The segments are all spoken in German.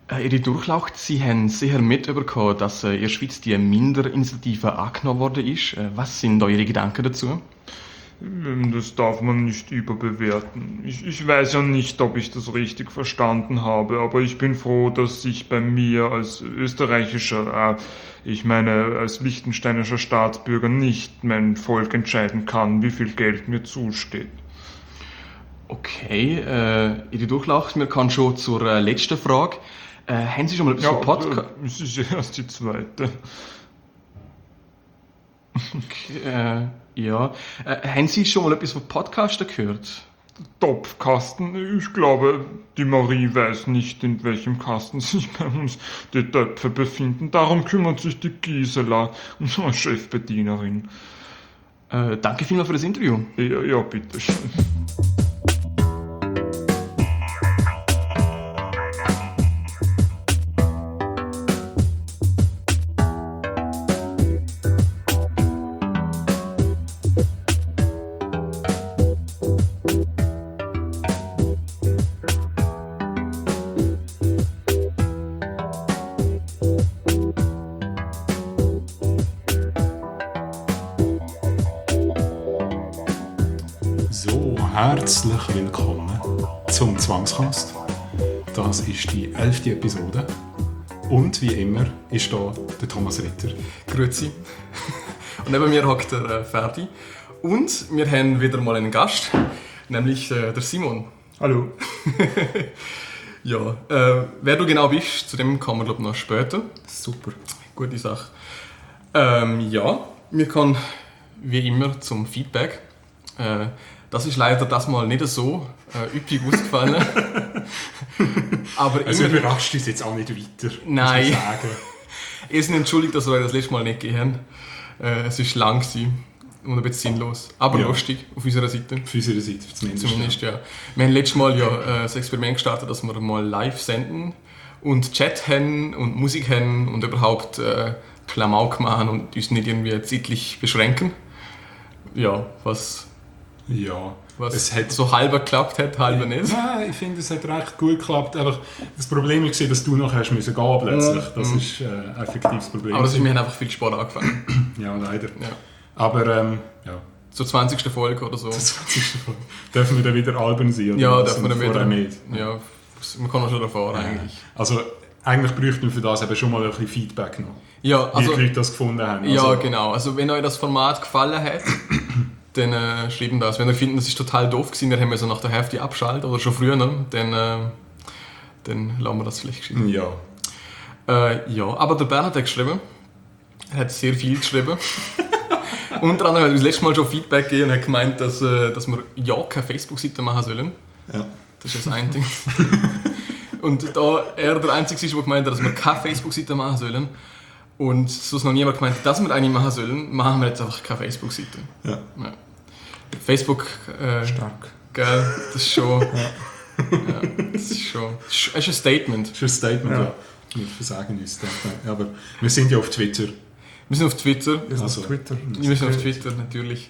Ihre Durchlaucht, Sie haben sicher mitbekommen, dass in der Schweiz die Minderinitiative angenommen worden ist. Was sind da Ihre Gedanken dazu? Das darf man nicht überbewerten. Ich weiß ja nicht, ob ich das richtig verstanden habe, aber ich bin froh, dass ich bei mir als österreichischer, ich meine als liechtensteinischer Staatsbürger nicht mein Volk entscheiden kann, wie viel Geld mir zusteht. Okay, Ihre Durchlaucht, wir kommen schon zur letzten Frage. Haben Sie schon mal etwas von Podcast? Es ist erst die zweite. Okay, ja. Haben Sie schon mal etwas von Podcasten gehört? Topfkasten. Ich glaube, die Marie weiß nicht, in welchem Kasten sich bei uns die Töpfe befinden. Darum kümmert sich die Gisela, unsere Chefbedienerin. Danke vielmals für das Interview. Ja, bitteschön. Herzlich willkommen zum Zwangskast. Das ist die 11. Episode. Und wie immer ist hier der Thomas Ritter. Grüezi. Und neben mir hockt der Ferdi. Und wir haben wieder mal einen Gast, nämlich der Simon. Hallo. Ja, wer du genau bist, zu dem kommen wir glaube ich noch später. Super. Gute Sache. Ja, wir kommen wie immer zum Feedback. Das ist leider das Mal nicht so üppig ausgefallen. Aber also überrascht uns jetzt auch nicht weiter. Nein. Muss man sagen. Ihr seid entschuldigt, dass wir euch das letzte Mal nicht gegeben haben. Es war lang und ein bisschen sinnlos. Aber Ja. Lustig auf unserer Seite. Auf unserer Seite Zumindest, ja. Wir haben letztes Mal ja das Experiment gestartet, dass wir mal live senden und Chat haben und Musik haben und überhaupt Klamauk machen und uns nicht irgendwie zeitlich beschränken. Ja, was es hat so halber geklappt hat, halber nicht. Nein, ich finde, es hat recht gut geklappt. Einfach das Problem war, dass du nachher gehen musst plötzlich. Das ist ein effektives Problem. Aber wir haben einfach viel Sport angefangen. Ja, leider. Ja. Aber, ja. Zur 20. Folge oder so. Zur 20. Folge. Dürfen wir dann wieder Alben sein? Oder Ja, was? dürfen wir dann Vorher wieder. nicht. Ja, man kann auch schon davor eigentlich. Also, eigentlich bräuchten wir für das eben schon mal ein bisschen Feedback noch. Ja, Wie die Leute das gefunden haben. Ja, Also, genau. Also wenn euch das Format gefallen hat, dann schreiben das. Wenn ihr findet, das ist total doof gewesen, wir haben so nach der Hälfte abgeschaltet oder schon früher, ne? Dann lassen wir das vielleicht geschrieben. Ja. Ja, aber der Bernhard hat geschrieben. Er hat sehr viel geschrieben. Unter anderem hat er uns letztes Mal schon Feedback gegeben und hat gemeint, dass wir ja keine Facebook-Seite machen sollen. Ja. Das ist das eine Ding. Und da er der Einzige ist, der gemeint hat, dass wir keine Facebook-Seite machen sollen und sonst noch niemand gemeint hat, dass wir eine machen sollen, machen wir jetzt einfach keine Facebook-Seite. Ja. Ja. Facebook, Stark. gell, das ist schon... Ja, das ist schon... Das ist ein Statement. Das ist ein Statement, ja. Wir versagen uns das. Ja, aber wir sind ja auf Twitter. Wir sind auf Twitter. Wir sind Also, auf Twitter. Wir sind auf Twitter, natürlich.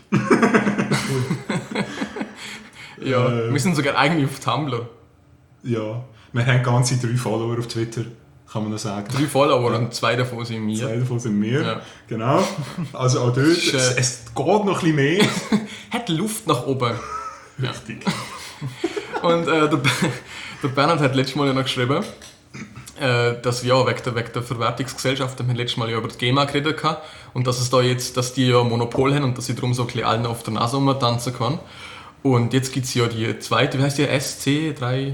Ja, wir sind sogar eigentlich auf Tumblr. Ja. Wir haben ganze 3 Follower auf Twitter, kann man noch sagen. 3 Follower und 2 davon sind mir. 2 davon sind wir. Ja. Genau. Also auch dort, Ist, es geht noch ein bisschen mehr. Hat Luft nach oben. Richtig. Und der Bernhard hat letztes Mal ja noch geschrieben, dass ja wegen der Verwertungsgesellschaft haben wir letztes Mal ja über die GEMA geredet und dass es da jetzt, dass die ja Monopol haben und dass sie darum so ein bisschen allen auf der Nase rumtanzen kann. Und jetzt gibt es ja die zweite, wie heißt die? SC3?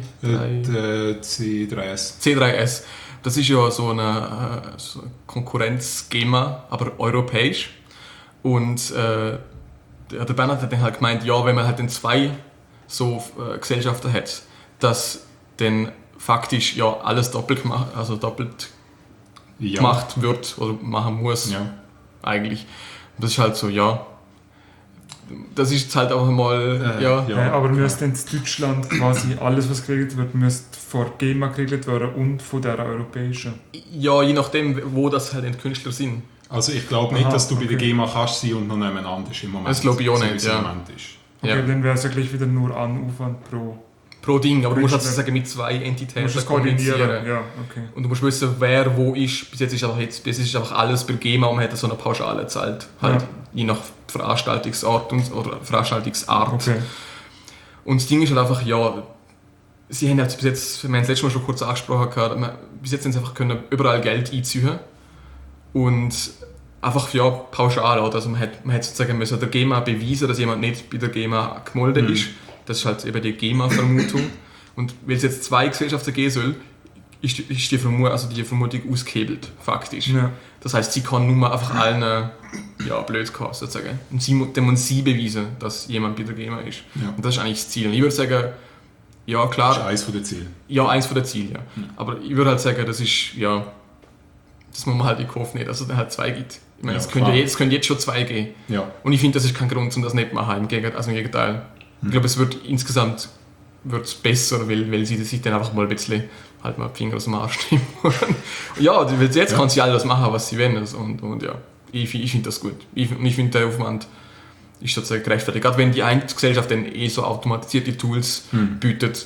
C3S. C3S. Das ist ja so eine Konkurrenz-GEMA, aber europäisch. Und der Bernhard hat dann halt gemeint, ja, wenn man halt dann 2 so Gesellschaften hat, dass dann faktisch ja alles doppelt gemacht, also doppelt gemacht wird oder machen muss, Ja. eigentlich. Und das ist halt so, ja. Das ist jetzt halt auch mal, ja. Aber müsste in Deutschland quasi alles, was geregelt wird, müsste vor GEMA geregelt werden und von der europäischen? Ja, je nachdem, wo das halt die Künstler sind. Also ich glaube nicht, dass du bei der GEMA kannst sein und noch nebeneinander ist im Moment. Das glaube ich auch so nicht, wie es ja. im Moment ist. Okay, Ja. dann wäre es ja gleich wieder nur Anaufwand pro pro Ding, aber du musst halt Richtig. sozusagen mit zwei Du Entitäten musst es koordinieren. kommunizieren. Ja, okay. Und du musst wissen, wer wo ist. Bis jetzt ist einfach alles bei GEMA, man hat so eine Pauschale gezahlt. Halt, Ja. je nach Veranstaltungsort oder Veranstaltungsart. Okay. Und das Ding ist halt einfach, ja, sie haben halt bis jetzt, wir haben das letzte Mal schon kurz angesprochen, bis jetzt haben sie einfach können überall Geld einziehen und einfach, ja, pauschal, oder? Also man hat sozusagen müssen der GEMA beweisen, dass jemand nicht bei der GEMA gemeldet ist. Das ist halt eben die GEMA-Vermutung. Und weil es jetzt zwei Gesellschaften geben soll, ist die Vermutung ausgehebelt, faktisch. Ja. Das heißt, sie kann nur einfach allen, ja, blöd kommen, sozusagen. Und dann muss sie beweisen, dass jemand bei der GEMA ist. Ja. Und das ist eigentlich das Ziel. Und ich würde sagen, ja, Das ist klar, eines der Ziele. ja, eins von den Zielen, ja. Aber ich würde halt sagen, das ist, ja, das muss man halt in Kauf nehmen, dass es dann halt zwei gibt. Ich meine, Ja, es könnte klar. jetzt schon zwei geben. Ja. Und ich finde, das ist kein Grund, um das nicht zu machen. Im Gegenteil. Ich glaube, es wird insgesamt besser, weil sie sich dann einfach mal ein bisschen halt mal die Finger aus dem Arsch nehmen. Ja, weil jetzt kann sie alles machen, was sie wollen. Und ja, ich finde das gut. Ich finde, der Aufwand ist sozusagen gerechtfertigt. Gerade wenn die eine Gesellschaft dann so automatisierte Tools bietet,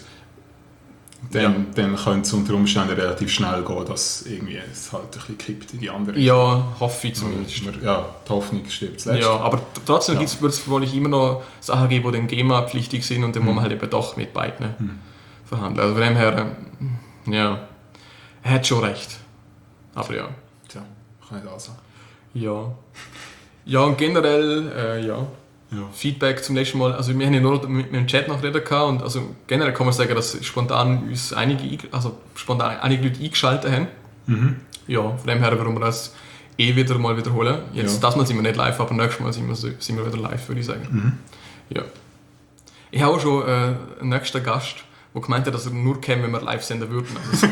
Dann könnte es unter Umständen relativ schnell gehen, dass irgendwie es halt ein bisschen kippt in die andere ja, hoffe ich zumindest. Ja, die Hoffnung stirbt zuletzt. Ja, aber trotzdem Ja. wird es wahrscheinlich immer noch Sachen geben, die dann GEMA-pflichtig sind und dann muss man halt eben doch mit beiden verhandeln. Also von dem her, ja, er hat schon recht. Aber ja. Tja, kann ich auch sagen. Ja. Ja, und generell, ja. Ja. Feedback zum letzten Mal, also wir haben ja nur mit dem Chat noch reden gehabt und also generell kann man sagen, dass spontan einige Leute eingeschaltet haben. Ja, von dem her werden wir das wieder mal wiederholen. Jetzt, Ja. das Mal sind wir nicht live, aber nächstes Mal sind wir wieder live, würde ich sagen. Ja. Ich habe auch schon einen nächsten Gast, der gemeint hat, dass er nur käme, wenn wir live senden würden. Also,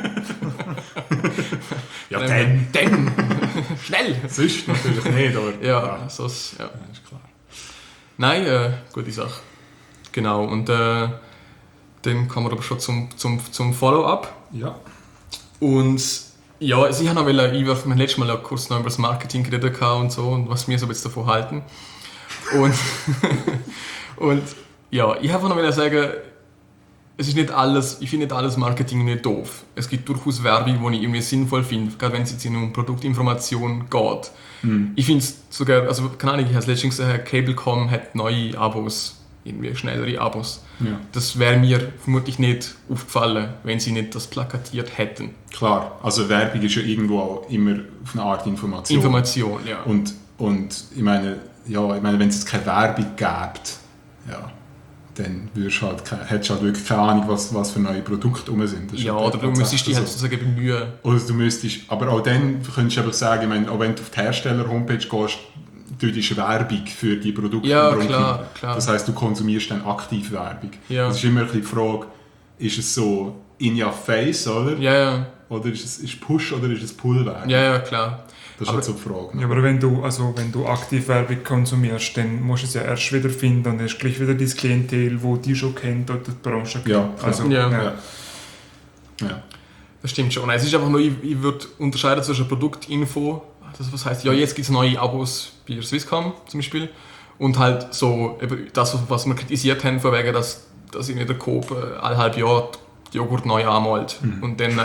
Ja, dann! Schnell! Sonst natürlich nicht, aber... Ja, so ist, ja. Ja, ist klar. Nein, gute Sache. Genau, und dann kommen wir aber schon zum Follow-up. Ja. Und ja, sie haben auch beim letzten Mal kurz noch über das Marketing geredet und so und was wir so jetzt davon halten. Und, und ja, ich habe noch sagen, es ist nicht alles, ich finde nicht alles Marketing nicht doof. Es gibt durchaus Werbung, die ich irgendwie sinnvoll finde, gerade wenn es jetzt um Produktinformation geht. Ich finde es sogar, also keine Ahnung, ich habe es letztens gesehen, Cablecom hat neue Abos, irgendwie schnellere Abos. Ja. Das wäre mir vermutlich nicht aufgefallen, wenn sie nicht das plakatiert hätten. Klar, also Werbung ist ja irgendwo auch immer auf eine Art Information. Information, ja. Und ich meine, wenn es jetzt keine Werbung gäbe, ja, dann hättest du halt wirklich keine Ahnung, was für neue Produkte rum sind. Das ist Ja, halt oder du müsstest dich halt so. sozusagen bemühen. Oder du müsstest, aber auch dann könntest du einfach sagen, ich meine, auch wenn du auf die Hersteller-Homepage gehst, du ist Werbung für die Produkte. Ja, im Grunde klar, genommen. klar. Das heisst, du konsumierst dann aktiv Werbung. Ja. Das ist immer ein bisschen die Frage, ist es so in your face, oder? Ja, ja, Oder ist es Push oder ist es Pull-Werbung? ja, ja, klar. Das ist halt so die Frage. Ne? Ja, aber wenn du aktiv Werbung konsumierst, dann musst du es ja erst wieder finden und hast gleich wieder das Klientel, wo die schon kennt oder die Branche kennt. Ja, klar. Also, Ja. Ja. Das stimmt schon. Es ist einfach nur, ich würde unterscheiden zwischen Produktinfo, das was heißt, ja, jetzt gibt es neue Abos bei Swisscom zum Beispiel, und halt so eben das, was wir kritisiert haben, von wegen, dass in der Coop alle halb Jahr die Joghurt neu anmalt und dann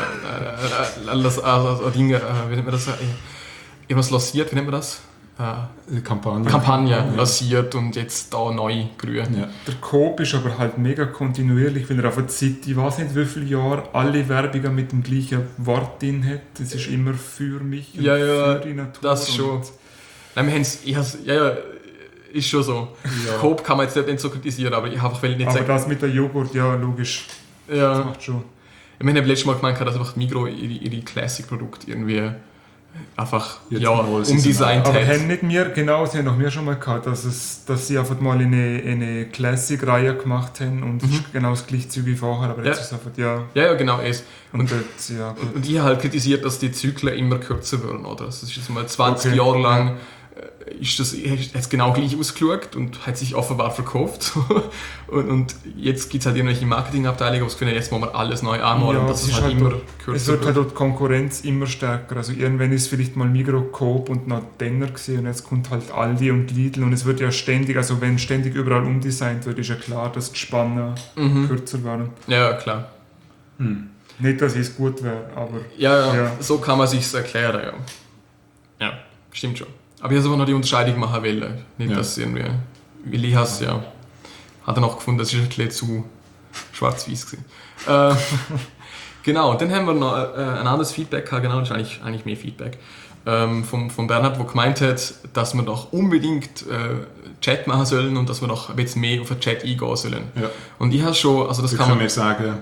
Dinge, wie nennt man das, irgendwas lanciert, wie nennt man das? Kampagne lanciert und jetzt da neu grün. Ja. Der Coop ist aber halt mega kontinuierlich, weil er auf der Zeit, ich weiß nicht wie viele Jahre, alle Werbungen mit dem gleichen Wort drin hat. Das ist immer für mich und Ja, ja, für die Natur. das ist schon. Nein, ist schon so. Ja. Coop kann man jetzt nicht so kritisieren, aber ich habe einfach nicht Aber sagen. das mit der Joghurt, ja, logisch. Das Ja. macht schon. Ich meine, ich habe letztes Mal gemeint, dass einfach Migros ihre Classic-Produkte irgendwie einfach Jetzt mal umdesignt Aber hat. haben nicht wir, genau, das haben noch wir schon mal gehabt, dass sie einfach mal eine Classic-Reihe gemacht haben und es ist genau das gleiche Zeug wie vorher, aber jetzt Ja. ist es einfach, ja, Ja, genau, es. und dort, ja, gut. Und ich habe halt kritisiert, dass die Zyklen immer kürzer werden, oder? Das ist jetzt mal 20 Okay. Jahre lang ist das jetzt genau gleich ausgeschaut und hat sich offenbar verkauft. und jetzt gibt es halt irgendwelche Marketingabteilungen, die können jetzt mal alles neu anmalen, Ja, dass es halt immer kürzer es wird halt auch die Konkurrenz immer stärker. Also irgendwann ist vielleicht mal Migros, Coop und noch Denner gewesen und jetzt kommt halt Aldi und Lidl und es wird ja ständig, also wenn ständig überall umdesignt wird, ist ja klar, dass die Spannen kürzer werden. Ja, klar. Nicht, dass es gut wäre, aber... Ja, so kann man sich erklären, ja. Ja, stimmt schon. Aber ich habe aber noch die Unterscheidung machen wollen. Nicht, dass irgendwie... Weil ich has, ja... Hat er noch gefunden, das ist ein bisschen zu schwarz-weiß gewesen. Genau, und dann haben wir noch ein anderes Feedback gehabt, genau, das ist eigentlich mehr Feedback. Von Bernhard, der gemeint hat, dass wir doch unbedingt Chat machen sollen und dass wir doch ein bisschen mehr auf den Chat eingehen sollen. Ja. Und ich habe schon... Also das Da kann kann man mir sagen...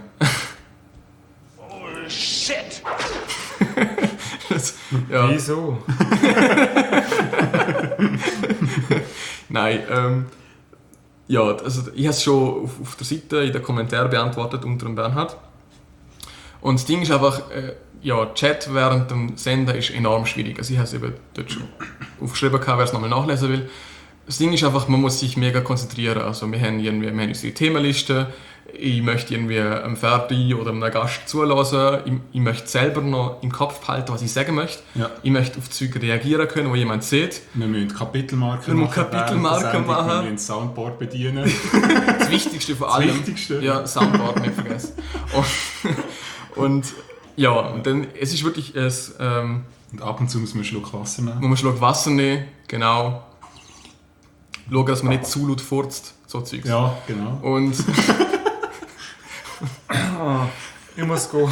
Shit! ja. Wieso? Nein, ja, also ich habe es schon auf der Seite in den Kommentaren beantwortet unter dem Bernhard. Und das Ding ist einfach, Chat während dem Senden ist enorm schwierig. Also ich habe es eben dort schon aufgeschrieben, wer es nochmal nachlesen will. Das Ding ist einfach, man muss sich mega konzentrieren. Also wir haben unsere Themenliste. Ich möchte irgendwie einem Ferdi oder einem Gast zulassen. Ich möchte selber noch im Kopf behalten, was ich sagen möchte. Ja. Ich möchte auf Züge reagieren können, wo jemand sieht. Wir müssen Kapitelmarken Wir müssen Kapitelmarken machen. Wir müssen das Soundboard bedienen. Das Wichtigste von allem. Das Wichtigste. Ja, Soundboard nicht vergessen. Und ja, und dann, es ist wirklich Und ab und zu muss man einen Schluck Wasser nehmen. wo man einen Schluck Wasser nehmen, genau. Schauen, dass man nicht zu laut furzt, so Zeugs. Ja, genau. Und Ich muss gehen. Und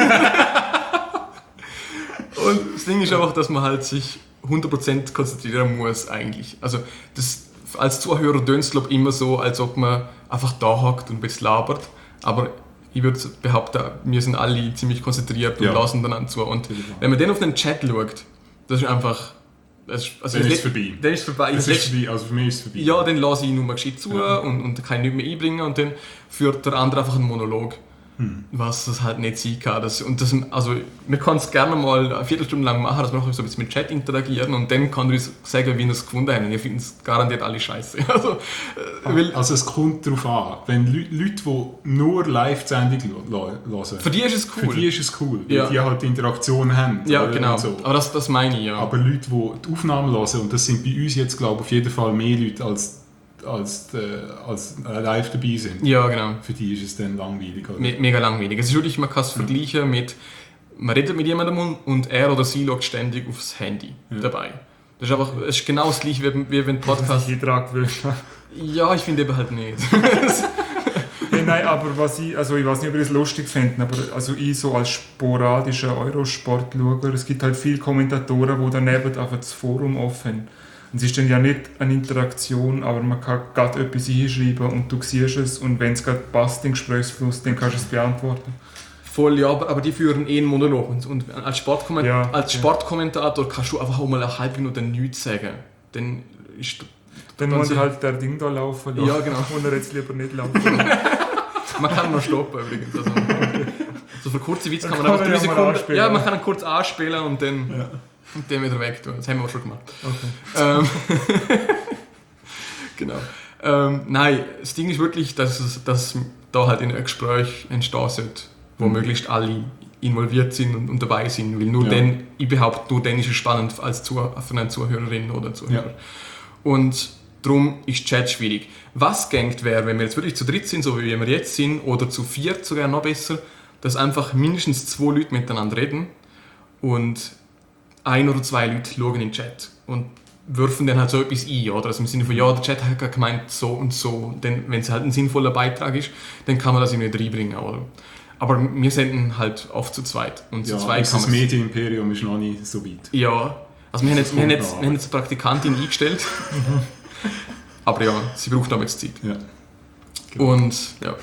das Ding ist einfach, dass man halt sich 100% konzentrieren muss eigentlich. Also das, als Zuhörer tönt es glaube ich immer so, als ob man einfach da hockt und ein bisschen labert. Aber ich würde behaupten, wir sind alle ziemlich konzentriert und lassen dann zu. Und wenn man dann auf den Chat schaut, das ist einfach... Dann ist es vorbei. Dann ist es vorbei. Das ist vorbei. Also für mich ist es vorbei. Ja, dann lasse ich nur mal gescheit zu und kann nichts mehr einbringen und dann führt der andere einfach einen Monolog. Was das halt nicht sein kann. Also, wir können es gerne mal eine Viertelstunde lang machen, dass wir auch so ein bisschen mit Chat interagieren und dann kann ich uns sagen, wie wir es gefunden haben. Und ihr findet es garantiert alle scheiße. Also es kommt darauf an. Wenn Leute, die nur Live-Sendung hören, für die ist es cool. Für die ist es cool, weil Ja. die halt die Interaktion haben. Ja, genau. Und so. Aber das meine ich, ja. Aber Leute, die die Aufnahmen hören, und das sind bei uns jetzt, glaube ich, auf jeden Fall mehr Leute als live dabei sind. Ja, genau. Für die ist es dann langweilig. Oder? Mega langweilig. Es ist wirklich, man kann es vergleichen mit, man redet mit jemandem und er oder sie schaut ständig aufs Handy dabei. Das ist einfach, es ist genau das gleiche, wie wenn Podcast... Ich trage will. Ja, ich finde eben halt nicht. Nein, aber ich weiß nicht, ob ihr das lustig fänden, aber also ich so als sporadischer Eurosport-Schauer, es gibt halt viele Kommentatoren, die daneben einfach das Forum offen haben. Und es ist dann ja nicht eine Interaktion, aber man kann gerade etwas hinschreiben und du siehst es und wenn es gerade passt, den Gesprächsfluss, dann kannst du es beantworten. Voll, ja, aber die führen einen Monolog. Und als Sportkommentator kannst du einfach auch mal eine halbe Minute nichts sagen. Dann ist... Dann muss halt der Ding da laufen lassen. Ja, genau. Und er jetzt lieber nicht laufen. Man kann noch stoppen übrigens. Also, so für kurze Witze kann man Kann einfach man 3 ja mal Sekunden... anspielen. Ja, man kann ihn kurz anspielen und dann... Und dann wieder weg tun. Das haben wir auch schon gemacht. Okay. Genau. Nein, das Ding ist wirklich, dass da halt ein Gespräch entstehen sollte, wo möglichst alle involviert sind und dabei sind. Weil nur dann, ich behaupte, nur dann ist es spannend für eine Zuhörerin oder Zuhörer. Ja. Und darum ist Chat schwierig. Was gängt wäre, wenn wir jetzt wirklich zu dritt sind, so wie wir jetzt sind, oder zu viert sogar noch besser, dass einfach mindestens 2 Leute miteinander reden und 1 oder 2 Leute schauen in den Chat und werfen dann halt so etwas ein, oder? Also im Sinne von, ja, der Chat hat gemeint so und so. Denn wenn es halt ein sinnvoller Beitrag ist, dann kann man das irgendwie reinbringen, oder? Aber wir senden halt oft zu zweit. Und zu zweit also das Medienimperium ist noch nicht so weit. Ja, also wir haben jetzt eine Praktikantin eingestellt. Aber ja, sie braucht noch jetzt Zeit. Ja. Und ja.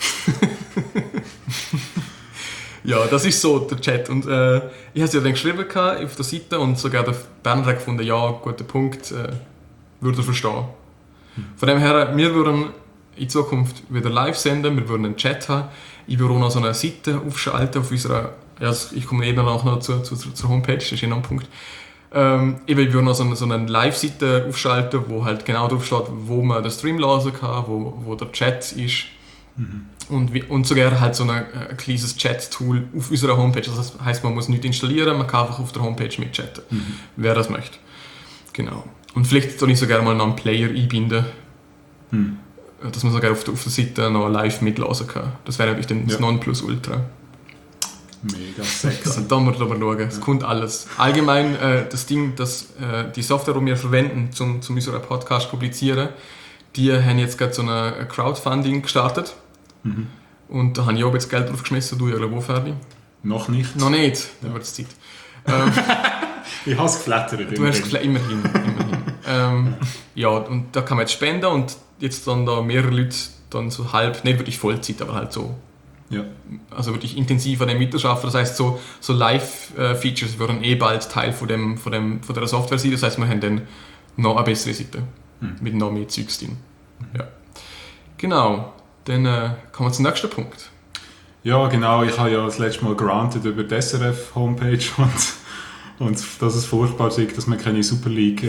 Ja, das ist so der Chat. Und ich habe es ja dann geschrieben auf der Seite und sogar der Bernhard hat gefunden, ja, guter Punkt, würde er verstehen. Von dem her, wir würden in Zukunft wieder live senden, wir würden einen Chat haben. Ich würde auch noch so eine Seite aufschalten auf unserer, ja, ich komme eben noch zur Homepage, das ist noch ein Punkt, Ich will noch so eine Live-Seite aufschalten, wo halt genau drauf steht, wo man den Stream hören kann, wo der Chat ist. Und sogar halt so ein kleines Chat-Tool auf unserer Homepage. Das heisst, man muss nichts installieren, man kann einfach auf der Homepage mitchatten, wer das möchte. Genau. Und vielleicht soll ich sogar mal noch einen Player einbinden, dass man sogar auf der Seite noch live mitlesen kann. Das wäre natürlich dann das Nonplusultra. Mega sexy. Da müssen wir drüber schauen. Es kommt alles. Allgemein das Ding, die Software, die wir verwenden, um unseren Podcast zu publizieren, die haben jetzt gerade so ein Crowdfunding gestartet. Und da habe ich auch jetzt Geld drauf geschmissen, du ja glaube auch fertig. Noch nicht. Noch nicht, dann wird es Zeit. Ich habe es geflattert. Du hast es immerhin. Ja, und da kann man jetzt spenden und jetzt dann da mehrere Leute dann so halb, nicht wirklich Vollzeit, aber halt so. Ja. Also wirklich intensiv an dem mitarbeiten. Das heisst, so Live-Features werden bald Teil von der Software sein. Das heisst, wir haben dann noch eine bessere Seite mit noch mehr Zeugs drin. Ja. Genau. Dann kommen wir zum nächsten Punkt. Ja, genau. Ich habe ja das letzte Mal gerantet über die SRF-Homepage und dass es furchtbar ist, dass man keine Super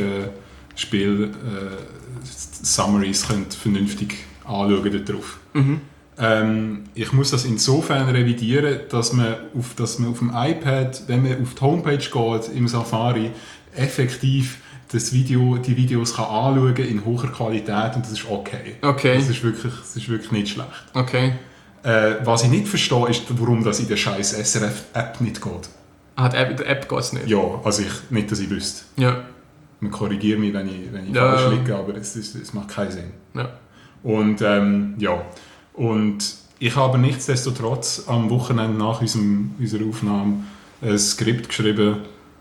League-Spiel-Summaries vernünftig anschauen darauf. Ich muss das insofern revidieren, dass man auf dem iPad, wenn man auf die Homepage geht, im Safari, effektiv die Videos kann anschauen in hoher Qualität und das ist okay. Das ist wirklich nicht schlecht. Okay. Was ich nicht verstehe, ist, warum das in der scheiß SRF-App nicht geht. In der App geht es nicht? Ja, also nicht, dass ich wüsste. Ja. Man korrigiert mich, wenn ich falsch liege, aber es macht keinen Sinn. Ja. Und und ich habe nichtsdestotrotz am Wochenende nach unserer Aufnahme ein Skript geschrieben,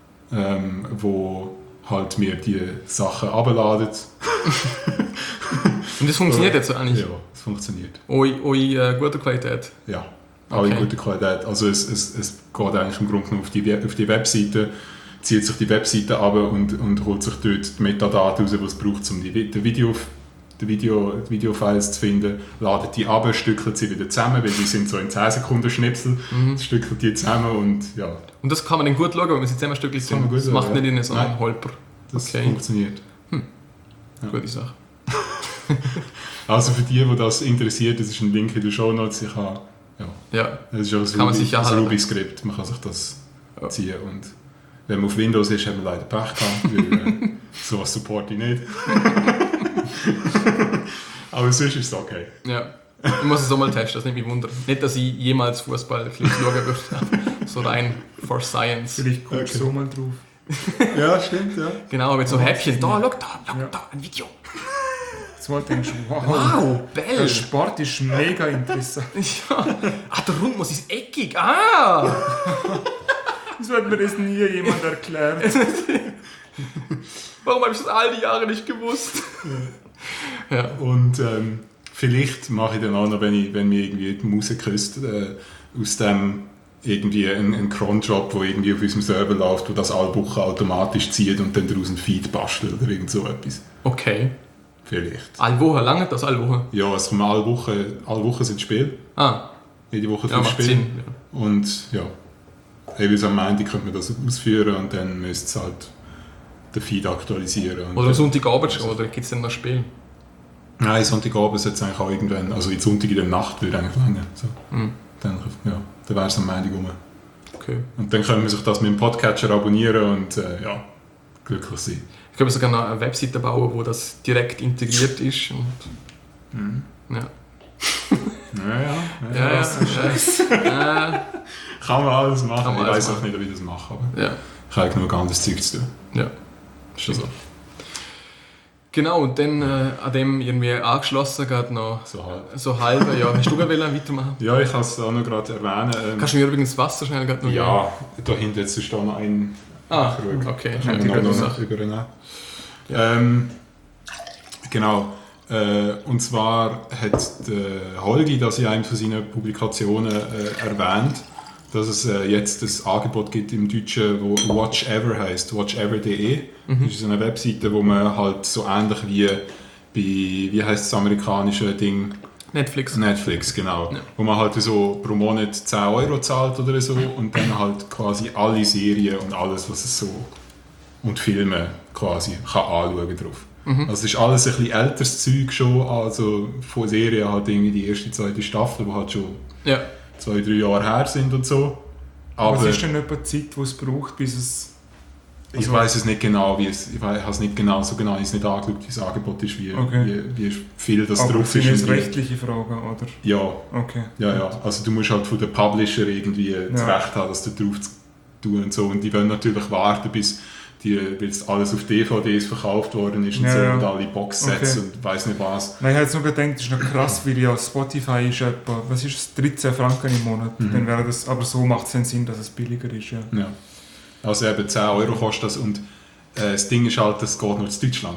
wo halt mir die Sachen runterladet. Und das funktioniert jetzt eigentlich? Ja, es funktioniert. Eure gute Qualität? Ja, alle gute Qualität. Also es geht eigentlich im Grunde genommen auf die Webseite, zieht sich die Webseite runter und holt sich dort die Metadaten raus, die es braucht, um die Videofiles zu finden, ladet die ab, stückelt sie wieder zusammen, weil die sind so in 10 Sekunden Schnipsel, stückelt die zusammen und ja. Und das kann man dann gut schauen, wenn man sie zusammen stückelt sind? Das macht nicht in so einen Holper? Das funktioniert. Ja. Gute Sache. Also für die das interessiert, das ist ein Link in den Shownotes. Das ist auch ein Ruby-Skript, man kann sich das ziehen. Und wenn man auf Windows ist, hat man leider Pech gehabt, weil sowas supporte ich nicht. Aber sonst ist es okay. Ja. Ich muss es auch mal testen, das nimmt mich wunder. Nicht, dass ich jemals Fußballclips schauen würde, so rein for science. Vielleicht guckst du so mal drauf. Ja, stimmt, ja. Genau, mit so Häppchen. Da, schau da, ein Video. Jetzt mal denkst du, wow, Bell. Der Sport ist mega interessant. Ja. Der Rhythmus ist eckig. Wieso hat mir das nie jemand erklärt? Warum habe ich das all die Jahre nicht gewusst? Ja. Und vielleicht mache ich dann auch noch, wenn mir irgendwie die Maus küsst, aus dem irgendwie einen Cron-Job, der irgendwie auf unserem Server läuft, der das alle Wochen automatisch zieht und dann daraus einen Feed bastelt oder irgend so etwas. Okay. Vielleicht. Alle Woche, lange das alle Woche? Ja, es kommen alle Woche sind Spiele. Jede Woche 5 Spiele. Sinn, ja. Und ja, jeweils am Montag könnte man das ausführen und dann müsste es halt den Feed aktualisieren. Oder am Sonntagabend schon, oder gibt es dann noch Spiel? Nein, Sonntagabend sollte es eigentlich auch irgendwann, also in Sonntag in der Nacht würde eigentlich länger. So. Dann wäre es am Montag rum. Okay. Und dann können wir sich das mit dem Podcatcher abonnieren und glücklich sein. Ich glaube, sogar noch eine Webseite bauen, wo das direkt integriert ist. Und ja. Kann man alles machen. Ich weiß auch nicht, wie ich das mache, aber ich habe genug anderes Zeug zu tun. Ja, ist das so. Genau, und dann an dem irgendwie angeschlossen, gerade noch so halb. Ja, hast du weitermachen? Ja, ich kann es auch noch gerade erwähnen. Kannst du mir übrigens Wasser schnell noch geben? Ja, da hinten jetzt ist da noch ein... okay. Ich kann noch übernehmen. Ja. Genau. Und zwar hat Holgi das in einer von seinen Publikationen erwähnt, dass es jetzt ein Angebot gibt im Deutschen, wo Watchever heisst, watchever.de. Das ist eine Webseite, wo man halt so ähnlich wie bei, wie heisst das amerikanische Ding? Netflix, genau. Ja. Wo man halt so pro Monat 10 € zahlt oder so und dann halt quasi alle Serien und alles, was es so und Filme quasi kann anschauen drauf. Also es ist alles ein bisschen älteres Zeug schon, also von Serien halt irgendwie die erste, zweite Staffel, die halt schon 2-3 Jahre her sind und so. Aber was ist denn etwa die Zeit, die es braucht, bis es... ich weiß es nicht genau, ich habe es nicht genau nicht angeschaut, wie das Angebot ist, wie viel das aber drauf sind ist. jetzt rechtliche Fragen, oder? Ja. Okay. Ja. Also du musst halt von den Publisher irgendwie das Recht haben, das da drauf zu tun und so. Und die wollen natürlich warten, bis jetzt alles auf DVDs verkauft worden ist und so und alle Boxsets und weiss nicht was. Nein, ich habe jetzt nur gedacht, das ist noch krass, weil ja Spotify ist etwa, was ist es, 13 Franken im Monat. Dann wäre das, aber so macht es den Sinn, dass es billiger ist. Ja. Also eben 10 Euro kostet das und das Ding ist halt, das geht nur zu Deutschland.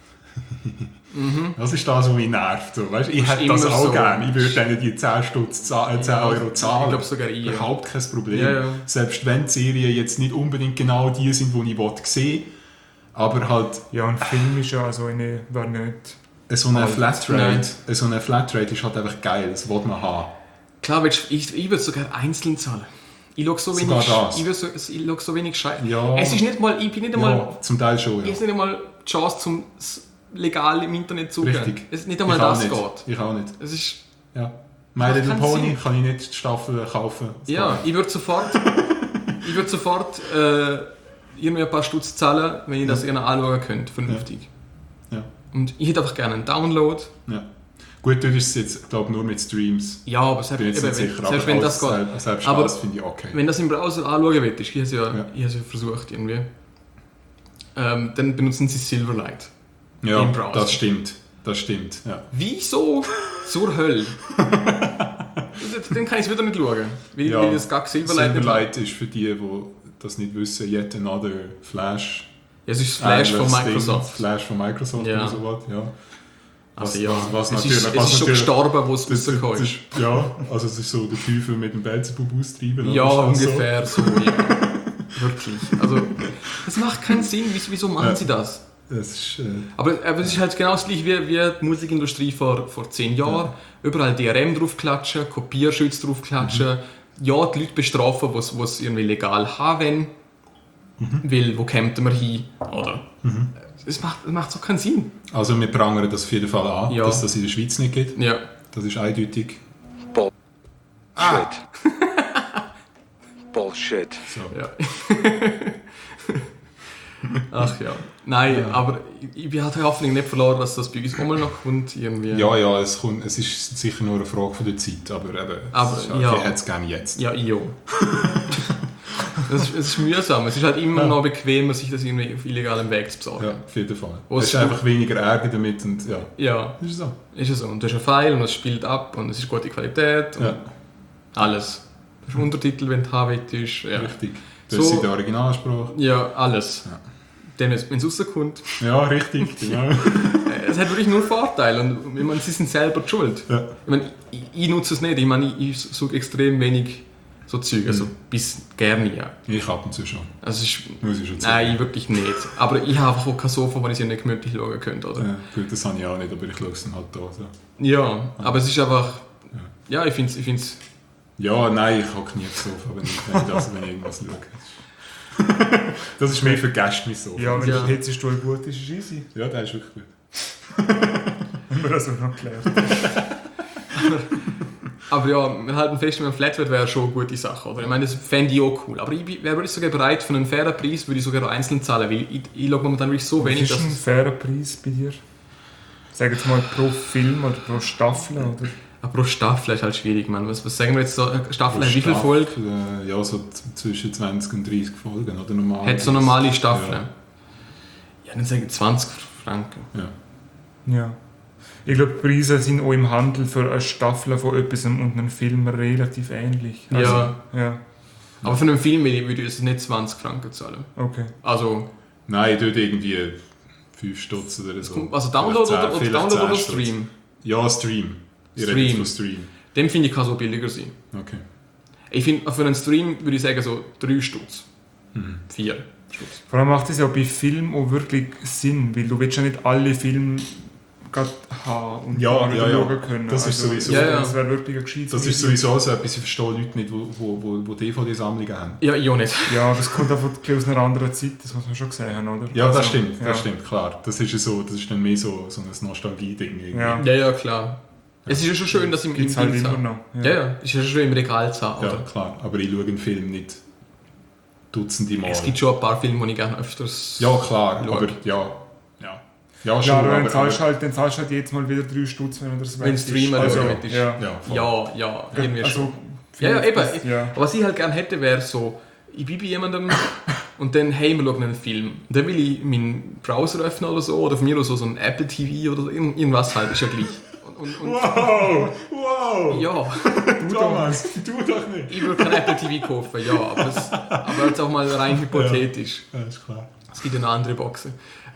Das ist das, was mich nervt. So, weißt, ich hätte das auch so gerne. Ich würde denen die 10 Euro zahlen. Ich glaube sogar ich. Überhaupt kein Problem. Ja. Selbst wenn die Serien jetzt nicht unbedingt genau die sind, die ich sehen will. Aber halt... Ja, ein Film ist ja also wäre nicht... So eine Flatrate ist halt einfach geil. Das will man haben. Klar, ich würde sogar einzeln zahlen. Ich schaue so wenig Scheiße. Ja. Es ist nicht mal... Ich bin nicht einmal... Ja, zum Teil schon, ja. Es ist nicht einmal die Chance, zum legal im Internet zu gehen. Richtig. Es ist nicht einmal das geht. Ich auch nicht. Es ist... Ja. My Little Pony kann ich nicht die Staffel kaufen. Ja, ich würde sofort irgendwie ein paar Stutz zahlen, wenn ich das irgendwie anschauen könnte, vernünftig. Ja. Und ich hätte einfach gerne einen Download. Ja. Gut, du ist es jetzt, glaube nur mit Streams. Ja, aber selbst wenn das geht. Selbst aber das finde ich okay. Wenn das im Browser anschauen willst, ich habe es ja versucht irgendwie, dann benutzen sie Silverlight im Browser. Das stimmt, ja. Wieso zur Hölle? Dann kann ich es wieder nicht schauen, weil das gar Silverlight ist für die das nicht wissen, yet another Flash. Ja, es ist Flash von Microsoft. Flash von Microsoft oder sowas, ja. Was natürlich, es ist schon gestorben, wo es rausgekommen ist. Ja, also es ist so der Teufel mit dem Beelzebub austreiben. Ja, ungefähr so, ja. Wirklich. Also, das macht keinen Sinn. Wieso machen sie das? Das ist, aber es ist halt genau das gleiche wie die Musikindustrie vor 10 Jahren. Überall DRM draufklatschen, Kopierschutz draufklatschen. Ja, die Leute bestrafen, die es irgendwie legal haben. Weil, wo kämen wir hin? Oder? Es macht so keinen Sinn. Also wir prangern das auf jeden Fall an, dass das in der Schweiz nicht geht. Ja. Das ist eindeutig. Bullshit. So. Ja. Ach ja. Nein, aber ich habe die Hoffnung nicht verloren, dass das bei uns auch mal noch kommt. Irgendwie. Ja, es ist sicher nur eine Frage von der Zeit, aber eben, ich hätte es gerne jetzt. Ja, ich auch. Es ist mühsam. Es ist halt immer noch bequemer, sich das irgendwie auf illegalem Weg zu besorgen. Ja, auf jeden Fall. Es ist einfach weniger Ärger damit und ja. Ist so. Ist es so. Und du hast einen File und es spielt ab und es ist gute Qualität und alles. Du hast Untertitel, wenn du haben willst. Ja. Richtig. Du hast die Originalsprache. Ja, alles. Ja. Dann, wenn es rauskommt. Ja, richtig, genau. Es hat wirklich nur Vorteile und ich meine, sie sind selber die schuld. Ja. Ich meine, ich nutze es nicht. Ich meine, ich suche extrem wenig so Zeug, also bis gerne, ja. Ich ab und zu schon. Also muss ich schon sagen. Nein, wirklich nicht. Aber ich habe einfach auch kein Sofa, wo ich sie nicht gemütlich schauen könnte, oder? Ja, gut, das habe ich auch nicht, aber ich schaue es dann halt da. So. Ja, aber es ist einfach... Ja, ich finde es... Ja, nein, ich hocke nie aufs Sofa, wenn ich irgendwas schaue. Das ist mehr für Gäste, mein Sofa. Ja, wenn der PC-Stuhl gut ist, ist es easy. Ja, der ist wirklich gut. Haben wir das auch noch geklärt. Aber ja, halt ein Fest mit einem Flatrate wäre schon eine gute Sache, oder? Ich meine, das fände ich auch cool. Aber ich wäre sogar bereit, für einen fairen Preis würde ich sogar einzeln zahlen, weil ich schaue momentan wirklich so wenig, dass... Was ist ein fairer Preis bei dir? Sag jetzt mal pro Film oder pro Staffel, oder? Ja, pro Staffel ist halt schwierig, man. Was sagen wir jetzt so? Eine Staffel hat wie viele Folgen? Ja, so zwischen 20 und 30 Folgen, oder normal? Hat so normale Staffeln? Ja, dann sage ich 20 Franken. Ja. Ich glaube, die Preise sind auch im Handel für eine Staffel von etwas und einen Film relativ ähnlich. Also, ja. Aber für einen Film würde ich nicht 20 Franken zahlen. Okay. Also... Nein, dort irgendwie 5 Stutz oder so. Also Download oder Stream? Ja, Stream. Ich rede jetzt von Stream. Dem finde ich, kann so billiger sein. Okay. Ich finde, für einen Stream würde ich sagen so 3 Stutz. 4 Stutz. Vor allem macht es ja bei Filmen auch wirklich Sinn, weil du willst ja nicht alle Filme gerade haben und Ja, nicht ja. schauen können. Das ist sowieso- Das wäre wirklich ein gescheites Das ist Video. sowieso so etwas, ich verstehe Leute nicht, die DVD-Sammlungen haben. Ja, ich auch nicht. Ja, das kommt einfach aus einer anderen Zeit, das muss man schon gesehen haben, oder? Ja, Also, das stimmt, ja. das stimmt, klar. Das ist dann mehr so ein Nostalgie-Ding irgendwie. Ja. Ja, klar. Es ist ja schon schön, dass im Gibt's halt Ding immer haben. noch. Ja, ist ja schon schön im Regal zu haben, Ja, oder? klar. Aber ich schaue einen Film nicht dutzende Mal. Es gibt schon ein paar Filme, die ich gerne öfters Ja, klar, schaue. aber ja, schon, Ja, aber aber, dann zahlst du halt jetzt mal wieder 3 Stutz, wenn du das Wenn weißt. Streamer also, schauen willst. ja. voll. Ja, irgendwie schon. Also, Ja, eben. Ja. Aber was ich halt gerne hätte, wäre so, ich bin bei jemandem und dann, hey, wir schauen einen Film. Und dann will ich meinen Browser öffnen oder so, oder von mir aus so ein Apple TV oder so, irgendwas halt, ist ja gleich. Und, Wow! ja, Thomas, du doch nicht! ich würde kein Apple TV kaufen, ja, aber jetzt auch mal rein hypothetisch. Ja, ist klar. Es gibt ja noch andere Boxen.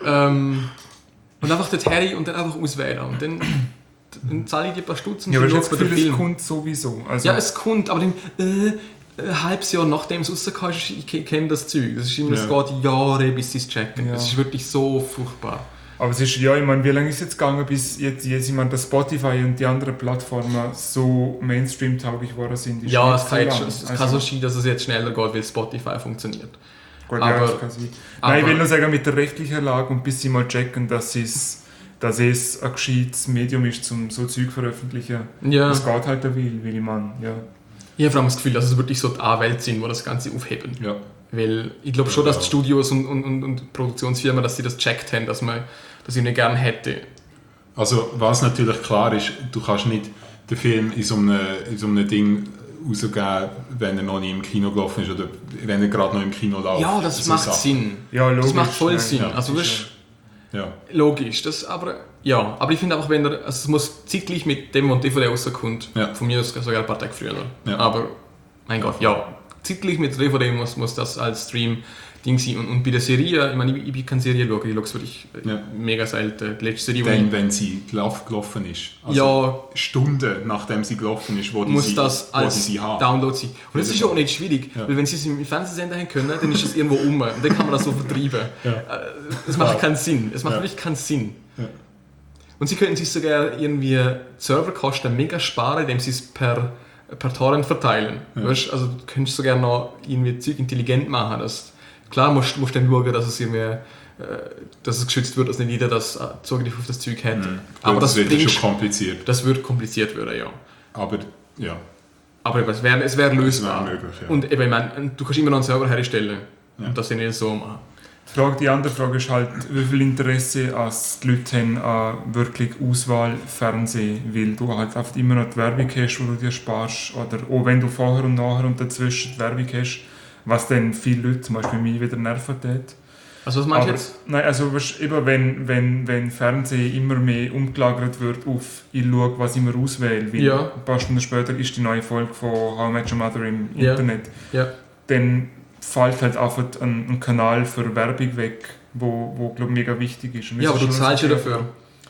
Und einfach das Harry und dann einfach auswählen. Und dann zahle ich dir ein paar Stutz und Ja, aber dann ich habe schaue das ich Gefühl, den es Film. kommt sowieso. Also, Ja, es kommt, aber dann, ein halbes Jahr nachdem es rausgekommen ist, ich kenne das Zeug. Das ist immer, es Ja. geht Jahre, bis sie es checken. Ja. Das ist wirklich so furchtbar. aber es ist, ja, ich meine, wie lange ist es jetzt gegangen, bis jetzt ich meine, dass Spotify und die anderen Plattformen so Mainstream-tauglich geworden sind? Ist Ja, nicht es kann, lang. es kann so sein, dass es jetzt schneller geht, weil Spotify funktioniert. Gut, aber- ja, das kann sein. aber- Nein, ich will nur sagen, mit der rechtlichen Lage und bis sie mal checken, dass es ein gescheites Medium ist, zum so Zeug zu veröffentlichen. Ja, Das geht halt der will ich meine, ja. ich habe vor allem das Gefühl, dass es wirklich so die A-Welt sind, wo das Ganze aufheben. Ja. Weil ich glaube schon, dass die Studios und Produktionsfirmen, dass sie das checkt haben, dass ich ihn gerne hätte. Also, was natürlich klar ist, du kannst nicht den Film in so einem Ding rausgeben, wenn er noch nicht im Kino gelaufen ist oder wenn er gerade noch im Kino läuft. Ja, das So macht Sachen. Sinn. Ja, logisch. Das macht voll nein. Sinn. Ja, Also, ist weißt, Ja. logisch. Aber ich finde einfach, wenn es muss zeitgleich mit dem und DVD rauskommt, Ja. von mir aus sogar ein paar Tage früher. Ja. Aber, mein Gott, ja, zeitgleich mit der DVD muss das als Stream-Ding sein. Und bei der Serie, ich meine, ich bin keine Serie schauen, ich schaue es wirklich mega selten. Die letzte Serie, Dann, wenn sie gelaufen ist. ja, Stunden nachdem sie gelaufen ist, wo muss sie, das wo als die sie haben. Download sein. Und das ist ja auch nicht schwierig, Ja. weil wenn sie es im Fernsehsender haben können, dann ist es irgendwo und dann kann man das so vertreiben. Ja. Es macht keinen Sinn. Es macht wirklich keinen Sinn. Ja. Und sie könnten sich sogar irgendwie Serverkosten mega sparen, indem sie es per Torrent verteilen. Ja. Weißt? Also du könntest sogar noch irgendwie Zeug intelligent machen. Klar musst du dann schauen, dass es irgendwie dass es geschützt wird, dass nicht jeder das Zugriff auf das Zeug hat. Aber das wird bringt- schon kompliziert. das wird kompliziert werden, ja. Aber ja, Aber es wäre lösbar. möglich, ja. Und eben, ich meine, du kannst immer noch einen Server herstellen. Ja. Und das nicht so machen. Die andere Frage ist halt, wie viel Interesse als die Leute haben an wirklich Auswahlfernsehen, weil du halt oft immer noch die Werbung hast, die du dir sparst, oder auch wenn du vorher und nachher und dazwischen die Werbung hast, was dann viele Leute, zum Beispiel mich, wieder nerven tut. Also was meinst du Aber, jetzt? nein, also weißt, eben wenn Fernsehen immer mehr umgelagert wird auf ich schaue, was ich mir auswähle, weil Ja. ein paar Stunden später ist die neue Folge von How I Met Your Mother im Ja. Internet, Ja. dann fällt halt einfach ein Kanal für Werbung weg, wo glaube mega wichtig ist. Und das Ja, aber ist du schon zahlst ja so- dafür.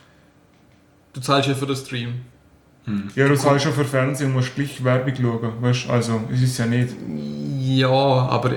Du zahlst ja für den Stream. Ja, du zahlst schon für Fernsehen und musst gleich Werbung schauen, weißt? Also, es ist ja nicht. Ja, aber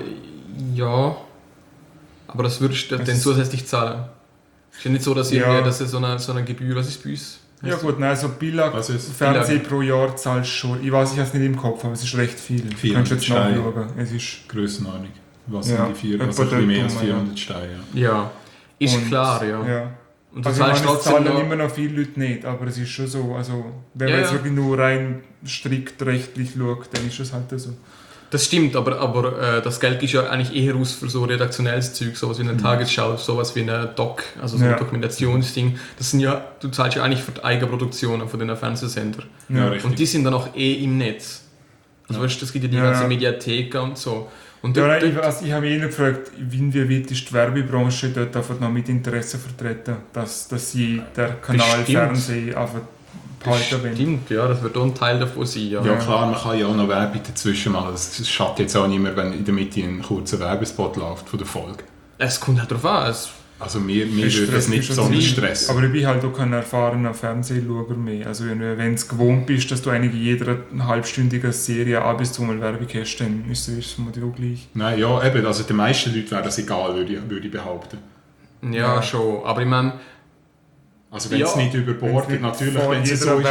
das würdest du Es dann ist- zusätzlich zahlen. Ist ja nicht so, dass Ja. das ist so eine Gebühr, was ist bei uns? Ja gut, nein, so Billag Was ist? Fernsehen pro Jahr zahlst du schon. Ich weiß, ich habe es nicht im Kopf, aber es ist recht viel. Du 400 kannst jetzt Steine. nachschauen. Es ist... Grössenordnung. Was Ja, sind die 4? etwa Also ein bisschen mehr dort als rum, 400 Steine. Ja. Ja, ist Und- klar, ja. Ja. Und du Also ich zahlst meine, es trotzdem zahlen noch... immer noch viele Leute nicht, aber es ist schon so, also wenn Ja, man jetzt ja. wirklich nur rein strikt rechtlich schaut, dann ist es halt so. Das stimmt, aber das Geld ist ja eigentlich eher aus für so redaktionelles Zeug, sowas wie eine Tagesschau, sowas wie eine Doc, also so ein Ja. Dokumentationsding. Das sind ja, du zahlst ja eigentlich für die Eigenproduktionen von den Fernsehsendern. Ja, Ja. richtig. Und die sind dann auch im Netz. Also weißt du, es gibt ja die Ja, ganze ja. Mediathek und so. Und Ja, dort- nein, ich habe mich gefragt, inwieweit ist die Werbebranche dort einfach noch mit Interesse vertreten, dass sie der Kanal Bestimmt. Fernsehen einfach behalten wollen. Stimmt, ja, das wird auch ein Teil davon sein. Ja. Ja klar, man kann ja auch noch Werbung dazwischen machen. Es schadet jetzt auch nicht mehr, wenn in der Mitte ein kurzer Werbespot läuft von der Folge. Es kommt halt darauf an. Also mir Das würde das stresst nicht mich schon besonders ziemlich. stressen. Aber ich bin halt auch kein erfahrener Fernsehschauer mehr. Also wenn du es gewohnt bist, dass du eigentlich in jeder halbstündigen Serie ein bis zweimal Werbung hast, dann ist es vermutlich auch gleich. Nein, ja, eben, also den meisten Leuten wäre das egal, würde ich behaupten. Ja, Ja. schon. Aber ich meine, Also wenn es nicht überbordet, natürlich, wenn es so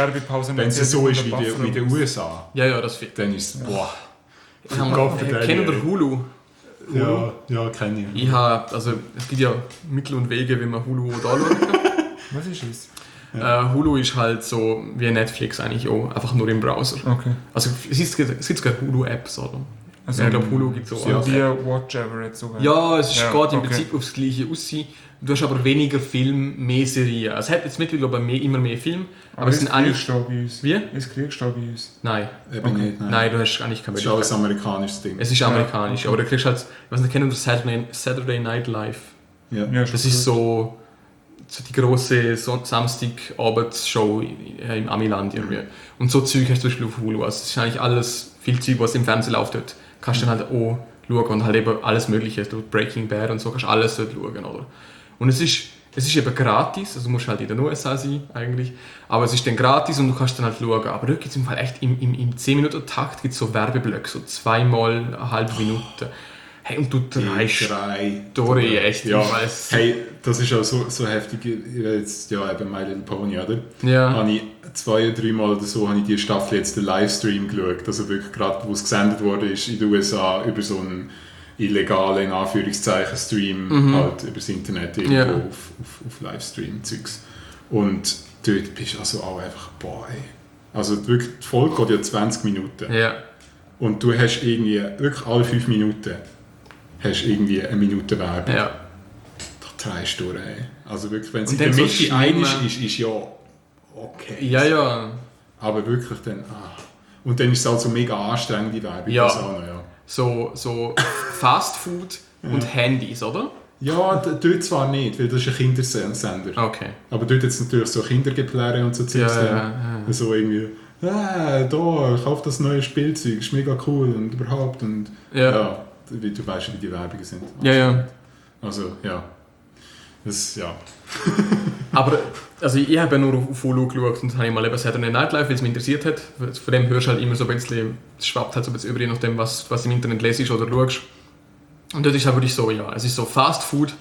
ist wie in den USA, Ja, das wird. dann ist es, boah. Kennen der Hulu? Ja, kenne ich. Also es gibt ja Mittel und Wege, wie man Hulu anschauen kann. Was ist es? Hulu ist halt so wie Netflix eigentlich auch, einfach nur im Browser. Okay. Also es gibt keine Hulu-Apps, oder? Also, ich glaube, Hulu gibt es auch. So wie Watch Ever jetzt sogar. Ja, es Ja, geht im okay. Prinzip aufs Gleiche aussehen. Du hast aber weniger Film, mehr Serien. Es hat jetzt mittlerweile immer mehr Film, aber es sind eigentlich... bei uns. Wie? Es kriegst du bei uns. Nein. Eben nicht, Nein, du hast eigentlich keine Das ist alles ein amerikanisches Ding. Es ist amerikanisch, okay. aber du kriegst halt... Ich weiß nicht, kennen wir Saturday Night Live? Ja. Das ist so die grosse Samstagabendshow im Amiland irgendwie. Und so Zeug hast du zum Beispiel auf Hulu. Also es ist eigentlich alles, viel Zeug, was im Fernsehen läuft dort. Kannst du dann halt auch schauen und halt eben alles Mögliche. Du Breaking Bad und so kannst alles dort schauen, oder? Und es ist eben gratis, also du musst halt in den USA sein eigentlich, aber es ist dann gratis und du kannst dann halt schauen. Aber dort gibt es im Fall echt im 10-Minuten-Takt gibt's so Werbeblöcke, so 2-mal eine halbe Minute. Hey, und du dreist durch, echt, ja. ich weiss. Hey, das ist auch so heftig. Jetzt, ja, eben My Little Pony, oder? Ja. Habe ich 2 oder 3 Mal oder so habe ich die Staffel jetzt den Livestream geschaut. Also wirklich gerade, wo es gesendet wurde, ist in den USA über so einen illegalen, in Anführungszeichen, Stream, halt übers Internet irgendwo auf Livestream-Zeugs. Und dort bist du also auch einfach, boah, ey. Also wirklich, die Folge geht ja 20 Minuten. Ja. Und du hast irgendwie, wirklich alle 5 Minuten, hast irgendwie eine Minute Werbung. Ja. Da drehst du durch, ey. Also wirklich, wenn es Und in der dann so Mitte ein schlimme- ist ja okay. Ja. Aber wirklich dann, Und dann ist es halt so mega anstrengend, die Werbung. Ja. Das auch noch, ja. So Fast Food und Handys, oder? Ja, dort zwar nicht, weil das ist ein Kindersender. Okay. Aber dort jetzt natürlich so Kindergepläre und so Zeugs. Ja. So irgendwie, da, kauf das neue Spielzeug, ist mega cool und überhaupt. Und Ja. wie du weißt, wie die Werbungen sind. Ja. Also, ja. Das, ja. Aber also ich habe ja nur auf Hulu geschaut und habe mal eben Saturday Night Live, weil es mich interessiert hat. Von dem hörst du halt immer so ein bisschen, es schwappt halt so ein bisschen über, je nachdem, was im Internet lesest oder schaust. Und dort ist halt wirklich so, ja, es ist so Fast Food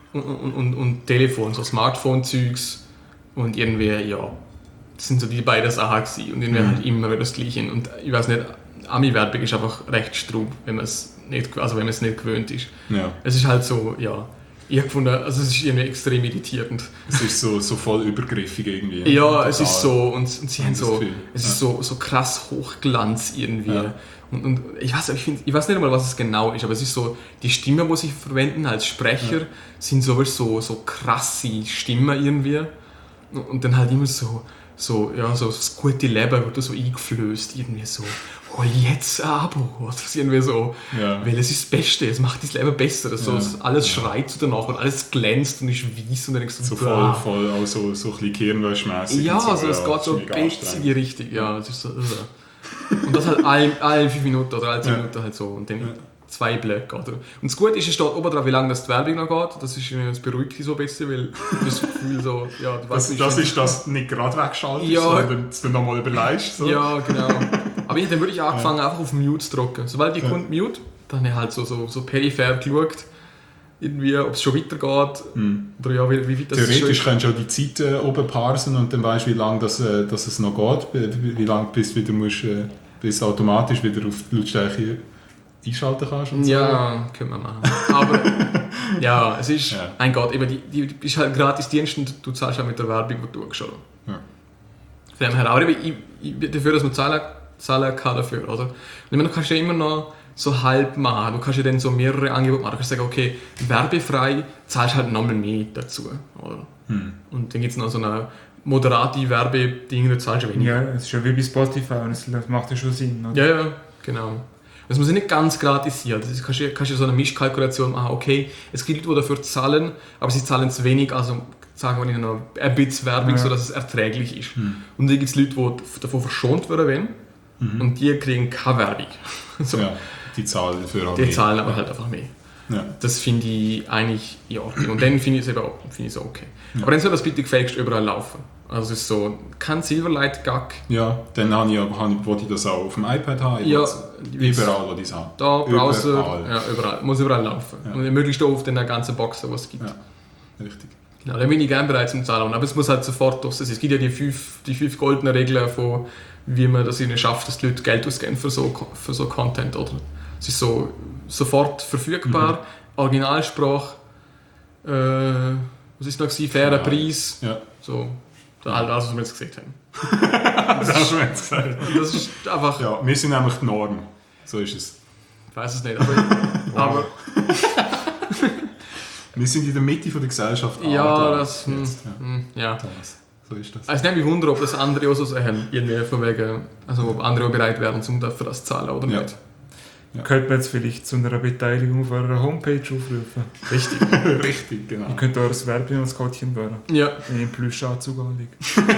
und Telefon, so Smartphone-Zeugs und irgendwie, ja, das sind so die beiden Sachen gewesen. Und irgendwie halt immer wieder das Gleiche. Und ich weiß nicht, Ami-Werbung ist einfach recht strub, wenn man es nicht gewöhnt ist. Ja. Es ist halt so, ja, ich habe gefunden, also es ist irgendwie extrem irritierend. Es ist so voll übergriffig irgendwie. Ja, Total. es ist so, und sie haben so, Gefühl. es ist so krass Hochglanz irgendwie. Ja. Und ich weiß nicht einmal, was es genau ist, aber es ist so, die Stimmen, die sie verwenden als Sprecher, sind so krasse Stimmen irgendwie. Und dann halt immer so das gute Leben wird so eingeflößt, irgendwie so, hol jetzt ein Abo, oder irgendwie so, weil es ist das Beste, es macht das Leben besser, also alles schreit so danach und alles glänzt und ist weiss und dann denkst du so voll auch so ein bisschen Kirnwäschmässig. ja, und so, also es geht so ein mega bisschen anstrengend. in die Richtung, ja, es ist so, und das halt alle 5 Minuten oder alle 10 Minuten halt so und dann 2 Blöcke, oder? Und das Gute ist, es steht oben drauf, wie lange das die Werbung noch geht, das beruhigt dich so ein bisschen, weil du das Gefühl so, ja, du weißt Das ist das nicht gerade wegschaltest, Ja. sondern dass du nochmal überlegst. So. Ja, genau. Aber ich habe dann wirklich angefangen, einfach auf Mute zu drücken. Sobald ich konnte Mute, dann habe ich halt so peripher geschaut, irgendwie, ob es schon weitergeht. Oder ja, wie weit das Theoretisch ist. kannst du auch die Zeit oben parsen und dann weißt du, wie lange dass es noch geht, wie lange bis wieder musst, bis automatisch wieder auf die Lautstärke einschalten kannst. Und so. Ja, können wir machen. Aber ja, es ist, ein Gott, eben die ist halt gratis Dienst und du zahlst auch mit der Werbung, die du schaust. Ja. Von dem her auch, ich bin dafür, dass man zahlen kann dafür, oder? Und ich meine, du kannst ja immer noch so halb machen. Du kannst ja dann so mehrere Angebote machen. Du kannst sagen, okay, werbefrei, zahlst halt nochmal mehr dazu, oder? Und dann gibt es noch so eine moderate Werbedinge, du zahlst ja weniger. Ja, es ist ja wie bei Spotify und es macht ja schon Sinn, oder? Ja, genau. Das muss ja nicht ganz gratis sein. Das kannst du so eine Mischkalkulation machen. Okay, es gibt Leute, die dafür zahlen, aber sie zahlen zu wenig, also sagen wir noch ein bisschen Werbung, sodass es erträglich ist. Und dann gibt es Leute, die davon verschont werden und die kriegen keine Werbung. So. Ja, die zahlen dafür auch Die mehr. zahlen aber halt einfach mehr. Ja. Das finde ich eigentlich in Ordnung. Und dann finde ich es so okay. Aber dann soll das bitte gefälligst überall laufen. Also es ist so, kein Silverlight-Gag. Ja, dann wollte ich das auch auf dem iPad haben. Ja, Überall, wo ich es habe. Da, Browser, Überall. ja, überall. Muss überall laufen. Ja. Und möglichst auch auf den ganzen Boxen, die es gibt. Ja, richtig. Genau, dann bin ich gerne bereit zum Zahlen. Aber es muss halt sofort draussen sein. Es gibt ja die fünf goldenen Regeln von, wie man das schafft, dass die Leute Geld ausgeben für so Content. Oder? Es ist so sofort verfügbar, Originalsprache, was ist noch gewesen? Fairer Preis. Ja. So, alles, was wir jetzt gesagt haben. Das hast du jetzt gesagt. Das ist einfach... Ja, wir sind nämlich die Norm. So ist es. Ich weiß es nicht, aber wir sind in der Mitte von der Gesellschaft ja, angelangt das... jetzt. ja. So ist das. Also ich nehme mich wunder, ob das andere auch so sehen. Irgendwie von wegen, also ob andere auch bereit wären, um für das zu zahlen oder Ja. nicht. Könnte man jetzt vielleicht zu einer Beteiligung auf eurer Homepage aufrufen? Richtig. Richtig, genau. Ihr könnt eures Werbeanskottchen werden. Ja. Wenn ihr einen Plüschanzug anlegt.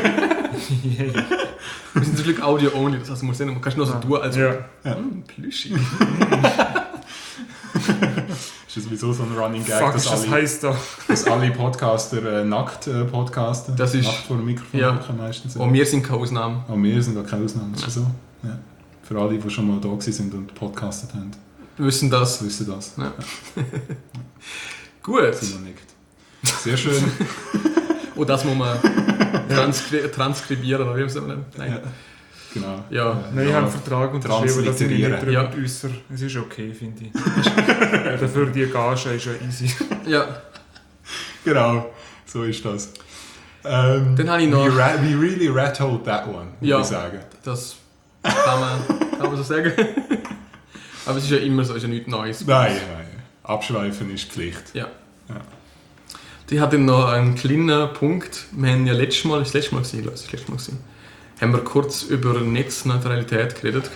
Wir sind zum Glück Audio-only, das heißt, man kannst nur so tun, als Ja. Plüschi. Ist das sowieso so ein Running Gag, Fuck, dass das alle, heisst da. dass alle Podcaster nackt podcasten? Das ist- nackt vor dem Mikrofon ja. hocken meistens. Und wir sind keine Ausnahme. Auch wir sind da keine Ausnahme, ist das so? Ja. Für alle, die schon mal da sind und podcastet haben, Wir wissen das. wissen das. Ja. Gut. Simon nickt. Sehr schön. Und das muss man transkribieren, oder wie man es Nein. Ja. Genau. Ja. Nein, ich habe einen Vertrag unterschrieben, dass ich mich nicht darüber Ja. äußere. Es ist okay, finde ich. Dafür die Gage ist ja easy. Ja. Genau, so ist das. Dann habe ich noch... We really rat-holed that one, muss Ja. ich sagen. Das kann man so sagen. Aber es ist ja immer so, es ist ja nichts Neues. Nein. Abschweifen ist Pflicht. Ja. Ja. Ich hatte noch einen kleinen Punkt. Wir haben ja letztes Mal haben wir kurz über Netzneutralität geredet.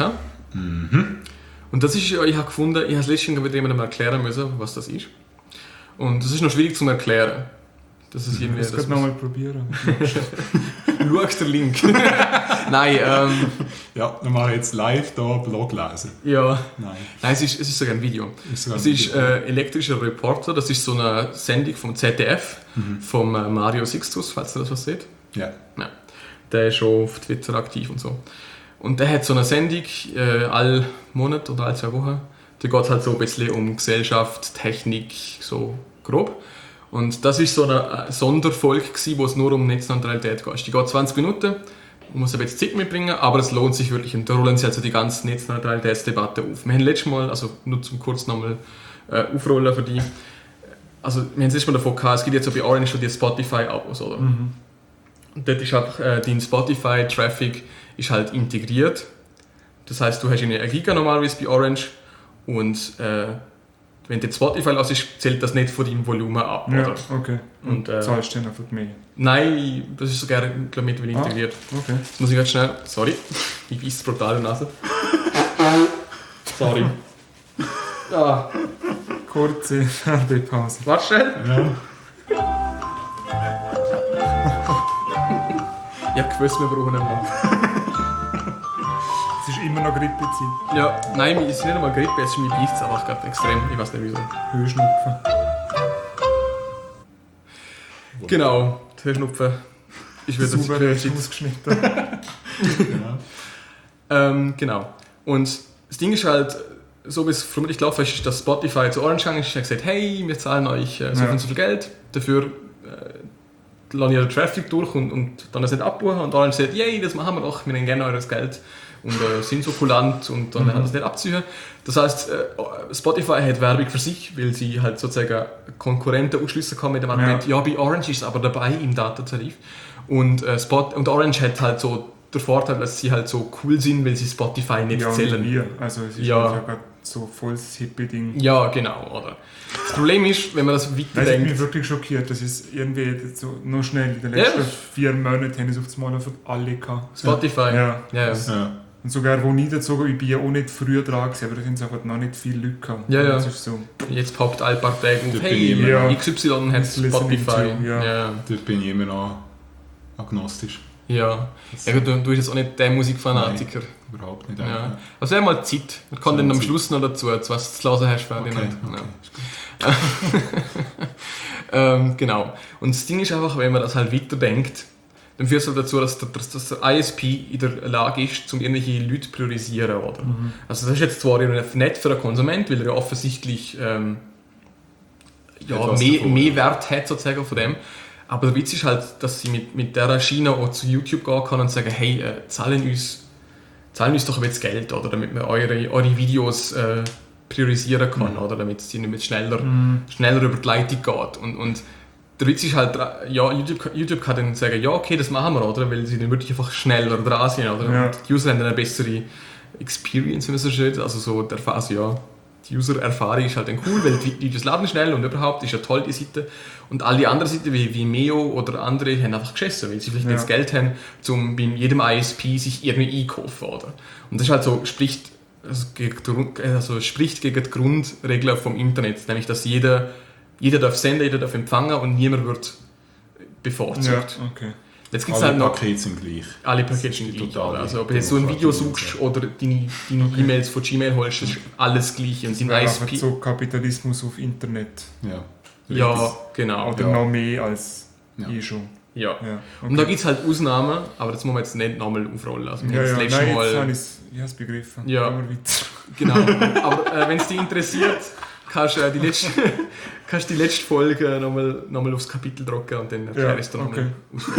Und das ist ja, ich habe gefunden, ich habe es letztens wieder jemandem erklären müssen, was das ist. Und das ist noch schwierig zu erklären. Das ist irgendwie... Das könnte man mal probieren. Schau den Link. Nein, Ja, wir machen jetzt live hier Blog lesen. ja. Nein. Nein, es ist sogar ein Video. sogar Es ein ist Video. elektrischer Reporter, das ist so eine Sendung vom ZDF, vom Mario Sixtus, falls ihr das was seht. Ja. Ja. Der ist schon auf Twitter aktiv und so. Und der hat so eine Sendung all Monat oder all 2 Wochen. Da geht es halt so ein bisschen um Gesellschaft, Technik, so grob. Und das ist so eine Sonderfolge gewesen, wo es nur um Netzneutralität geht. Die geht 20 Minuten, man muss ein bisschen Zeit mitbringen, aber es lohnt sich wirklich. Und da rollen sie also die ganze Netzneutralitätsdebatte auf. Wir haben letztes Mal, also nur zum kurz nochmal aufrollen für die, also wir haben es letztes Mal davon gehabt, es gibt jetzt so bei Orange schon die Spotify-Abos, oder? Und dort ist einfach, dein Spotify-Traffic ist halt integriert. Das heißt, du hast eine Giga normalerweise bei Orange und wenn du jetzt Spotify lässt, zählt das nicht von deinem Volumen ab, Ja, oder? okay. Und, zahlst du dann einfach mehr. Nein, das ist sogar mittlerweile integriert. Okay. Jetzt muss ich ganz schnell... Sorry, ich beiße brutal in die Nase. Sorry. Ah, Kurze Werbepause. warte schnell. Ja. Ich habe gewusst, wir brauchen einen Mann. Es ist immer noch Grippezeit. Ja, nein, es ist nicht einmal Grippe, es ist mir beißt es einfach gerade extrem. Ich weiß nicht wieso. Heuschnupfen. Genau, die Heuschnupfen ist wieder Sauber Zeit. ausgeschnitten. Genau. Und das Ding ist halt, so wie es vermutlich gelaufen ist, dass Spotify zu Orange gegangen ist und hat gesagt, hey, wir zahlen euch so und so viel Geld, dafür lassen ihr den Traffic durch und dann das nicht abbuchen. Und Orange sagt, yay, das machen wir doch, wir nehmen gerne eures Geld und sind so kulant und dann haben das nicht abziehen. Das heißt, Spotify hat Werbung für sich, weil sie halt sozusagen Konkurrenten ausschließen kann mit dem Argument, ja, bei Orange ist es aber dabei im Datentarif. Und Orange hat halt so der Vorteil, dass sie halt so cool sind, weil sie Spotify nicht Ja, zählen. und wir. Also es ist Ja. ja gerade so volles Hippie-Ding. Ja, genau, oder? Das Problem ist, wenn man das Nein, ich weiterdenkt... bin wirklich schockiert, das ist irgendwie so noch schnell, in den letzten 4 Monaten haben es auf das Mal für alle gehabt. Spotify. Ja. Ja. Ja. Und sogar wo ich dazu, ich bin ja auch nicht früher dran gewesen, aber da sind es einfach noch nicht viele Leute gehabt. Ja, ja. Das ist so. Jetzt poppt alle paar Tage auf, Da bin hey, ich immer noch- XY hat Listening Spotify. to, ja. Ja. Dort bin ich immer noch agnostisch. Ja. Ja gut, du bist jetzt auch nicht der Musikfanatiker. Überhaupt nicht. Ja. Also wäre mal Zeit. Wir kommen dann am Schluss noch dazu, was du zu hören hast. Okay, Okay. okay. Ist gut. Genau. Und das Ding ist einfach, wenn man das halt weiterdenkt, dann führt es halt dazu, dass der ISP in der Lage ist, um irgendwelche Leute zu priorisieren. Oder? Also das ist jetzt zwar nett für einen Konsument, weil er ja offensichtlich Etwas mehr davon, Wert hat sozusagen von dem. Aber der Witz ist halt, dass sie mit dieser Schiene auch zu YouTube gehen kann und sagen, hey, zahlen uns doch jetzt Geld, oder, damit man eure Videos priorisieren kann, oder, damit es nicht schneller über die Leitung geht. Und der Witz ist halt, ja, YouTube kann dann sagen, ja, okay, das machen wir, oder, weil sie dann wirklich einfach schneller dran sind, oder? Ja. Und die User haben dann eine bessere Experience, wenn man so schön, also so der Phase, ja. Die User-Erfahrung ist halt dann cool, weil die Videos laden schnell und überhaupt ist ja toll, die Seite. Und all die anderen Seiten wie Vimeo oder andere haben einfach geschissen, weil sie vielleicht nicht das Geld haben, um bei jedem ISP sich irgendwie einkaufen, oder? Und das ist halt so, spricht gegen die Grundregeln vom Internet, nämlich dass jeder darf senden, jeder darf empfangen und niemand wird bevorzugt. Ja, okay. Jetzt gibt's Alle halt noch Pakete sind gleich. alle Pakete sind gleich. Totale Also ob du jetzt so ein Video Demokratie suchst oder deine E-Mails von Gmail holst, ist alles gleich. Und sind Ja, ISP. so Kapitalismus auf Internet. Ja. Ja, genau. Oder Ja. noch mehr als Ja. schon. Ja. Ja, okay. Und da gibt es halt Ausnahmen, aber das muss man jetzt nicht nochmal aufrollen. Also wir haben das letzte Nein, Mal. jetzt habe ich es begriffen. Ja. Gehen wir weiter. Genau. Aber wenn es dich interessiert, kannst du die letzte Folge nochmal aufs Kapitel drücken und dann erkläre ich es dir nochmal.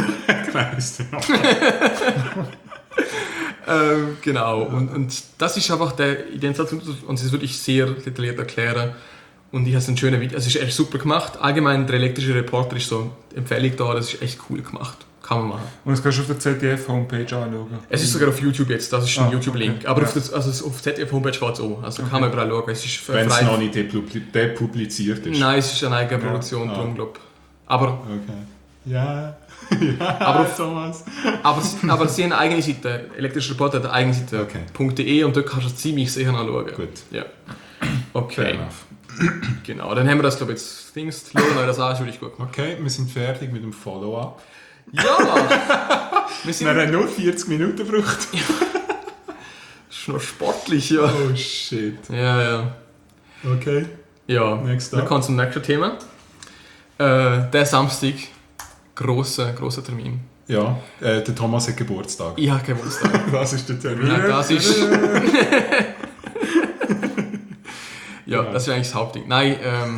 Genau. Und das ist einfach der Identitätsverlust und es ist wirklich sehr detailliert erklären. Und ich habe ein schönes Video, es ist echt super gemacht. Allgemein, der elektrische Reporter ist so eine Empfehlung da, das ist echt cool gemacht. Kann man machen. Und das kannst du auf der ZDF-Homepage anschauen. Es ist sogar auf YouTube jetzt, das ist ein YouTube-Link. okay. Aber Ja. auf ZDF-Homepage geht es auch. Also kann man überall schauen. Es ist Wenn es frei. noch nicht depubliziert ist. Nein, es ist eine eigene Produktion, Ja. darum glaube ich. Aber, Okay. Ja. aber, Thomas. aber sie haben eine eigene Seite. Elektrischer Reporter hat eine eigene Seite. Okay. .de und dort kannst du ziemlich sicher anschauen. Gut. Ja. Fair Okay, enough. genau. Dann haben wir das, glaube ich, jetzt Dings. Schauen wir das an, ist wirklich gut gemacht. Okay, wir sind fertig mit dem Follow-up. Ja! Wir sind Wir haben nur 40 Minuten gebraucht. das ist noch sportlich, ja. Oh shit. Ja. Okay. Ja, Next wir up. kommen zum nächsten Thema. Der Samstag, grosser Termin. Ja, der Thomas hat Geburtstag. Ich habe Geburtstag. Das ist der Termin. Nein, das ist... ja, das ist eigentlich das Hauptding. Nein,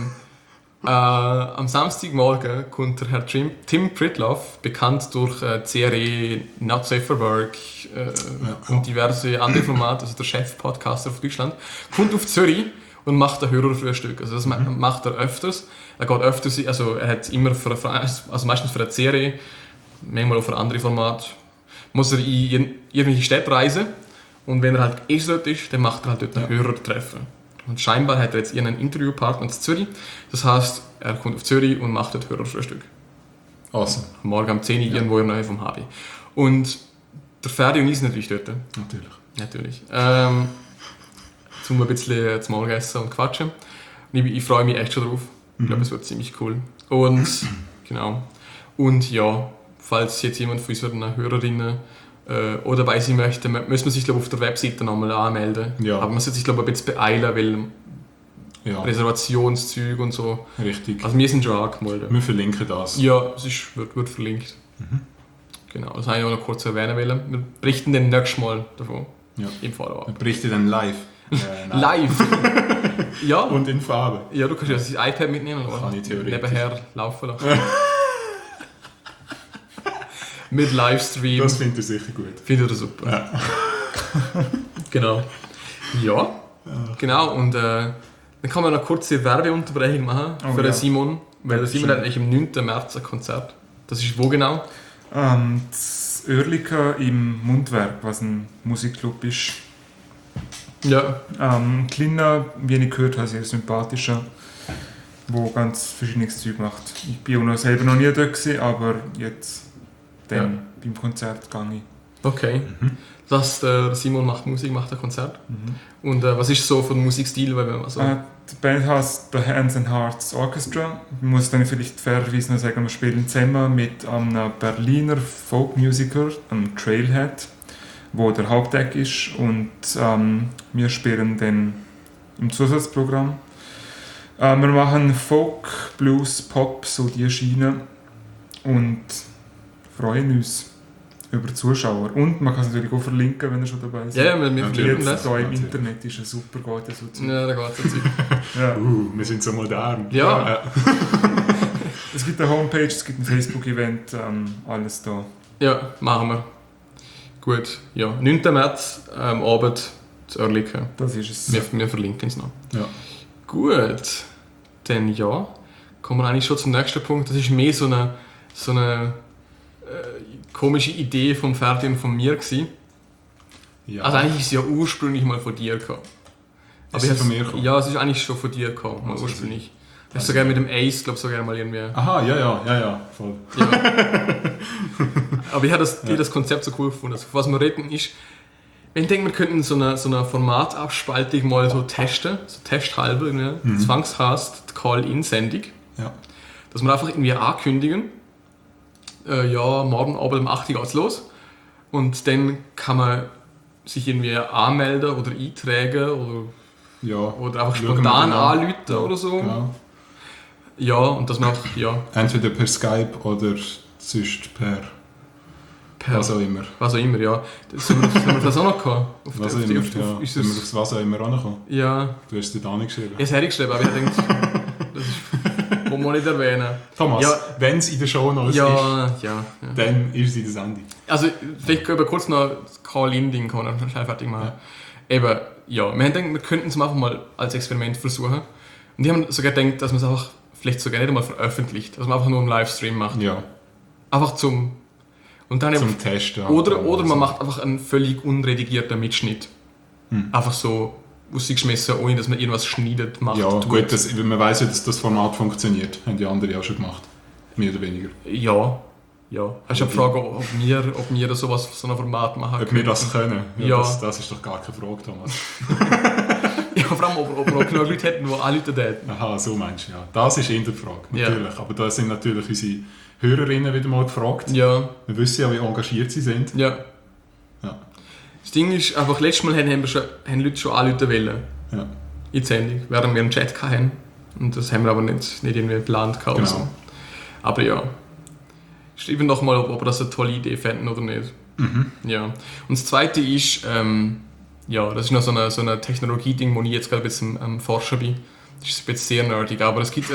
am Samstagmorgen kommt der Herr Tim Pritloff, bekannt durch CRE, Not Safe for Work und diverse andere Formate, also der Chef-Podcaster von Deutschland, kommt auf Zürich und macht ein Hörerfrühstück. Also das macht er öfters. Er geht öfters, also er hat immer also meistens für eine Serie, manchmal auch für andere Formate, muss er in irgendwelche Städte reisen und wenn er halt dort ist, dann macht er halt dort ein Hörertreffen. Und scheinbar hat er jetzt einen Interviewpartner in Zürich. Das heisst, er kommt auf Zürich und macht dort Hörerfrühstück. Awesome. Morgen um 10 Uhr irgendwo in der Nähe vom HB. Und der Ferdi und ich sind natürlich dort. Natürlich. Zum ein bisschen zum Morgenessen und quatschen. Und ich freue mich echt schon drauf. Ich glaube, es wird ziemlich cool. Und genau. Und ja, falls jetzt jemand von unseren Hörerinnen oder dabei sein möchte, muss man sich glaube auf der Webseite nochmal anmelden. Ja. Aber man sollte sich glaube ein bisschen beeilen, weil Ja, Reservationszüge und so. richtig. Also wir sind schon angemeldet. Wir verlinken das. Ja, es wird verlinkt. Genau, das habe ich auch noch kurz erwähnen wollen. Wir berichten dann nächstes Mal davon. Ja. Im Follow-up. Wir berichten dann live. Nein. Live! Ja. Und in Farbe. Ja, du kannst ja das iPad mitnehmen oder Kann ich theoretisch. nebenher laufen lassen. Mit Livestream. Das findet ihr sicher gut. Findet ihr super. Ja. Genau. Ja. Genau, und dann kann man eine kurze Werbeunterbrechung machen für den Simon. Weil der Simon hat eigentlich am 9. März ein Konzert. Das ist wo genau? Das Oerlikon im Mundwerk, was ein Musikclub ist. Ja. Kleiner, wie ich gehört habe, sehr sympathischer, wo ganz verschiedenes Zeug macht. Ich bin auch noch selber noch nie dort gewesen, aber jetzt dann beim Konzert gehe ich. Okay. Der Simon macht Musik, macht ein Konzert. Und was ist so für ein Musikstil? Weil man so Die Band heißt The Hands and Hearts Orchestra. Ich muss dann vielleicht fairerweise noch sagen, wir spielen zusammen mit einem Berliner Folkmusiker, einem Trailhead, wo der Hauptact ist. Und wir spielen dann im Zusatzprogramm. Wir machen Folk, Blues, Pop, so die Schiene. Und freuen uns über Zuschauer. Und man kann es natürlich auch verlinken, wenn ihr schon dabei seid. ja, wir verlinken Jetzt das. hier im Natürlich. Internet ist es super, geht das so zu. Ja, da geht es. Ja. Wir sind so modern. Ja. Es gibt eine Homepage, es gibt ein Facebook-Event, alles da. Ja, machen wir. Gut, ja. 9. März Abend zu Oerlikon. Das ist es. Wir verlinken es noch. Ja. Gut, dann ja, kommen wir eigentlich schon zum nächsten Punkt. Das ist mehr so eine komische Idee vom Ferdi und von mir gewesen. Ja. Also eigentlich ist es ja ursprünglich mal von dir gekommen. Ist es von mir gekommen? Ja, es ist eigentlich schon von dir gekommen, mal Also ursprünglich. Du hast sogar mit dem Ace, glaube ich, sogar mal irgendwie... Aha, ja, voll. Ja. Aber ich habe das Konzept so cool gefunden. Also, was wir reden ist, ich denke, wir könnten so eine Formatabspaltung mal so testen, so testhalber, ne? Zwangshast, Call-In-Sendung. Ja. Dass wir einfach irgendwie ankündigen, ja, morgen Abend um 8 Uhr geht's los. Und dann kann man sich irgendwie anmelden oder eintragen oder einfach Schauen wir spontan genau. anrufen oder so. Genau. Ja, und das macht, ja, Entweder per Skype oder sonst per was auch immer. Was auch immer, ja. Haben wir das auch noch gehabt? Was auch immer, ja. Sind wir aufs was auch immer angekommen? Ja. Du hast es dort angeschrieben. Ich habe es hergeschrieben, aber ich denke, das muss man nicht erwähnen. Thomas, Ja. wenn es in der Show noch ist, Ja. dann ist es in der Sendung. Also, vielleicht können wir kurz noch das Call-In-Ding schnell fertig machen. Ja. Eben, ja, wir haben gedacht, wir könnten es einfach mal als Experiment versuchen. Und die haben sogar gedacht, dass man es einfach vielleicht sogar nicht einmal veröffentlicht, dass man einfach nur einen Livestream macht. Ja, Einfach zum... Und dann zum Testen. oder man macht einfach einen völlig unredigierten Mitschnitt. Einfach so rausgeschmissen, ohne dass man irgendwas schneidet, macht. Ja, tut. gut, man weiss ja, dass das Format funktioniert. Haben die anderen auch schon gemacht. Mehr oder weniger. Ja. Hast du eine Frage, ob wir so ein Format machen Ob wir das können? Ja. Das ist doch gar keine Frage, Thomas. Ja, vor allem, ob wir auch genug Leute hätten, die anrufen hätten. Aha, so meinst du, ja. Das ist in der Frage, Ja. natürlich. Aber da sind natürlich unsere Hörerinnen wieder mal gefragt. Ja. Wir wissen ja, wie engagiert sie sind. Ja. Ja. Das Ding ist, einfach letztes Mal haben Leute schon anrufen wollen. Ja. In die Sendung, während wir einen Chat hatten. Und das haben wir aber nicht irgendwie geplant gehabt. Genau. So. Aber ja. Schreiben doch mal, ob wir das eine tolle Idee fänden oder nicht. Ja. Und das Zweite ist, ja, das ist noch so eine Technologie-Ding, wo ich jetzt gerade ein bisschen am Forschen bin. Das ist ein bisschen sehr nerdig, aber es gibt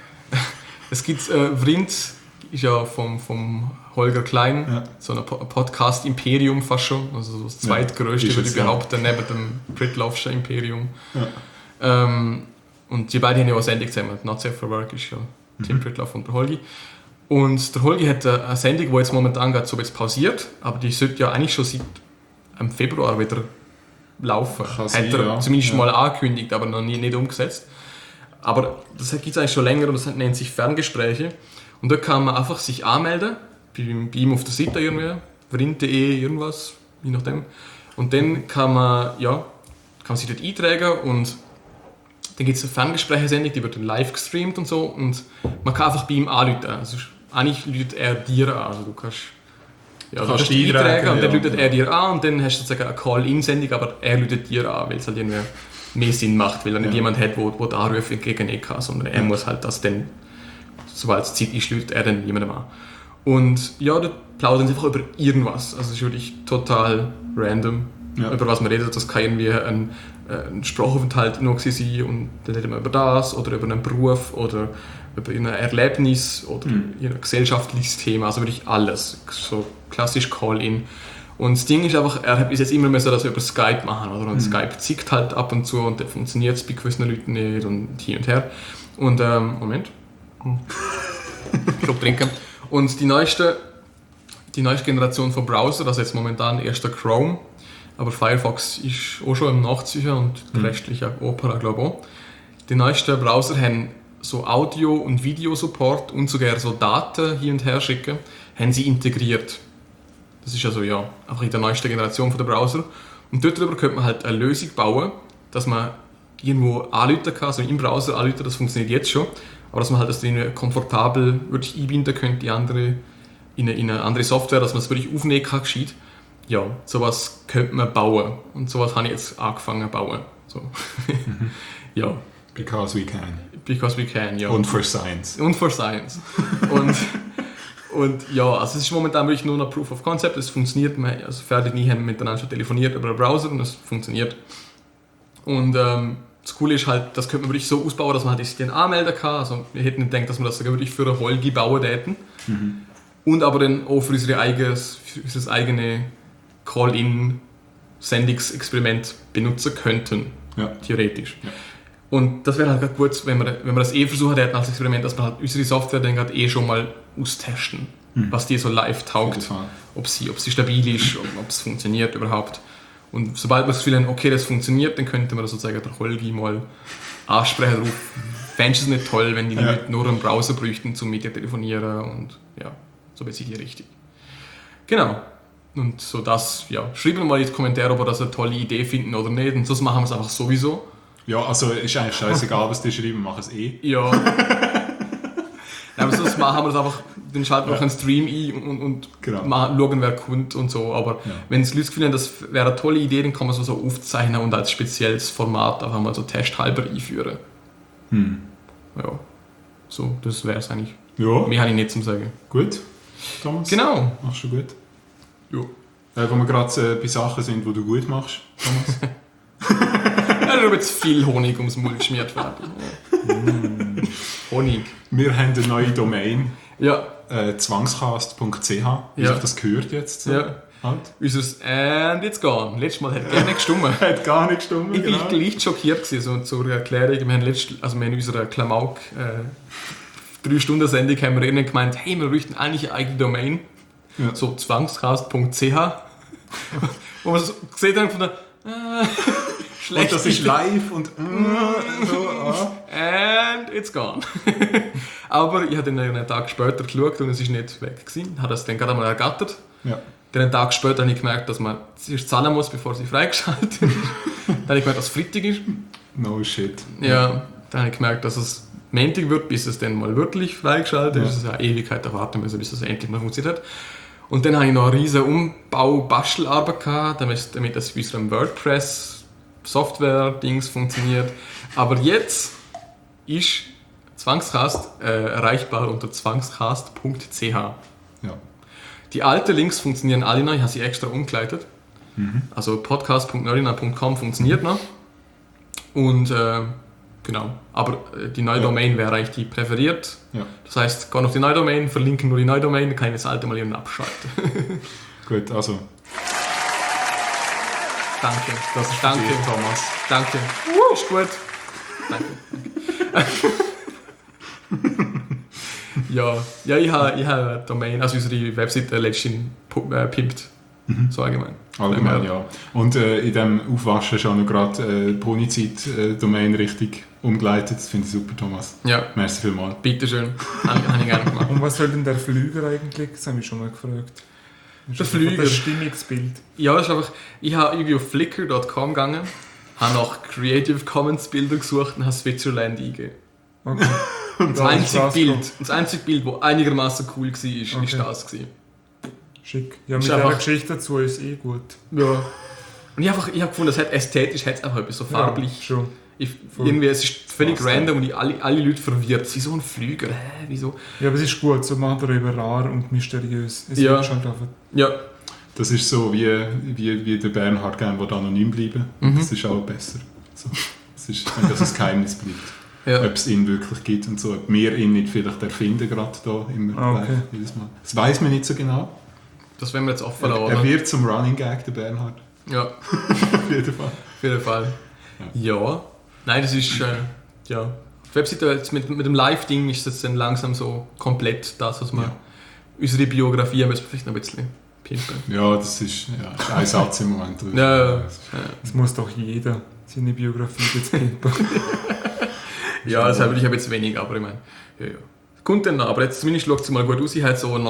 Vrind, ist ja vom Holger Klein, Ja. so ein Podcast-Imperium fast schon, also so das zweitgrößte, ist würde ich es, ja. behaupten, neben dem Britlaufschen Imperium. Ja. Und die beiden haben ja auch eine Sendung zusammen. Not Safe for Work ist ja Tim Britlauf und der Holgi. Und der Holgi hat eine Sendung, die jetzt momentan gerade so jetzt pausiert, aber die sollte ja eigentlich schon seit Februar wieder laufen. Kann Hat sein, er ja. zumindest Ja. mal angekündigt, aber noch nicht umgesetzt. Aber das gibt es eigentlich schon länger und das nennt sich Ferngespräche. Und da kann man einfach sich anmelden, bei ihm auf der Seite irgendwie, vrind.de, irgendwas, je nachdem. Und dann kann man sich dort eintragen und dann gibt es eine Ferngespräche-Sendung, die wird dann live gestreamt und so und man kann einfach bei ihm anrufen. Also eigentlich ruft er dir an. Also du kannst dich eintragen und dann ruft er dir an und dann hast du sozusagen eine Call-In-Sendung, aber er ruft dir an, weil es halt irgendwie mehr Sinn macht, weil er nicht jemand hat, wo die Anrufe entgegennehmen kann, sondern er muss halt das dann, sobald es Zeit ist, ruft er dann jemandem an. Und ja, da plaudern sie einfach über irgendwas. Also es ist wirklich total random, über was man redet. Das kann irgendwie ein Sprachaufenthalt noch sein und dann reden wir über das oder über einen Beruf oder über ein Erlebnis oder ein gesellschaftliches Thema, also wirklich alles. So klassisch Call-In. Und das Ding ist einfach, er hat bis jetzt immer müssen das über Skype machen, oder? Und Skype zickt halt ab und zu und dann funktioniert es bei gewissen Leuten nicht und hin und her. Und, Moment. Ich glaube, trinken. Und die neueste Generation von Browser, also jetzt momentan erst der Chrome, aber Firefox ist auch schon im Nachziehen und der restliche Opera, glaube ich auch. Die neuesten Browser haben so Audio- und Videosupport und sogar so Daten hin und her schicken, haben sie integriert. Das ist also einfach in der neuesten Generation von der Browser. Und darüber könnte man halt eine Lösung bauen, dass man irgendwo anrufen kann, also im Browser anrufen, das funktioniert jetzt schon, aber dass man halt das komfortabel wirklich einbinden könnte in eine andere Software, dass man es wirklich aufnehmen kann, gescheit. Ja, sowas könnte man bauen. Und sowas habe ich jetzt angefangen zu bauen. So. Ja. Because we can. Because we can, ja. Und for science. Und for science. Und ja, also es ist momentan wirklich nur noch Proof of Concept. Es funktioniert, also Ferdi und ich haben miteinander schon telefoniert über einen Browser und es funktioniert. Und das Coole ist halt, das könnte man wirklich so ausbauen, dass man halt den anmelden kann. Also wir hätten nicht gedacht, dass wir das sogar wirklich für eine Holgi bauen hätten. Und aber dann auch für unser eigene Call-in-Sendungsexperiment benutzen könnten. Ja. Theoretisch. Ja. Und das wäre halt gerade gut, wenn wir das versuchen hätten als Experiment, dass wir halt unsere Software dann gerade schon mal austesten, was die so live taugt, ob sie stabil ist, ob es funktioniert überhaupt. Und sobald wir das Gefühl haben, okay, das funktioniert, dann könnten wir das sozusagen der Holgi mal ansprechen darauf. Fändest du es nicht toll, wenn die Leute nur einen Browser bräuchten zum mit dir telefonieren und ja, so wird sich die richtig. Genau. Und so das, ja, schreiben mal in die Kommentare, ob ihr das eine tolle Idee finden oder nicht. Und sonst machen wir es einfach sowieso. Ja, also ist eigentlich scheißegal, was die schreiben, machen es eh. Ja. Aber sonst machen wir es einfach, dann schalten wir noch einen Stream ein und Genau. schauen, wer kommt und so. Aber wenn es Leute finden, das wäre eine tolle Idee, dann kann man so aufzeichnen und als spezielles Format einfach mal so testhalber einführen. Ja. So, das wäre es eigentlich. Ja, Mehr habe ich nicht zum Sagen. gut. Thomas? Genau. Machst du gut? Ja. Wo wir gerade bei Sachen sind, die du gut machst, Thomas. Ja, da wird jetzt viel Honig ums Maul geschmiert werden. Honig. Wir haben eine neue Domain, Ja. zwangscast.ch. Wie Ja. sich das gehört jetzt? So. Ja. Halt. Unseres And it's gone. Letztes Mal hat gar nicht gestimmt. Hat gar nicht gestimmt, Ich genau. war leicht schockiert gewesen, so zur Erklärung. Wir haben in unserer Klamauk 3-Stunden-Sendung haben wir ihnen gemeint, hey, wir bräuchten eigentlich eine eigene Domain. Ja. So zwangscast.ch. Wo wir so gesehen haben von der schlecht. Und das ist live und so. And it's gone. Aber ich habe dann einen Tag später geschaut und es ist nicht weg gewesen. Habe das dann gerade einmal ergattert. Ja. Dann einen Tag später habe ich gemerkt, dass man zuerst zahlen muss, bevor sie freigeschaltet ist. Dann habe ich gemerkt, dass es Freitag ist. No shit. Ja, dann habe ich gemerkt, dass es Montag wird, bis es dann mal wirklich freigeschaltet ist. Das ist eine Ewigkeit erwarten müssen, bis es endlich mal funktioniert hat. Und dann habe ich noch eine riesige Umbau-Bastelarbeit gehabt, damit das wie so ein WordPress-Software-Dings funktioniert. Aber jetzt ist Zwangscast erreichbar unter zwangscast.ch. Ja. Die alten Links funktionieren alle noch, ich habe sie extra umgeleitet. Also podcast.nerdina.com funktioniert noch. Und genau, aber die neue Domain wäre eigentlich die präferiert. Ja. Das heißt, gehen auf die neue Domain, verlinken nur die neue Domain, dann kann ich das alte mal eben abschalten. Gut, also, Danke. das ist Danke. für dich, Thomas. Danke. Ist gut. Danke. Ja, ich habe eine Domain, also unsere Webseite letztens pimpt. So allgemein. Allgemein, ja. Und in diesem Aufwaschen schon noch gerade Ponizid-Domain richtig umgeleitet. Das finde ich super, Thomas. Ja, Merci vielmals. bitteschön. Habe ich gerne gemacht. Und was soll denn der Flüger eigentlich? Das habe ich schon mal gefragt. Der Flüger? Das Stimmungsbild. Ja, das ist einfach, ich habe irgendwie auf flickr.com gegangen, habe nach Creative Commons Bilder gesucht und habe Switzerland eingegeben. Okay. Das einzige Bild, das einigermaßen cool war, ist Okay. das gewesen. Schick. Ja, Ist mit der einfach- Geschichte dazu ist eh gut. Ja. Und ich habe gefunden, das hat ästhetisch hat es einfach etwas so farblich. Ja, schon. Voll. Irgendwie, es ist völlig Passt, random und alle Leute verwirrt. Sie so ein Flüger, wieso? Ja, aber es ist gut, so macht er eben rar und mysteriös. Es Ja. wird schon einfach. Ja, Das ist so wie der Bernhard gerne anonym bleiben. Das ist auch besser. So. Das ist, dass es Geheimnis bleibt. ja. Ob es ihn wirklich gibt und so. Ob wir ihn nicht vielleicht erfinden, gerade da immer Okay. live, jedes Mal. Das weiß man nicht so genau. Das werden wir jetzt offen Er lassen. wird zum Running Gag, der Bernhard. Ja, Auf jeden Fall. auf jeden Fall. Ja. Nein, das ist, ja. Die Webseite jetzt mit dem Live-Ding ist das dann langsam so komplett das, was wir... Ja. Unsere Biografie müssen wir vielleicht noch ein bisschen pimpen. Ja, das ist ein Satz im Moment. Ja. Das muss doch jeder seine Biografie jetzt pimpen. Ja, das habe ich jetzt wenig, aber ich meine, ja. Kommt dann noch, aber jetzt zumindest schaut es mal gut aus. Ich habe so ein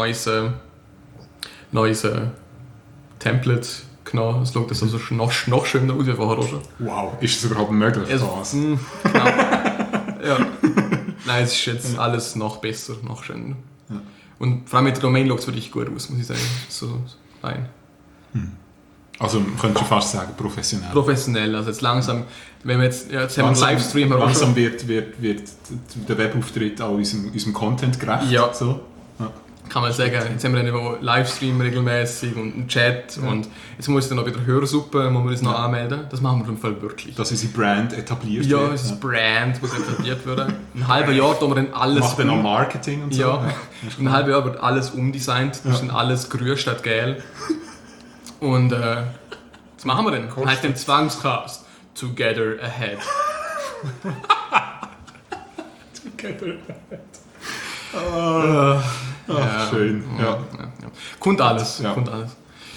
neues Template genommen. Es schaut jetzt also noch schöner aus wie vorher auch schon. Wow, ist das überhaupt möglich? Also, genau. Ja. Nein, es ist jetzt alles noch besser, noch schöner. Ja. Und vor allem mit der Domain schaut es wirklich gut aus, muss ich sagen. So rein. Also man könnte fast sagen professionell. Professionell, also jetzt langsam, wenn wir jetzt haben wir einen Livestream Langsam schon. wird der Webauftritt auch unserem Content gerecht. Ja. So. kann man sagen, jetzt haben wir einen Livestream regelmäßig und einen Chat und jetzt muss dann noch bei der Hörsuppe, muss man uns noch anmelden. Das machen wir im Fall wirklich. Dass unsere Brand etabliert Ja, wird. unser Brand muss etabliert werden. Ein halbes Jahr tun wir dann alles Macht dann auch Marketing und so. Ja, ein halbes Jahr wird alles umdesignt. Das ist dann alles grün statt gel. Und was machen wir denn? Halt den Zwangscast. Together ahead. Together ahead. Ja, schön. Ja. Kommt alles. Ja. Kommt alles.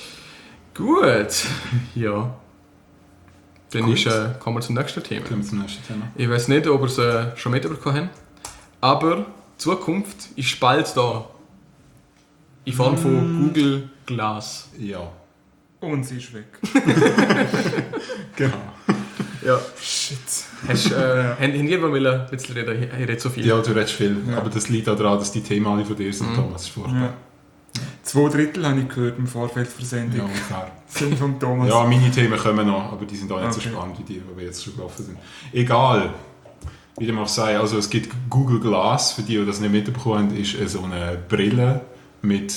Gut. Ja. Dann Gut. Kommen wir zum nächsten Thema. Kommen wir zum nächsten Thema. Ich weiß nicht, ob ihr es schon mitbekommen habt, aber die Zukunft ist bald da. In Form von Google Glass. Ja, Und sie ist weg. genau. Ja. Shit. Habt ihr mal ein bisschen reden? Ich rede so viel. Ja, du redest viel, Ja. aber das liegt auch daran, dass die Themen alle von dir sind, Thomas. Das ist furchtbar. Ja. 2/3 habe ich gehört im Vorfeld der Ja, Sendung. ungefähr. Sind von Thomas. Ja, meine Themen kommen noch, aber die sind auch nicht so Okay. spannend wie die jetzt schon gelaufen sind. Egal, wie dem auch sei, also es gibt Google Glass, für die das nicht mitbekommen haben, ist so eine Brille mit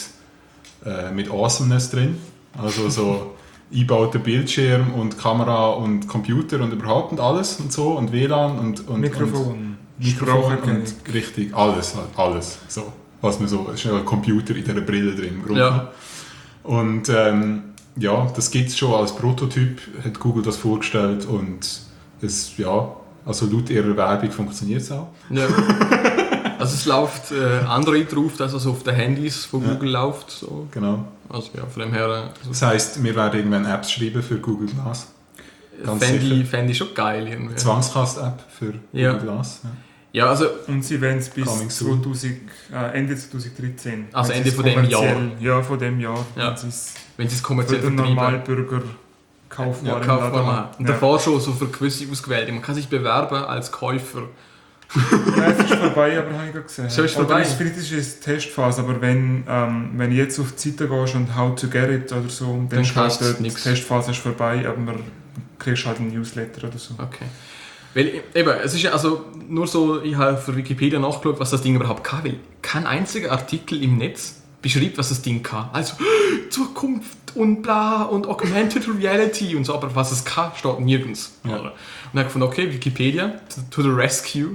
Awesomeness drin. Also so eingebauter Bildschirm und Kamera und Computer und überhaupt und alles und so und WLAN und Mikrofon. und Mikrofon Spracherkennung. und richtig, alles, halt, alles. So, was man so, es ist ein Computer in dieser Brille drin im Grunde. Ja. Und ja, das gibt es schon als Prototyp, hat Google das vorgestellt und es, ja, also laut ihrer Werbung funktioniert es auch. Ja. Also es läuft Android drauf, das was auf den Handys von Ja. Google läuft. So. Genau. Also ja, von dem her Das heisst, wir werden irgendwann Apps schreiben für Google Glass. Ganz fände ich schon geil irgendwie. Zwangskast-App für Ja. Google Glass. Ja. Ja, also Und sie werden es bis Coming soon. Ende 2013. Also wenn Ende sie es von dem Jahr. kommerziell- Ja, von dem Jahr. Ja. Wenn sie es wenn sie es für kommerziell den vertreiben. Normalbürger kaufbar Ja, im kaufbar Laden machen. haben. Und davor schon so für gewisse Ausgewählte. Man kann sich bewerben als Käufer. Ja, es ist vorbei, aber habe ich gerade gesehen. Schon ist Oder vorbei? vielleicht ist es Testphase, aber wenn du jetzt auf die Seite gehst und How to get it oder so, und dann Dann steht kannst du dort, die nix. Testphase ist vorbei, aber man kriegst halt einen Newsletter oder so. Okay. Weil eben, es ist ja also nur so, ich habe für Wikipedia nachgeschaut, was das Ding überhaupt kann. Weil kein einziger Artikel im Netz beschreibt, was das Ding kann. Also Zukunft und bla und Augmented Reality und so, aber was es kann, steht nirgends. Ja. Oder? Und dann habe ich gefunden, okay, Wikipedia, to the rescue.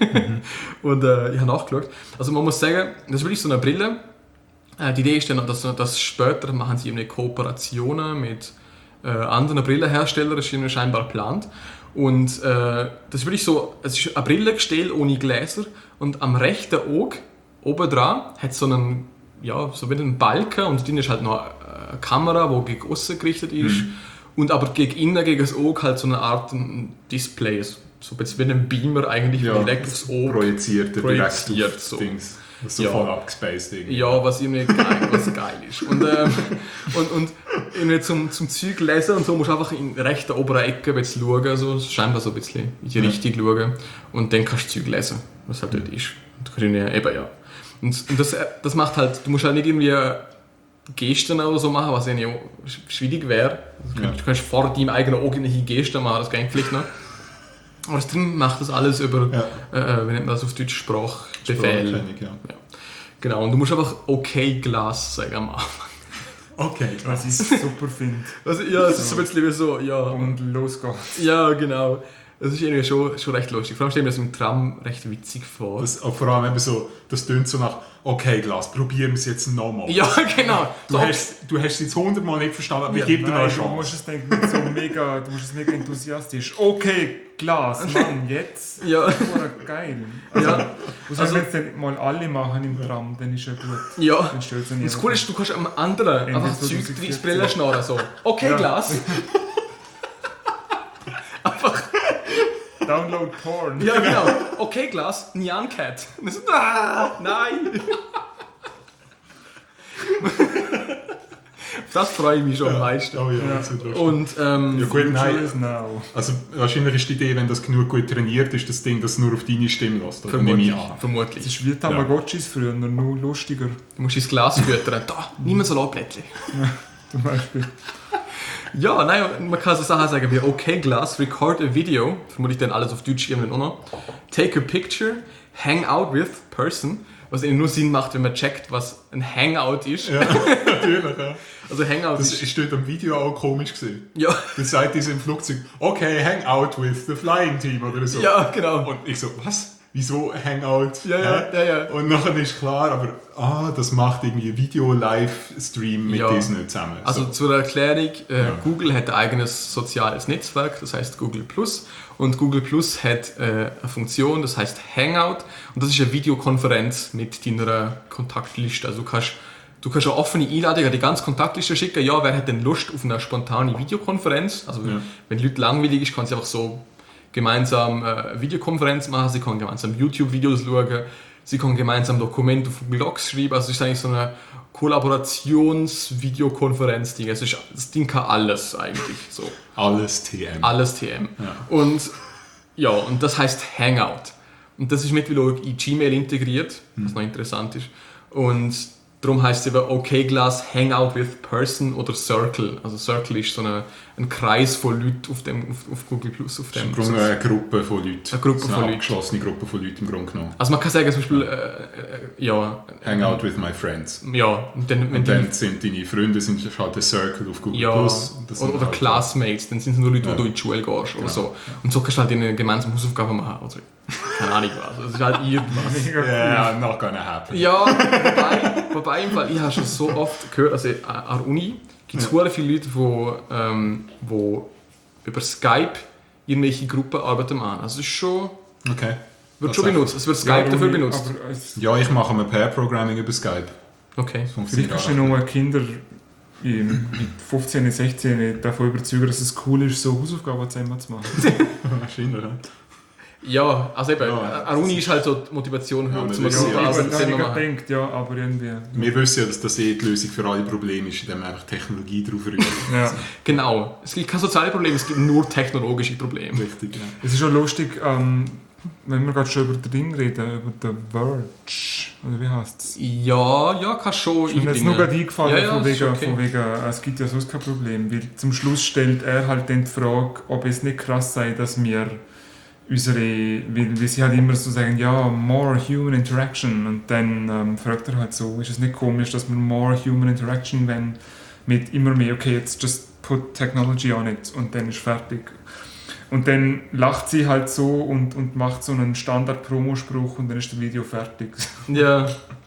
Und ich habe nachgeschaut. Also man muss sagen, das ist wirklich so eine Brille. Die Idee ist dann, dass später machen sie eine Kooperationen mit anderen Brillenherstellern, das ist ihnen scheinbar geplant. Und das ist wirklich so, es ist ein Brillengestell ohne Gläser und am rechten Auge, oben dran, hat so einen, ja, so wie einen Balken und drin ist halt noch eine Kamera, die gegen außen gerichtet ist. Und aber gegen innen, gegen das Auge, halt so eine Art ein Display, so ein bisschen wie ein Beamer eigentlich, Ja, direkt aufs Auge. Projiziert Projiziert, auf so. Dings. Das ist so Ja. voll abgespaced irgendwie. Ja, was irgendwie geil, was geil ist. Und irgendwie zum Zeug lesen und so musst du einfach in der rechten oberen Ecke ein bisschen schauen, also scheinbar so ein bisschen in die Richtung schauen und dann kannst du Zeug lesen, was halt dort ist. Und du kannst irgendwie, eben, ja. Und das macht halt, du musst halt nicht irgendwie Gesten oder so machen, was irgendwie auch schwierig wäre. Ja. Du kannst vor deinem eigenen Auge irgendwelche Gesten machen, das geht vielleicht noch. Aber das Ding macht das alles über, wie nennt man das auf Deutsch, Sprachbefehl. Spracherkennung, ja. Genau, und du musst einfach okay Glas sagen am Anfang. Okay, Was ich super finde. Also, ja, es ist so ein bisschen wie so, ja. Und los geht's. Ja, genau. Das ist irgendwie schon recht lustig. Vor allem stelle ich mir das im Tram recht witzig vor. Das, auch vor allem eben so, das tönt so nach, okay Glas, probieren wir es jetzt nochmal. Ja, genau. Du hast es jetzt 100-mal nicht verstanden, aber ich gebe dir noch eine Du musst Chance. es denken, mit so mega, du musst es mega enthusiastisch. Okay, Glas, Mann, jetzt. Ja. Das war geil. Also, Ja. also, wenn es dann mal alle machen im Tram, dann ist ja gut. Ja. Dann stellt es Und das Coole ist, du kannst am anderen Ende einfach Zeug 2014. ins Brille schnorren. So. Okay, Ja. Glas. Download Porn. Ja, genau. Okay, Glas. Nyan Cat. Und das so, nein. Das freue ich mich schon am meisten. Oh ja, Ja. das wird lustig. Und Ja gut, Future nein. is now. Also wahrscheinlich ist die Idee, wenn das genug gut trainiert ist, das Ding, das nur auf deine Stimme lässt. Oder nehme ich an. Das Vermutlich. ist wie Tamagotchis früher, nur lustiger. Du musst ins Glas füttern. Da, nimm ein Salatblättchen. Zum Beispiel. Ja, nein, man kann so Sachen sagen wie okay Glas, record a video, vermutlich dann alles auf Deutsch irgendwann auch noch. Take a picture, Hangout with Person, was nur Sinn macht, wenn man checkt, was ein Hangout ist. Ja, natürlich, ja. Also Hangout Das ist... ist dort am Video auch komisch gewesen. Ja. Dann sagt dieser im Flugzeug, okay, Hangout with the Flying Team oder so. Ja, genau. Und ich so, was? Wieso Hangout? Ja. Und nachher ist klar, aber das macht irgendwie Video-Livestream mit diesen zusammen. Also zur Erklärung, Google hat ein eigenes soziales Netzwerk, das heißt Google+. Und Google Plus hat eine Funktion, das heißt Hangout. Und das ist eine Videokonferenz mit deiner Kontaktliste. Also du kannst eine offene Einladung an die ganze Kontaktliste schicken. Ja, wer hat denn Lust auf eine spontane Videokonferenz? Also wenn Leute langweilig ist, kann sie einfach so gemeinsam Videokonferenz machen, sie können gemeinsam YouTube-Videos schauen, sie können gemeinsam Dokumente auf Google Docs schreiben. Also es ist eigentlich so eine Kollaborations-Videokonferenz-Ding. Das Ding kann alles eigentlich. So. Alles TM. Alles TM. Ja. Und das heißt Hangout. Und das ist mittlerweile in Gmail integriert, was noch interessant ist. Und darum heißt es eben OKGlass Hangout with Person oder Circle. Also Circle ist so ein Kreis von Leuten auf Google Plus. Auf dem, Das ist eine Gruppe von Leuten. Eine Gruppe von Leuten. Eine abgeschlossene Gruppe von Leuten im Grunde genommen. Also man kann sagen zum Beispiel, Hangout with my friends. Ja. Und dann sind deine Freunde sind halt ein Circle auf Google Plus. Oder halt Classmates, dann sind es nur Leute, die du in die Schule gehst oder so. Und so kannst du halt eine gemeinsame Hausaufgaben machen. Also, keine Ahnung was. Das ist halt irgendwas. Yeah, not gonna happen. Ja, wobei im Fall, ich habe schon so oft gehört, also an der Uni gibt es viele Leute, die über Skype irgendwelche Gruppenarbeiten machen. Also es ist schon... Okay. Wird schon benutzt. Es wird Skype dafür benutzt. Ja, ich mache ein Pair-Programming über Skype. Okay. Vielleicht kannst du noch mal Kinder mit 15, 16 davon überzeugen, dass es cool ist, so Hausaufgaben zusammen zu machen. Wahrscheinlich, ja. Ja, also eben, an der Uni ist halt so die Motivation höher, zum Gruppenarbeiten zusammen machen. Denkt, ja, aber irgendwie... Wir wissen ja, dass das die Lösung für alle Probleme ist, indem man einfach Technologie drauf rührt. Ja. Genau. Es gibt keine sozialen Probleme, es gibt nur technologische Probleme. Richtig, ja. Es ist schon lustig, wenn wir gerade schon über das Ding reden, über The Verge, oder wie heißt es? Ja, kann schon. Ist mir jetzt nur gerade eingefallen, von wegen, okay. es gibt ja sonst kein Problem, weil zum Schluss stellt er halt dann die Frage, ob es nicht krass sei, dass wir weil sie halt immer so sagen, ja, more human interaction, und dann fragt er halt so, ist es nicht komisch, dass wir more human interaction wenn mit immer mehr, okay, jetzt just put technology on it und dann ist fertig. Und dann lacht sie halt so und macht so einen Standard-Promospruch und dann ist das Video fertig. Ja.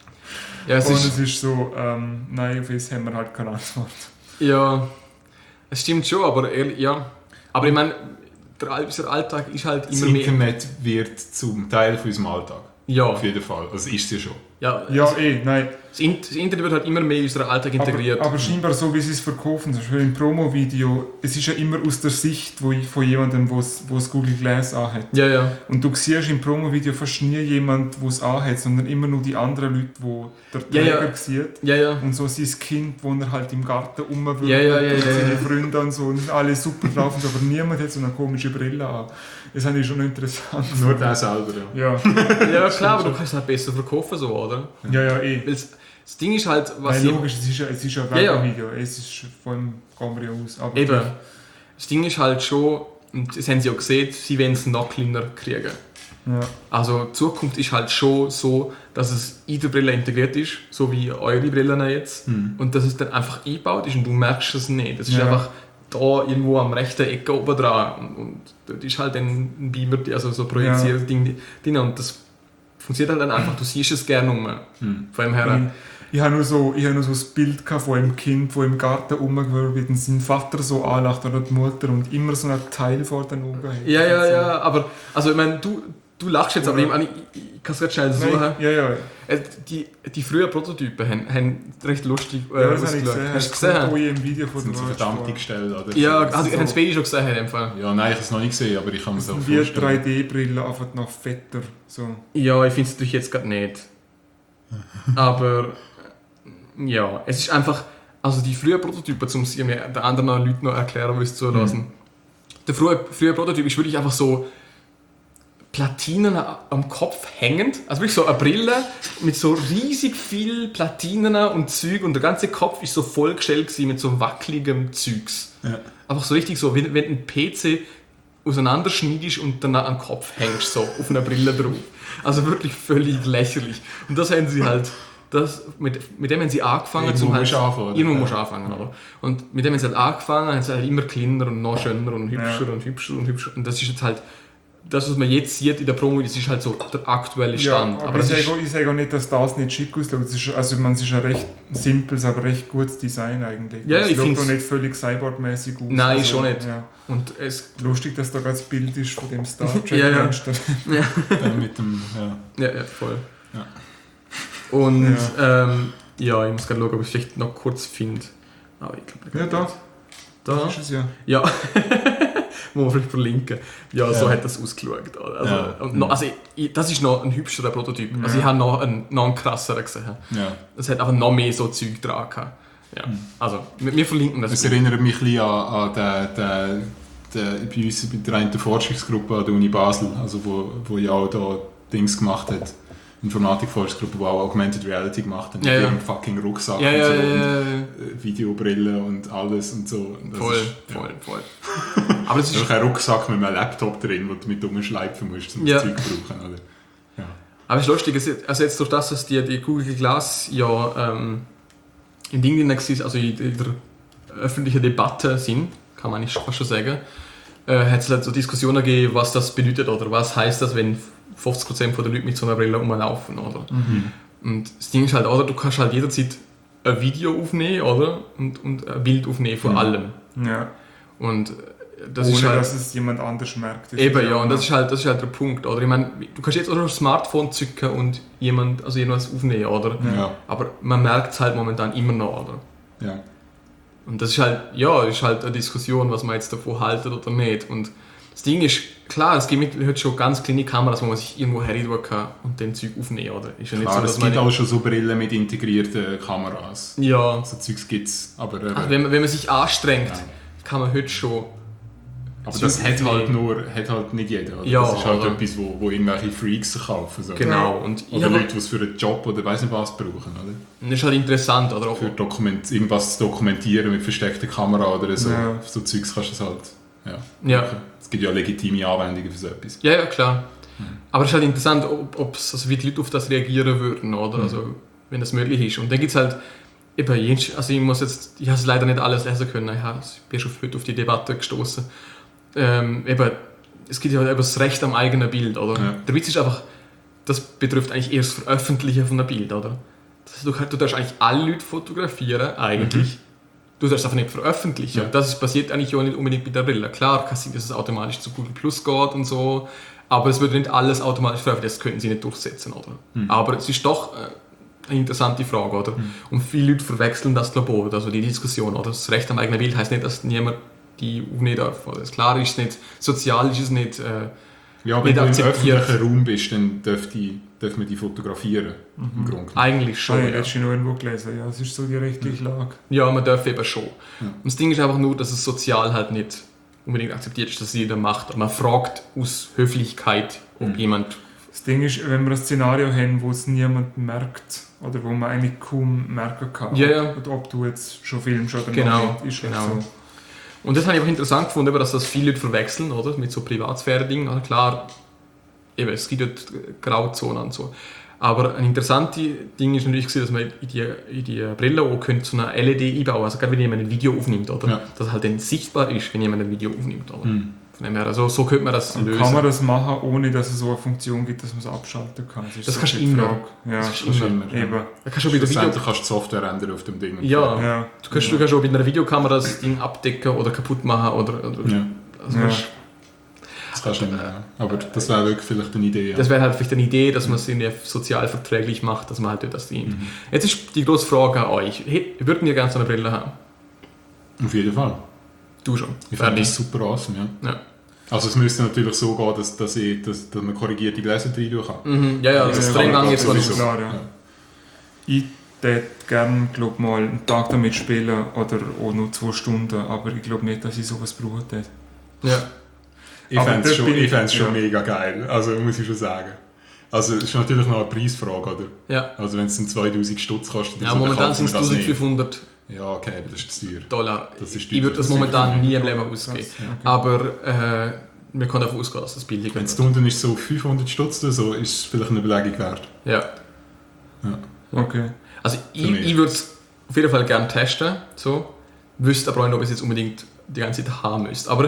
Es ist so, nein, auf das haben wir halt keine Antwort. Ja, es stimmt schon, aber ja. Aber ich meine, unser Alltag ist halt immer mehr... Das Internet wird zum Teil von unserem Alltag. Ja. Auf jeden Fall. Also ist sie schon. Ja, nein. Das Internet wird halt immer mehr in unseren Alltag integriert. Aber scheinbar so, wie sie es verkaufen, zum Beispiel im Promo-Video, es ist ja immer aus der Sicht von jemandem, der das Google Glass anhat. Ja. Und du siehst im Promo-Video fast nie jemanden, der es anhat, sondern immer nur die anderen Leute, die der Träger sieht. Ja. Und so sein Kind, wo er halt im Garten rumwirft, und seine Freunde und so, und alle super drauf, aber niemand hat so eine komische Brille an. Das fand ich schon interessant. Nur der selber, ja. Ja, klar, aber du kannst es halt besser verkaufen, so, oder? Ja, eh. Weil das Ding ist halt, was... Weil logisch, es ist ein Werbevideo, es ist von Kamera aus. Aber eben. Das Ding ist halt schon, und das haben sie ja gesehen, sie wollen es noch kleiner kriegen. Ja. Also die Zukunft ist halt schon so, dass es in der Brille integriert ist, so wie eure Brillen jetzt. Und dass es dann einfach eingebaut ist und du merkst es nicht. Das ist einfach da irgendwo am rechten Ecke oben dran. Und dort ist halt ein Beamer, also so projiziertes Ding drin. Und das funktioniert halt dann einfach, du siehst es gerne um. Von dem her. Ich habe nur so das Bild von einem Kind, das im Garten rumgewirbelt und sein Vater so anlacht oder die Mutter und immer so ein Teil vor den Augen hat. Ja, aber also ich meine, du lachst jetzt, aber ich kann es gerade schnell suchen. Ja. Die frühen Prototypen haben recht lustig das habe ich gesehen. Hast du gesehen? Oh, im Video von Sind so verdammt gestellt, oder? Ja, also ich habe es beide schon gesehen in dem Fall. Ja, nein, ich habe es noch nicht gesehen, aber ich kann mir das auch wie vorstellen. 3D-Brille, einfach noch fetter. So. Ja, ich finde es natürlich jetzt gerade nicht. Aber ja, es ist einfach, also die frühen Prototypen, um es den anderen Leuten noch erklären, was zu lassen. Der frühe Prototyp ist wirklich einfach so Platinen am Kopf hängend, also wirklich so eine Brille mit so riesig viel Platinen und Zeug und der ganze Kopf ist so vollgestellt mit so wackeligem Zeugs. Ja. Einfach so richtig so, wenn ein PC auseinanderschneidest und dann am Kopf hängst, so auf einer Brille drauf. Also wirklich völlig lächerlich. Und das haben sie halt, mit dem haben sie angefangen. Irgendwo halt, musst du anfangen. Irgendwo musst du anfangen, oder? Und mit dem haben sie halt angefangen, haben sie halt immer kleiner und noch schöner und hübscher und hübscher und hübscher. Und das ist jetzt halt, das, was man jetzt sieht in der Promo, das ist halt so der aktuelle Stand. Ja, aber ich sage auch nicht, dass das nicht schick aussieht. Es ist ein recht simples, aber recht gutes Design eigentlich. Ja, es ich sieht finde auch nicht völlig Cyborg-mäßig aus. Nein, schon nicht. Ja. Und es, Lustig, dass da gerade das Bild ist von dem Star Trek. Ja, ja. Mit dem, ja, voll. Ja. Und ich muss gerade schauen, ob ich es vielleicht noch kurz finde. Aber ich glaube, Ja, da Da? ist es ja. Ja. Muss man vielleicht verlinken. Ja, so Ja. hat das ausgeschaut. Also, Ja. und noch, also das ist noch ein hübscherer Prototyp. Ja. Also ich habe noch einen krasseren gesehen. ja. Es hat einfach noch mehr so Zeug dran gehabt. Ja. Also, wir verlinken das. Es erinnert mich ein bisschen an den bei uns bei der einen Forschungsgruppe an der Uni Basel, also wo ja auch da Dings gemacht hat, Informatik-Forschungsgruppe, die auch Augmented Reality gemacht hat, Ja, mit ja. ihrem fucking Rucksack Ja, und so, ja. und Videobrille und alles und so. Und das Voll, ist, voll. Aber es Das ist ist, ein Rucksack mit einem Laptop drin, wo du mit rumschleifen musst, um Ja. das Zeug zu brauchen. Oder? Ja. aber es ist lustig, also jetzt durch das, dass die Google Glass ja im Ding drin war, also in der öffentlichen Debatte sind, kann man nicht fast schon sagen, hat es halt so Diskussionen gegeben, was das bedeutet oder was heißt das, wenn 50% der Leute mit so einer Brille rumlaufen, oder? Und das Ding ist halt, oder, du kannst halt jederzeit ein Video aufnehmen, oder? Und ein Bild aufnehmen von allem. Ja. Und das Ohne ist halt, dass es jemand anders merkt. Das eben, ist ja, und das ist halt der Punkt, oder? Ich meine, du kannst jetzt auch ein Smartphone zücken und irgendwas aufnehmen, oder? Ja. Aber man merkt es halt momentan immer noch, oder? Ja. Und das ist halt, ist halt eine Diskussion, was man jetzt davon haltet oder nicht. Und das Ding ist, klar, es gibt heute schon ganz kleine Kameras, wo man sich irgendwo hertun kann und den Zeug aufnehmen, oder? Ist ja nicht Klar, so, es dass man gibt auch schon so Brillen mit integrierten Kameras. ja, So Zeugs gibt es, aber, also wenn man sich anstrengt, Ja. kann man heute schon. aber das hat halt nicht jeder. Oder? Ja, das ist halt oder? etwas, wo irgendwelche Freaks kaufen. So. Genau. Und Oder Leute, die es für einen Job oder weiss nicht was brauchen. Oder? das ist halt interessant, oder? Auch, Für irgendwas zu dokumentieren mit versteckter Kamera oder so. Ja. So Zeugs kannst du es halt Ja. brauchen. Es gibt ja legitime Anwendungen für so etwas. ja, klar. Aber es ist halt interessant, also wie die Leute auf das reagieren würden, oder? Also, wenn das möglich ist. Und dann gibt es halt eben, also ich habe es leider nicht alles lesen können, ich bin schon heute auf die Debatte gestoßen. Eben, es geht ja halt über das Recht am eigenen Bild, oder? Ja. Der Witz ist einfach, das betrifft eigentlich eher das Veröffentlichen von einem Bild, oder? Du darfst eigentlich alle Leute fotografieren, eigentlich. Du darfst es einfach nicht veröffentlichen. Ja. Das passiert eigentlich auch nicht unbedingt mit der Brille. Klar kann sein, dass es automatisch zu Google Plus geht und so, aber es würde nicht alles automatisch veröffentlichen, das könnten sie nicht durchsetzen, oder? Aber es ist doch eine interessante Frage, oder? Und viele Leute verwechseln das, glaube ich, auch, also die Diskussion, oder? Das Recht am eigenen Bild heisst nicht, dass niemand die aufnehmen darf. Oder? Klar ist es nicht, sozial ist es nicht, Ja, wenn nicht du im akzeptiert. öffentlichen Raum bist, dann darf man die fotografieren. Im Grunde genommen. Eigentlich schon. Schon, Ja. das ist noch irgendwo gelesen. Ja, es ist so die rechtliche Lage. Ja, man darf eben schon. Ja. Und das Ding ist einfach nur, dass es sozial halt nicht unbedingt akzeptiert ist, dass es jeder macht. Aber man fragt aus Höflichkeit, ob jemand... Das Ding ist, wenn wir ein Szenario haben, wo es niemand merkt, oder wo man eigentlich kaum merken kann, Ja, ja. oder ob du jetzt schon filmst oder Genau, noch nicht, ist halt genau. so. Und das habe ich einfach interessant gefunden, eben, dass das viele Leute verwechseln, oder? Mit so Privatsphäre-Dingen. Also klar, eben, es gibt dort Grauzonen und so. Aber ein interessantes Ding ist natürlich, dass man in die Brille auch könnte so eine LED einbauen, also gerade wenn jemand ein Video aufnimmt, oder? Ja. Dass halt dann sichtbar ist, wenn jemand ein Video aufnimmt, oder? Von dem her, also so könnte man das lösen. Kann man das machen, ohne dass es so eine Funktion gibt, dass man es abschalten kann? ist Das so kannst du die immer. Frage. Ja, Das ist Das ist immer. immer, eben. Da kannst du auch bei der Video... Schlussendlich kannst du die Software ändern auf dem Ding. Ja, Ja. du kannst auch mit einer Videokamera das Ding abdecken oder kaputt machen oder Ja. also Ja. Das kannst du nicht mehr. Aber das wäre wirklich vielleicht eine Idee. Ja. das wäre halt vielleicht eine Idee, dass man es irgendwie sozial verträglich macht, dass man halt das dient. Jetzt ist die grosse Frage an euch. Würden ihr gerne so eine Brille haben? Auf jeden Fall. Du schon. Ich finde das super awesome, ja. Ja. Also es müsste natürlich so gehen, dass man korrigierte Gläser rein tun kann. Mhm. Ja, das ist streng kann man lang jetzt mal sowieso. so. Klar, ja. Ich würde gerne, glaub mal, einen Tag damit spielen oder auch nur 2 Stunden, aber ich glaube nicht, dass ich sowas brauchen würde. Ja. Ich Aber fände es dort bin ich- schon ja. mega geil, also muss ich schon sagen. Also es ist natürlich noch eine Preisfrage, oder? Ja. Also wenn es dann 2000 Stutz kostet, Ja, so, dann momentan kauft sind es man das nicht. 1500 Ja, okay, aber das ist zu teuer. Dollar. Das ist Ich würde das teuer. momentan nie im Leben ausgeben. Krass, ja, okay. Aber wir können davon ausgehen, dass das billiger Wenn es unten ist so 500 Stutz oder so, ist es vielleicht eine Überlegung wert. Ja. Okay. Also Für mich. ich würde es auf jeden Fall gerne testen, so. Wüsste aber auch nicht, ob ich es jetzt unbedingt die ganze Zeit haben müsste. Aber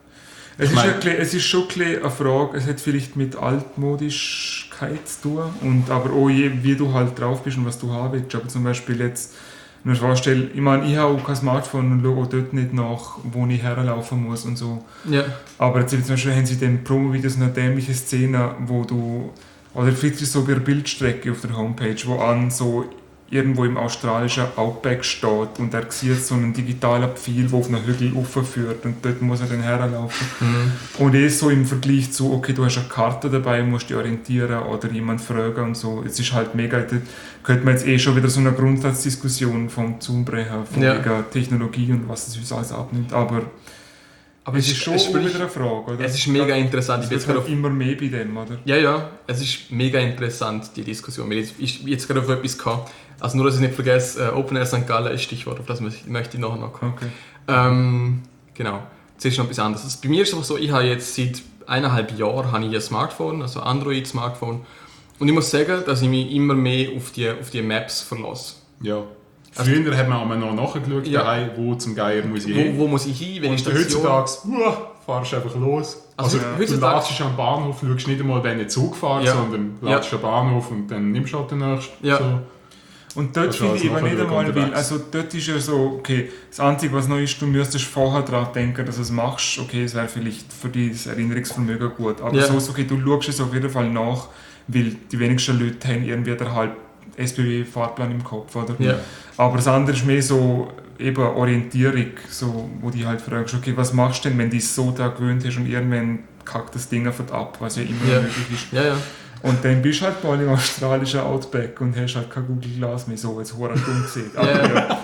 Es ist schon ein bisschen eine Frage, es hat vielleicht mit Altmodischkeit zu tun, und aber auch wie du halt drauf bist und was du haben willst. Aber zum Beispiel jetzt, wenn ich mir vorstelle, ich meine, ich habe auch kein Smartphone und schaue auch dort nicht nach, wo ich herlaufen muss und so. ja, Aber jetzt zum Beispiel haben sie in den Promo-Videos eine dämliche Szene, wo du, oder vielleicht ist so bei einer Bildstrecke auf der Homepage, wo an so irgendwo im australischen Outback steht und er sieht so einen digitalen Pfeil, der auf einen Hügel raufführt und dort muss er dann herlaufen. Und so im Vergleich zu, okay, du hast eine Karte dabei, musst dich orientieren oder jemand fragen und so. Es ist halt mega, da könnte man jetzt schon wieder so eine Grundsatzdiskussion vom Zumbrechen, von wegen Technologie und was es uns alles abnimmt, aber es ist schon wieder eine Frage, oder? Es ist mega interessant. Es Ich bin jetzt wird gerade halt immer mehr bei dem, oder? Ja, es ist mega interessant, die Diskussion. Ich jetzt gerade auf etwas gehabt. Also nur, dass ich nicht vergesse, Open Air St. Gallen ist Stichwort, auf das möchte ich nachher noch kommen. Okay. Genau, jetzt ist noch etwas anderes. Also bei mir ist es einfach so, ich habe jetzt seit 1,5 Jahren habe ich ein Smartphone, also Android-Smartphone. Und ich muss sagen, dass ich mich immer mehr auf die Maps verlasse. Ja. Früher hat man einmal noch nachgeschaut, daheim, wo zum Geier muss ich hin. Wo muss ich hin, wenn ich Und heutzutage fahrst du einfach los. Also, Du heutzutage- latschst am Bahnhof, schaust nicht einmal, wenn der Zug fährt, sondern latschst am Bahnhof und dann nimmst du halt den nächsten. Ja. So. Und dort Das finde ist ich alles eben nicht einmal, unterwegs. weil, also dort ist ja so, okay, das Einzige, was noch ist, du müsstest vorher daran denken, dass du es machst, okay, es wäre vielleicht für dich das Erinnerungsvermögen gut, aber so ist okay, du schaust es auf jeden Fall nach, weil die wenigsten Leute haben irgendwie den halben SBB-Fahrplan im Kopf, oder? Ja. Aber das andere ist mehr so eben Orientierung, so, wo du halt fragst, okay, was machst du denn, wenn du dich so daran gewöhnt hast und irgendwann kackt das Ding einfach ab, was ja immer möglich ist. Ja. Und dann bist du halt mal im australischen Outback und hast halt kein Google Glass mehr, so jetzt verdammt dumm gesehen. Aber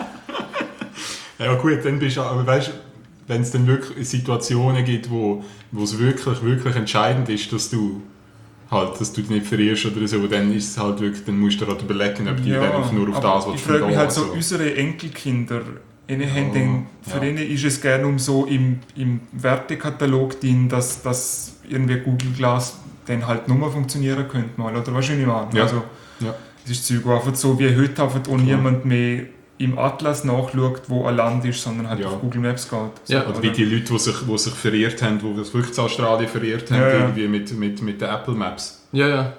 Ja gut, dann bist du, aber weißt, wenn es dann wirklich Situationen gibt, wo es wirklich entscheidend ist, dass du dich nicht verirrst oder so, dann ist es halt wirklich, dann musst du halt überlegen, ob die dann einfach nur auf aber das, was ich frage mich da halt so, unsere Enkelkinder, für ihnen ist es gerne um so im Wertekatalog drin, dass irgendwie Google Glass dann halt nur funktionieren könnte mal, oder was ich nicht meine? Ja. Also, Ja. es ist Zeug, wo einfach so wie heute einfach auch niemand mehr im Atlas nachschaut, wo ein Land ist, sondern halt auf Google Maps geht. So, Ja. Oder wie die Leute, die sich verirrt haben, die sich wirklich zu Australien verirrt haben, irgendwie mit den Apple Maps. Ja.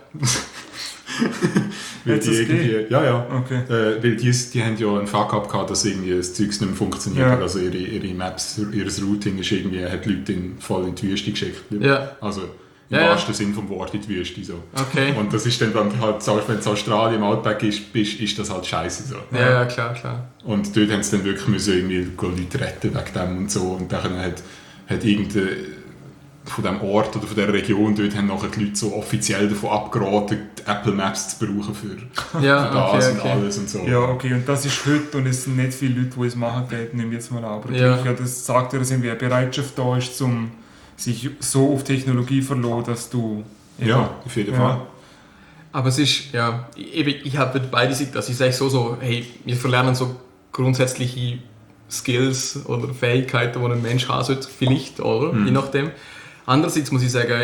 Weil Jetzt die das irgendwie, geht? ja. Okay. Weil die haben ja einen Fuck-up gehabt, dass irgendwie das Zeug nicht mehr funktioniert. Ja. Also ihre Maps, ihr Routing ist irgendwie, hat Leute voll in die Wüste geschickt. Ja. Also im wahrsten Sinn vom Wort in die Wüste. So. Okay. Und das ist dann halt, wenn du in Australien im Outback ist das halt scheiße so. Ja, klar. Und dort haben sie dann wirklich müssen irgendwie Leute retten wegen dem und so. Und dann hat irgendein von dem Ort oder von der Region dort haben nachher die Leute so offiziell davon abgeraten, die Apple Maps zu brauchen für das und alles und so. Ja, okay, und das ist heute und es sind nicht viele Leute, die es machen werden, nehmen wir jetzt mal an. Aber Ja. das sagt ja, dass irgendwie eine Bereitschaft da ist, um sich so auf Technologie zu verlassen, dass du... Ja, auf jeden Fall. Aber es ist, ich habe beide Seiten, also ich sage so, hey, wir verlernen so grundsätzliche Skills oder Fähigkeiten, die ein Mensch haben sollte, vielleicht, oder? Je nachdem. Andererseits muss ich sagen,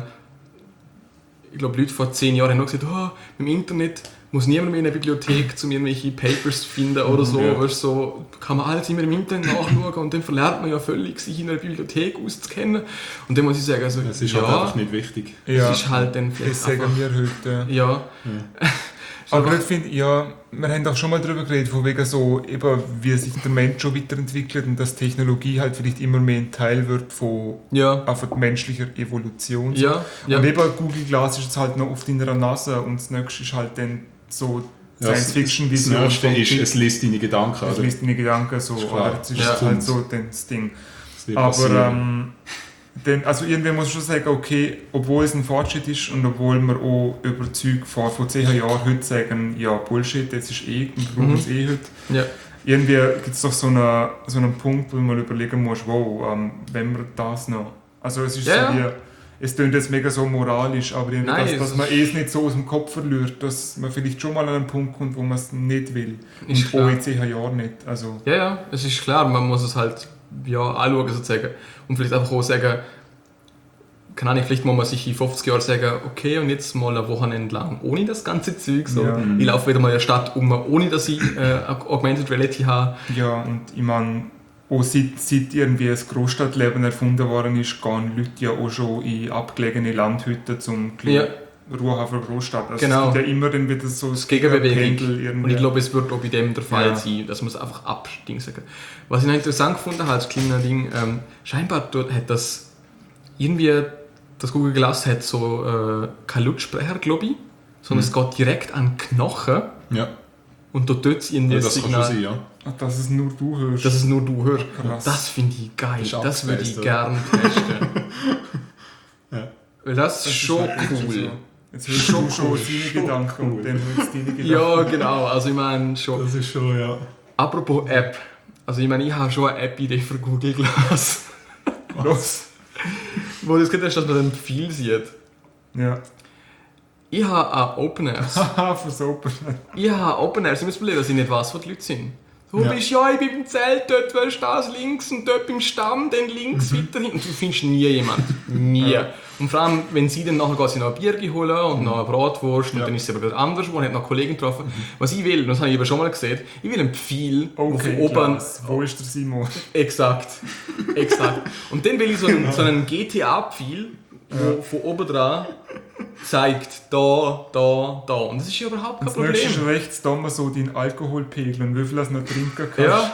ich glaube, Leute vor 10 Jahren haben noch gesagt, im Internet muss niemand mehr in der Bibliothek, um irgendwelche Papers zu finden oder so. Ja. Weißt, so kann man alles immer im Internet nachschauen und dann verlernt man ja völlig, sich in einer Bibliothek auszukennen. Und dann muss ich sagen, also, Es ist halt einfach nicht wichtig. Ja, es ist halt dann das vielleicht sagen einfach, wir heute. ja. Aber ich finde, wir haben auch schon mal darüber geredet, von wegen so, eben, wie sich der Mensch schon weiterentwickelt und dass Technologie halt vielleicht immer mehr ein Teil wird von einfach menschlicher Evolution. So. Ja. Und eben Google Glass ist jetzt halt noch auf deiner Nase und das nächste ist halt dann so Science-Fiction-Vision. Das nächste ist, es liest deine Gedanken. Es oder? liest deine Gedanken so, oder? Das ist halt so das Ding. Das wird Aber passieren. also irgendwie muss ich schon sagen, okay, obwohl es ein Fortschritt ist und obwohl wir auch über Zeug vor 10 Jahren heute sagen, ja Bullshit, das ist wir brauchen es heute. Ja. Irgendwie gibt es doch so einen Punkt, wo man überlegen muss, wow, wenn wir das noch... Also es ist so wie... Es klingt jetzt mega so moralisch, aber irgendwie, Nein, dass man es nicht so aus dem Kopf verliert, dass man vielleicht schon mal an einen Punkt kommt, wo man es nicht will. Ist Und klar. auch in 10 Jahren nicht. Also, Ja, es ist klar, man muss es halt anschauen sozusagen. Und vielleicht einfach auch sagen, keine Ahnung, vielleicht muss man sich in 50 Jahren sagen, okay, und jetzt mal ein Wochenende lang ohne das ganze Zeug. So. Ja. Ich laufe wieder mal in der Stadt ohne dass ich Augmented Reality habe. Ja, und ich meine, auch seit irgendwie das Großstadtleben erfunden worden ist, gehen Leute ja auch schon in abgelegene Landhütten zum Ruhe haben für die Großstadt. Also Genau. es gibt ja immer dann wieder so Das Gegenbewegung. irgendwie. Und ich glaube, es wird auch bei dem der Fall Ja. sein, dass man es einfach abdingsen kann. Was ich noch interessant gefunden habe als kleiner Ding, scheinbar dort hat das irgendwie, das Google Glass hat so keinen Lautsprecher, glaube ich, sondern es geht direkt an den Knochen Ja, und dort tut es irgendwie das kann schon sein, ja. Ach, dass es nur du hörst. dass es nur du hörst. Krass. Das finde ich geil. Das ist Das würde ich abgespaced, gerne testen. Ja. Weil das ist Das ist schon halt echt cool. so. Jetzt hörst du schon seine Gedanken und dann hörst du deine Gedanken. Ja, genau. Also ich meine schon. Das ist schon, ja. Apropos App. Also ich meine, ich habe schon eine App-Idee für Google Glass. Los. Wo das geht, dass man dann viel sieht. Ja. Ich habe eine Open Airs. Haha, fürs Open. Ich habe Open Airs. Ich muss überlegen, dass ich nicht weiß, wo die Leute sind. Du Ja. bist ja ich bin im Zelt, dort weißt du das links und dort beim Stamm, dann links weiter hinten. Und du findest nie jemanden. Nie. Und vor allem, wenn sie dann nachher geht sie noch ein Bier holen und noch eine Bratwurst und Ja. dann ist sie aber wieder anders und hat noch Kollegen getroffen. Was ich will, das habe ich aber schon mal gesehen, ich will einen Pfeil, wo von oben... Klaas, wo ist der Simon? Exakt. Und dann will ich so einen GTA-Pfeil, der von oben dran zeigt, da. Und das ist ja überhaupt kein Als nächstes Problem. rechts da mal so deinen Alkoholpegel und wie viel du noch trinken kannst. Ja,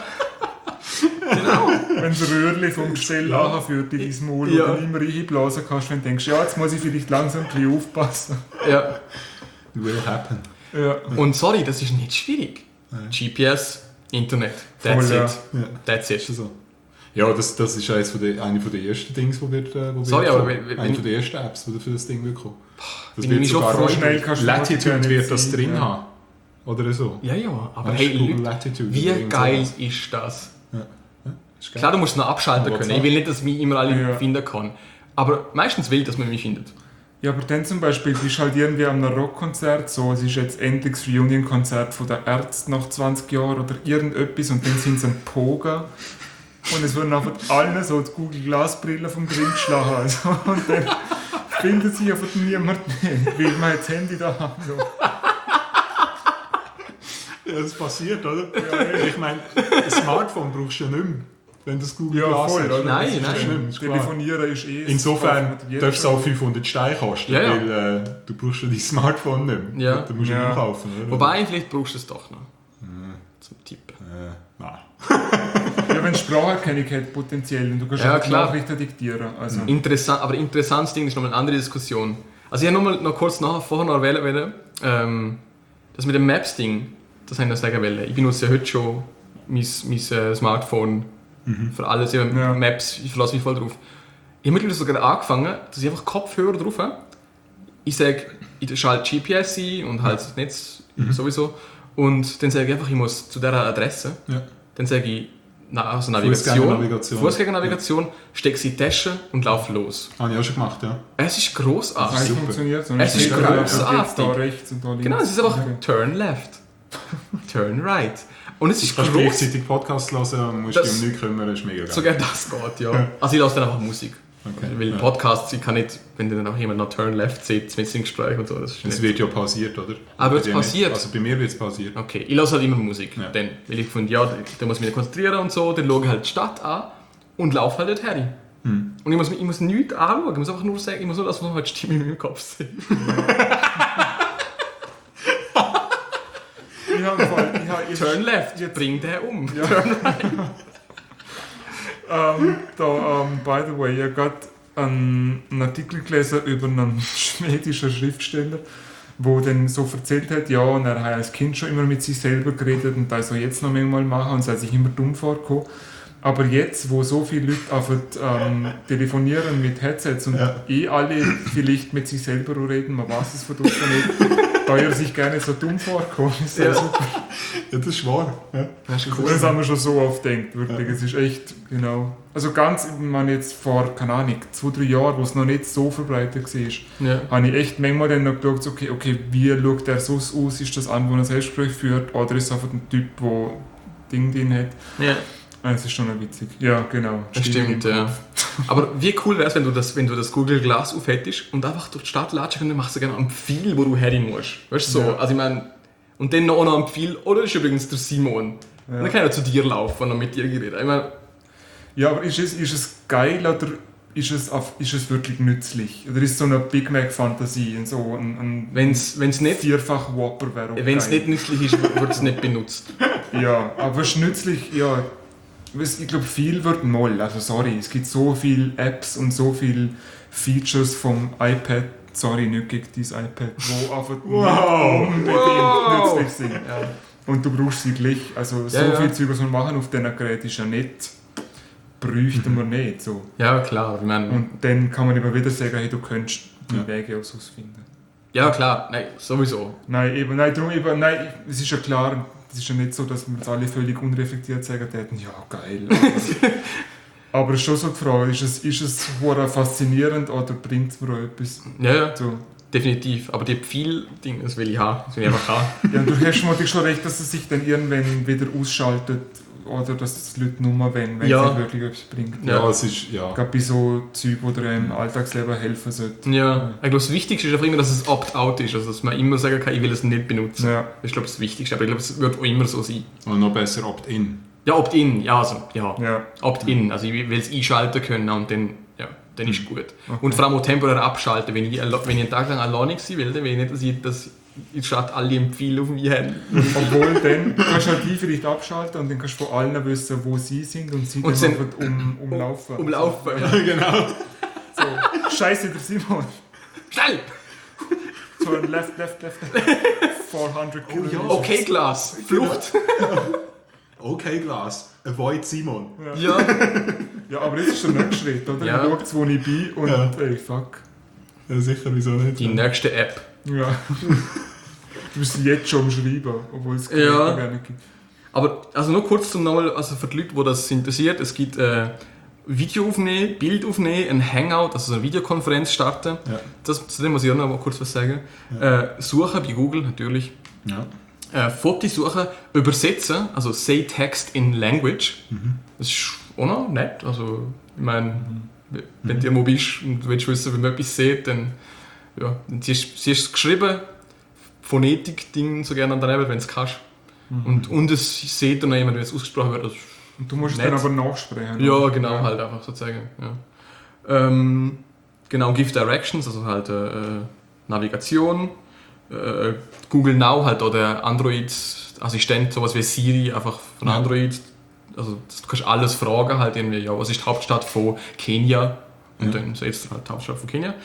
Wenn das Röhrchen vom Gestell anführt in dein Maul, Ja. wo du immer reinblasen kannst, wenn du denkst, ja, jetzt muss ich vielleicht langsam ein bisschen aufpassen. ja. Will happen. Ja. Und sorry, das ist nicht schwierig. GPS, Internet, that's Voll, ja. it. Ja. That's it. Ist so. Ja, das ist eine von der ersten Dings, die wird Sorry, aber kommen. wenn- eine von der ersten Apps, die für das Ding wird kommen. Das bin ich mich schon freue. Schnell kannst du Latitude nicht wird das sein, drin ja. haben. Oder so. Ja, aber Weißt hey, du, Google Leute, Latitude wie oder irgend geil sowas. ist das? Ist geil. Klar, du musst es noch abschalten Aber können. was Ich will nicht, dass mich immer alle Ja. finden kann. Aber meistens will ich, dass man mich findet. Ja, aber dann zum Beispiel bist du halt irgendwie an einem Rockkonzert, so, es ist jetzt endlich das Reunion-Konzert von der Ärzte nach 20 Jahren oder irgendetwas und dann sind sie ein Poga und es wurden einfach allen so die Google Glass-Brille vom Grill geschlagen. Also, und dann findet sich einfach niemand mehr, weil wir jetzt Handy da haben. So. Ja, das passiert, oder? Ich meine, ein Smartphone brauchst du ja nicht mehr, wenn du das Google Ja, Glass voll, hast. oder? Nein, Das ist nein. ja schlimm. Ist klar. Telefonieren ist eh... Insofern das darf es auch 500 Steine kosten, Ja, ja. weil du brauchst ja dein Smartphone nicht mehr. Ja. Du musst Ja. ja kaufen, oder? Wobei, vielleicht brauchst du es doch noch. Zum Tippen. Nein. Ja, wenn Spracherkennung hat, potenziell, und du kannst Ja, einfach klar. Nachrichten diktieren. Also, Aber interessantes Ding ist nochmal eine andere Diskussion. Also ich habe noch kurz vorher noch erwähnen wollen, das mit dem Maps-Ding, das habe ich noch sagen wollen. Ich benutze ja heute schon mein Smartphone für alles, eben Ja. Maps, ich verlasse mich voll drauf. Ich habe mittlerweile sogar angefangen, dass ich einfach Kopfhörer drauf habe. Ich sage, ich schalte GPS ein und halt das Netz sowieso. Und dann sage ich einfach, ich muss zu dieser Adresse. Ja. Dann sage ich, also Fußgängernavigation. Fußgängernavigation, stecke sie in die Tasche und laufe los. Habe ich auch schon gemacht, ja. Es ist großartig. das super. funktioniert so. Es ist großartig. Jetzt da rechts und da links. Genau, es ist einfach Okay. turn left, turn right. Und es Du ist kannst groß. gleichzeitig Podcast hören und musst Das- dich um nichts kümmern, das ist mega geil. Sogar das geht, ja. Also ich lasse dann einfach Musik. Okay. Weil Ja. Podcasts, ich kann nicht, wenn dann auch jemand noch turn left sieht, mit dem Gespräch und so, das ist Es nicht... wird ja passiert, oder? Aber Bei es dir passiert. nicht. Also bei mir wird es passieren. Okay, ich lasse halt immer Musik. Ja. Dann, weil ich finde, ja, da muss ich mich konzentrieren und so, dann schaue ich halt die Stadt an und laufe halt dorthin. Und ich muss nichts anschauen, ich muss einfach nur sagen, ich muss nur das, was halt die Stimme in meinem Kopf sehen. Ich habe im Fall, Turn left, bring den um. by the way, ich habe gerade einen Artikel gelesen über einen schwedischen Schriftsteller, wo dann so erzählt hat, ja, und er hat als Kind schon immer mit sich selber geredet und das soll jetzt noch manchmal machen und es hat sich immer dumm vorgekommen. Aber jetzt, wo so viele Leute einfach telefonieren mit Headsets und alle vielleicht mit sich selber reden, man weiß es von draußen nicht, da er sich gerne so dumm vorkommt, ist Ja. das super. Ja, das ist wahr. Ja. Das ist Das haben wir schon so oft gedacht, wirklich. Es ist echt, genau. Also ganz, ich meine jetzt vor, keine Ahnung, 2-3 Jahren, wo es noch nicht so verbreitet war, Ja. habe ich echt manchmal dann noch geschaut, okay, wie schaut der so aus? Ist das an, wo er ein Selbstgespräch führt? Oder ist es einfach ein Typ, der Ding drin hat? Ja, Es ist schon noch witzig. Ja, genau. das Stimme stimmt, im ja. Kopf. Aber wie cool wäre es, wenn du das Google Glass aufhättest und einfach durch die Stadt latschen und dann machst du gerne am Pfeil, wo du hin musst. Weißt du, so? Ja. Also ich meine, und dann noch am Pfeil, oder ist übrigens der Simon. Ja. Dann kann er zu dir laufen und noch mit dir reden. Ich meine, ja, aber ist es geil oder ist es wirklich nützlich? Oder ist es so eine Big Mac Fantasie und so ein wenn's nicht vierfach Whopper wäre? Wenn es nicht nützlich ist, wird es nicht benutzt. Ja, aber es ist nützlich, ja. Ich glaube, viel wird null. Also sorry, es gibt so viele Apps und so viele Features vom iPad. Sorry, nicht gegen dein iPad, wo einfach unbedingt nützlich sind. Ja. Und du brauchst sie gleich. Also so viel Zeug, was wir machen auf diesen Geräten, ist ja nicht, bräuchten wir nicht. So. Ja, klar. Ich meine, und dann kann man immer wieder sagen, hey, du könntest die Wege ausfinden. Ja, klar. Nein, sowieso. Nein, es ist ja klar, es ist ja nicht so, dass wir uns alle völlig unreflektiert sagen täten, ja, geil. Aber es ist schon so die Frage, ist es faszinierend oder bringt es mir auch etwas? Ja, so. Definitiv. Aber die Pfeil-Ding, das will ich haben. Das will ich einfach haben. Ja, du hast natürlich schon recht, dass es sich dann irgendwann wieder ausschaltet oder dass die Leute nur wenn es nicht wirklich etwas bringt. Ja, es ist, gerade bei so Zeug, die dir im Alltagsleben helfen sollten. Ja, ich glaube, das Wichtigste ist einfach immer, dass es Opt-out ist. Also, dass man immer sagen kann, ich will es nicht benutzen. Ja. Das ist, glaube ich, das Wichtigste. Aber ich glaube, es wird auch immer so sein. Und noch besser Opt-in. Ja, Opt-in. Ja, also, Opt-in. Also, ich will es einschalten können und dann ist gut. Okay. Und vor allem auch temporär abschalten. Wenn ich einen Tag lang alleine sein will, dann will ich nicht, dass in der Stadt alle empfehlen auf mich haben. Obwohl, dann kannst du halt die vielleicht abschalten und dann kannst du von allen wissen, wo sie sind und sie dann einfach umlaufen. Umlaufen, ja, genau. So, Scheiße, der Simon. Schnell! Turn left. 400 Kilometer. Okay, Glas. Flucht. Okay, Glas. Avoid Simon. Ja. Ja, aber jetzt ist der nächste Schritt, oder? Ja. Du schaust, wo ich bin und ey, fuck. Ja, sicher, wieso nicht? Die nächste App. Ja. Du bist jetzt schon am Schreiben, obwohl es keine gar nicht gibt. Aber also nur kurz zum nochmal, also für die Leute, die das interessiert, es gibt Video aufnehmen, Bild aufnehmen, ein Hangout, also eine Videokonferenz starten. Ja. Zu dem muss ich auch noch mal kurz was sagen. Ja. Suchen bei Google natürlich. Ja. Fotos suchen, übersetzen, also say text in language. Das ist auch noch nett. Also, ich meine, wenn du irgendwo bist und du willst wissen, wie man etwas sieht, dann siehst du es geschrieben, Phonetik-Ding so gerne daneben, wenn du es kannst. Und es sieht dann jemand, wenn es ausgesprochen wird. Und du musst es dann aber nachsprechen. Ja, genau, halt einfach sozusagen. Ja. Genau, Give Directions, also halt Navigation. Google Now halt auch der Android-Assistent, sowas wie Siri, einfach von Android. Also du kannst alles fragen, halt irgendwie, was ist die Hauptstadt von Kenia? Und dann setzt du halt die Hauptstadt von Kenia.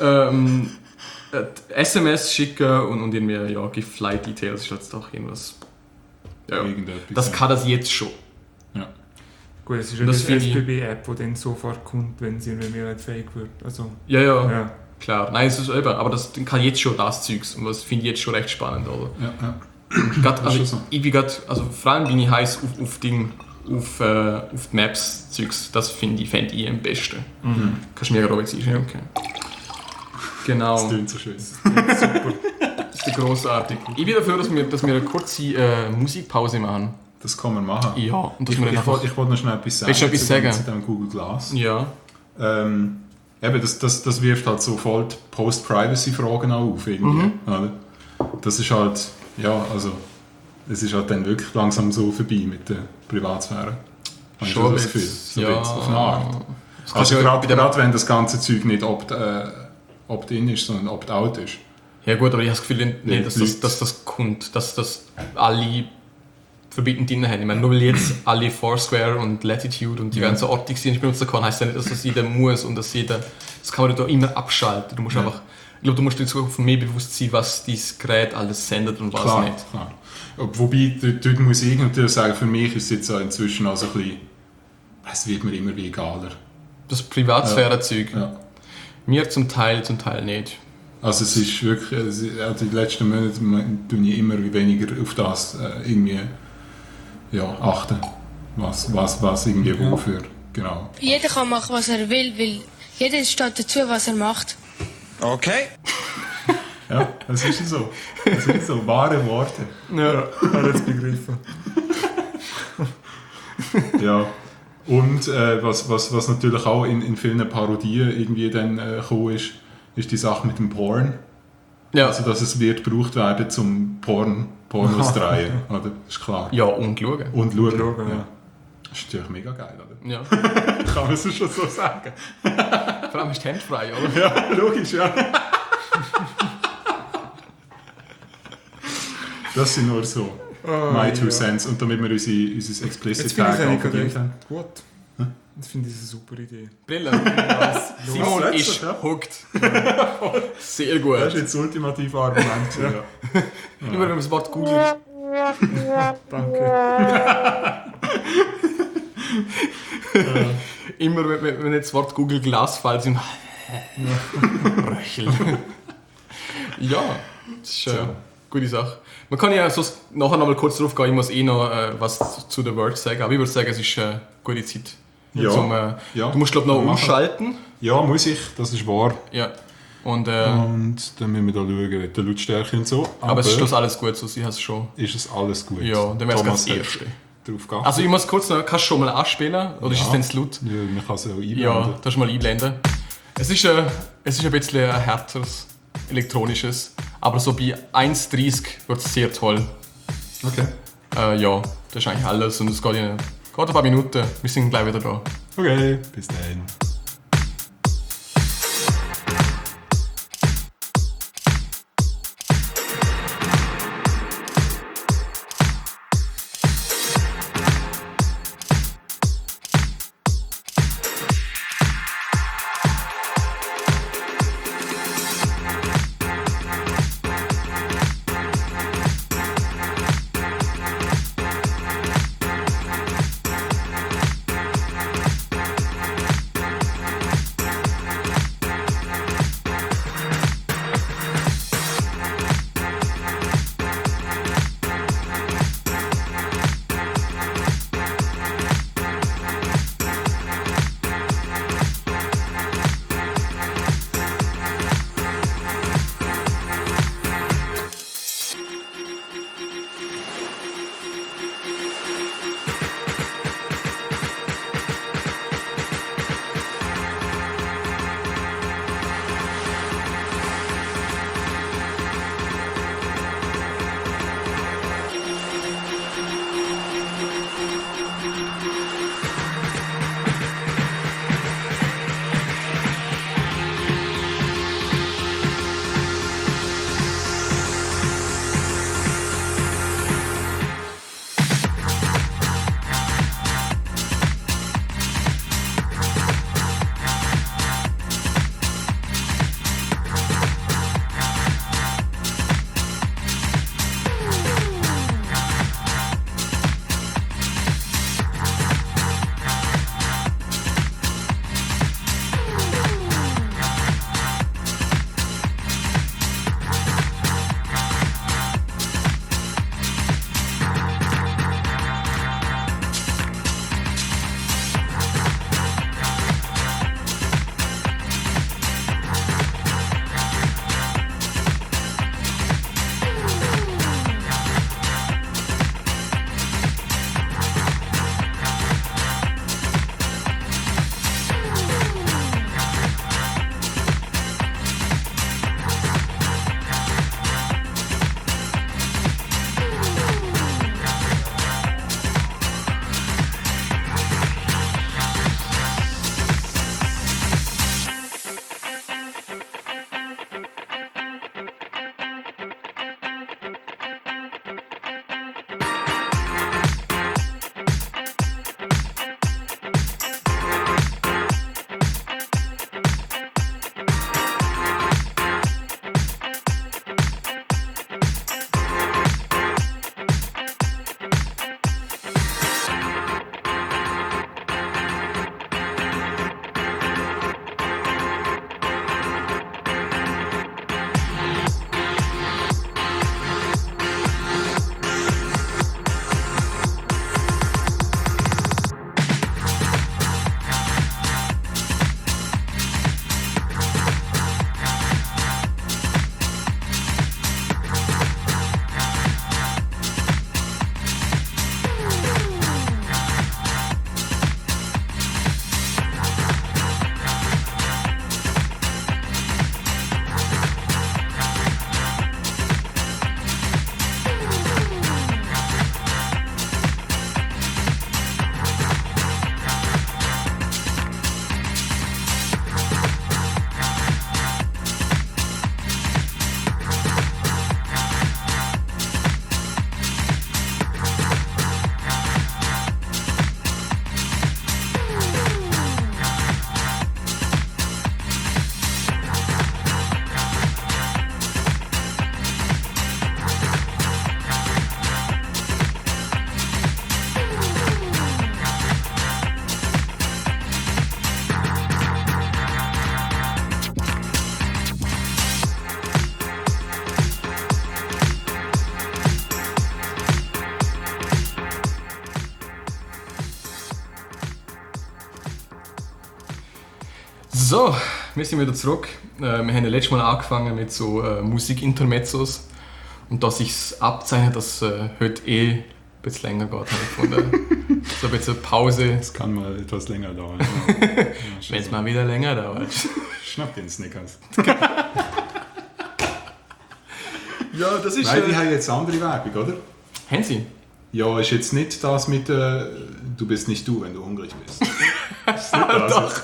SMS schicken und irgendwie, give Flight Details, ist jetzt doch irgendwas. Ja, das kann das jetzt schon. Ja. Gut, es ist eine SBB-App, die dann sofort kommt, wenn sie mehrheitsfähig wird. Also, ja. Klar. Nein, es ist eben, aber das kann jetzt schon das Zeugs und das finde ich jetzt schon recht spannend. Oder? Ja. Ich bin grad, also vor allem bin ich heiß auf die Maps-Zeugs, das fände ich am besten. Kannst du mir gerade einstellen? Okay. Genau. Das klingt so schön. Super. Das ist grossartig. Ich bin dafür, dass wir eine kurze Musikpause machen. Das kann man machen. Ja. Und ich wollte noch schnell etwas sagen. Willst du etwas sagen? Zu dem Google Glass. Ja. Eben, das wirft halt so voll die Post-Privacy-Fragen auch auf. Irgendwie, oder? Das ist halt, also es ist halt dann wirklich langsam so vorbei mit der Privatsphäre. Habe ich schon das Gefühl. So auf eine Art. Also gerade wenn das ganze Zeug nicht opt-in ist, sondern opt-out ist. Ja gut, aber ich habe das Gefühl nicht, dass das kommt, dass das alle verbietend drin haben. Ich meine, nur weil jetzt alle Foursquare und Latitude und die ganzen Orte benutzen kann, heisst ja nicht, dass das jeder muss und das kann man da immer abschalten. Du musst einfach, ich glaube, du musst dir in Zukunft mehr bewusst sein, was dein Gerät alles sendet und was nicht. Klar. Wobei, dort muss ich irgendwie sagen, für mich ist es jetzt inzwischen also ein bisschen, es wird mir immer wie egaler. Das Privatsphäre-Zeug? Ja. Mir zum Teil nicht. Also es ist wirklich, die letzten Monate tue ich immer weniger auf das irgendwie achten, was irgendwie wofür, genau. Jeder kann machen, was er will, weil jeder steht dazu, was er macht. Okay. Ja, das ist so. Das sind so wahre Worte. Ja, ich habe jetzt begriffen. Ja. Und was natürlich auch in vielen Parodien irgendwie dann gekommen ist die Sache mit dem Porn. Ja. Also, dass es wird gebraucht werden zum Pornos drehen, oder? Ist klar. Ja, und schauen. Und schauen. Schauen, ja. Das ist natürlich mega geil, oder? Ja. Kann man es schon so sagen? Vor allem ist die Hände frei, oder? Ja, logisch, ja. Das sind nur so my two cents. Und damit wir unser Jetzt Explicit finde ich Tag es auch eigentlich verdient echt haben. gut. Das finde ich eine super Idee. Brille. Simon Was ist ja? hooked. Sehr gut. Das ist jetzt das ultimative Argument. Ja. Immer wenn man das Wort googelt. Danke. Immer wenn jetzt das Wort Google Glas fällt, sind Röchel. Ja, das ist eine gute Sache. Man kann ja sonst nachher noch mal kurz drauf gehen, ich muss noch was zu The Word sagen, aber ich würde sagen, es ist eine gute Zeit. Ja. Du musst glaube ich noch Machen. umschalten. Ja, muss ich, das ist wahr. Ja. Und, Und dann müssen wir da schauen, mit der Lautstärke und so. aber es ist schluss alles gut, so sie hat es schon. Ist es alles gut? Ja, dann wäre es Thomas das hat Erste. Drauf geachtet. Also ich muss kurz noch, kannst du schon mal anspielen? Oder ist es denn zu laut? Ja, man kann es auch einblenden. Ja, das mal einblenden. Es ist ein bisschen ein härteres, elektronisches, aber so bei 1,30 wird es sehr toll. Okay. Ja, das ist eigentlich alles und es geht ein paar Minuten. Wir sind gleich wieder da. Okay, bis dann. So, wir sind wieder zurück. Wir haben ja letztes Mal angefangen mit so Musik-Intermezzos. Und da sich abzeichnet, dass heute ein bisschen länger geht, habe ich gefunden. So ein bisschen Pause. Das kann mal etwas länger dauern. Wenn es mal wieder länger dauert. Schnapp den Snickers. Ja, das ist... Nein, die haben jetzt andere Werbung, oder? Haben sie? Ja, ist jetzt nicht das mit du bist nicht du, wenn du hungrig bist. Das ist nicht das. Doch,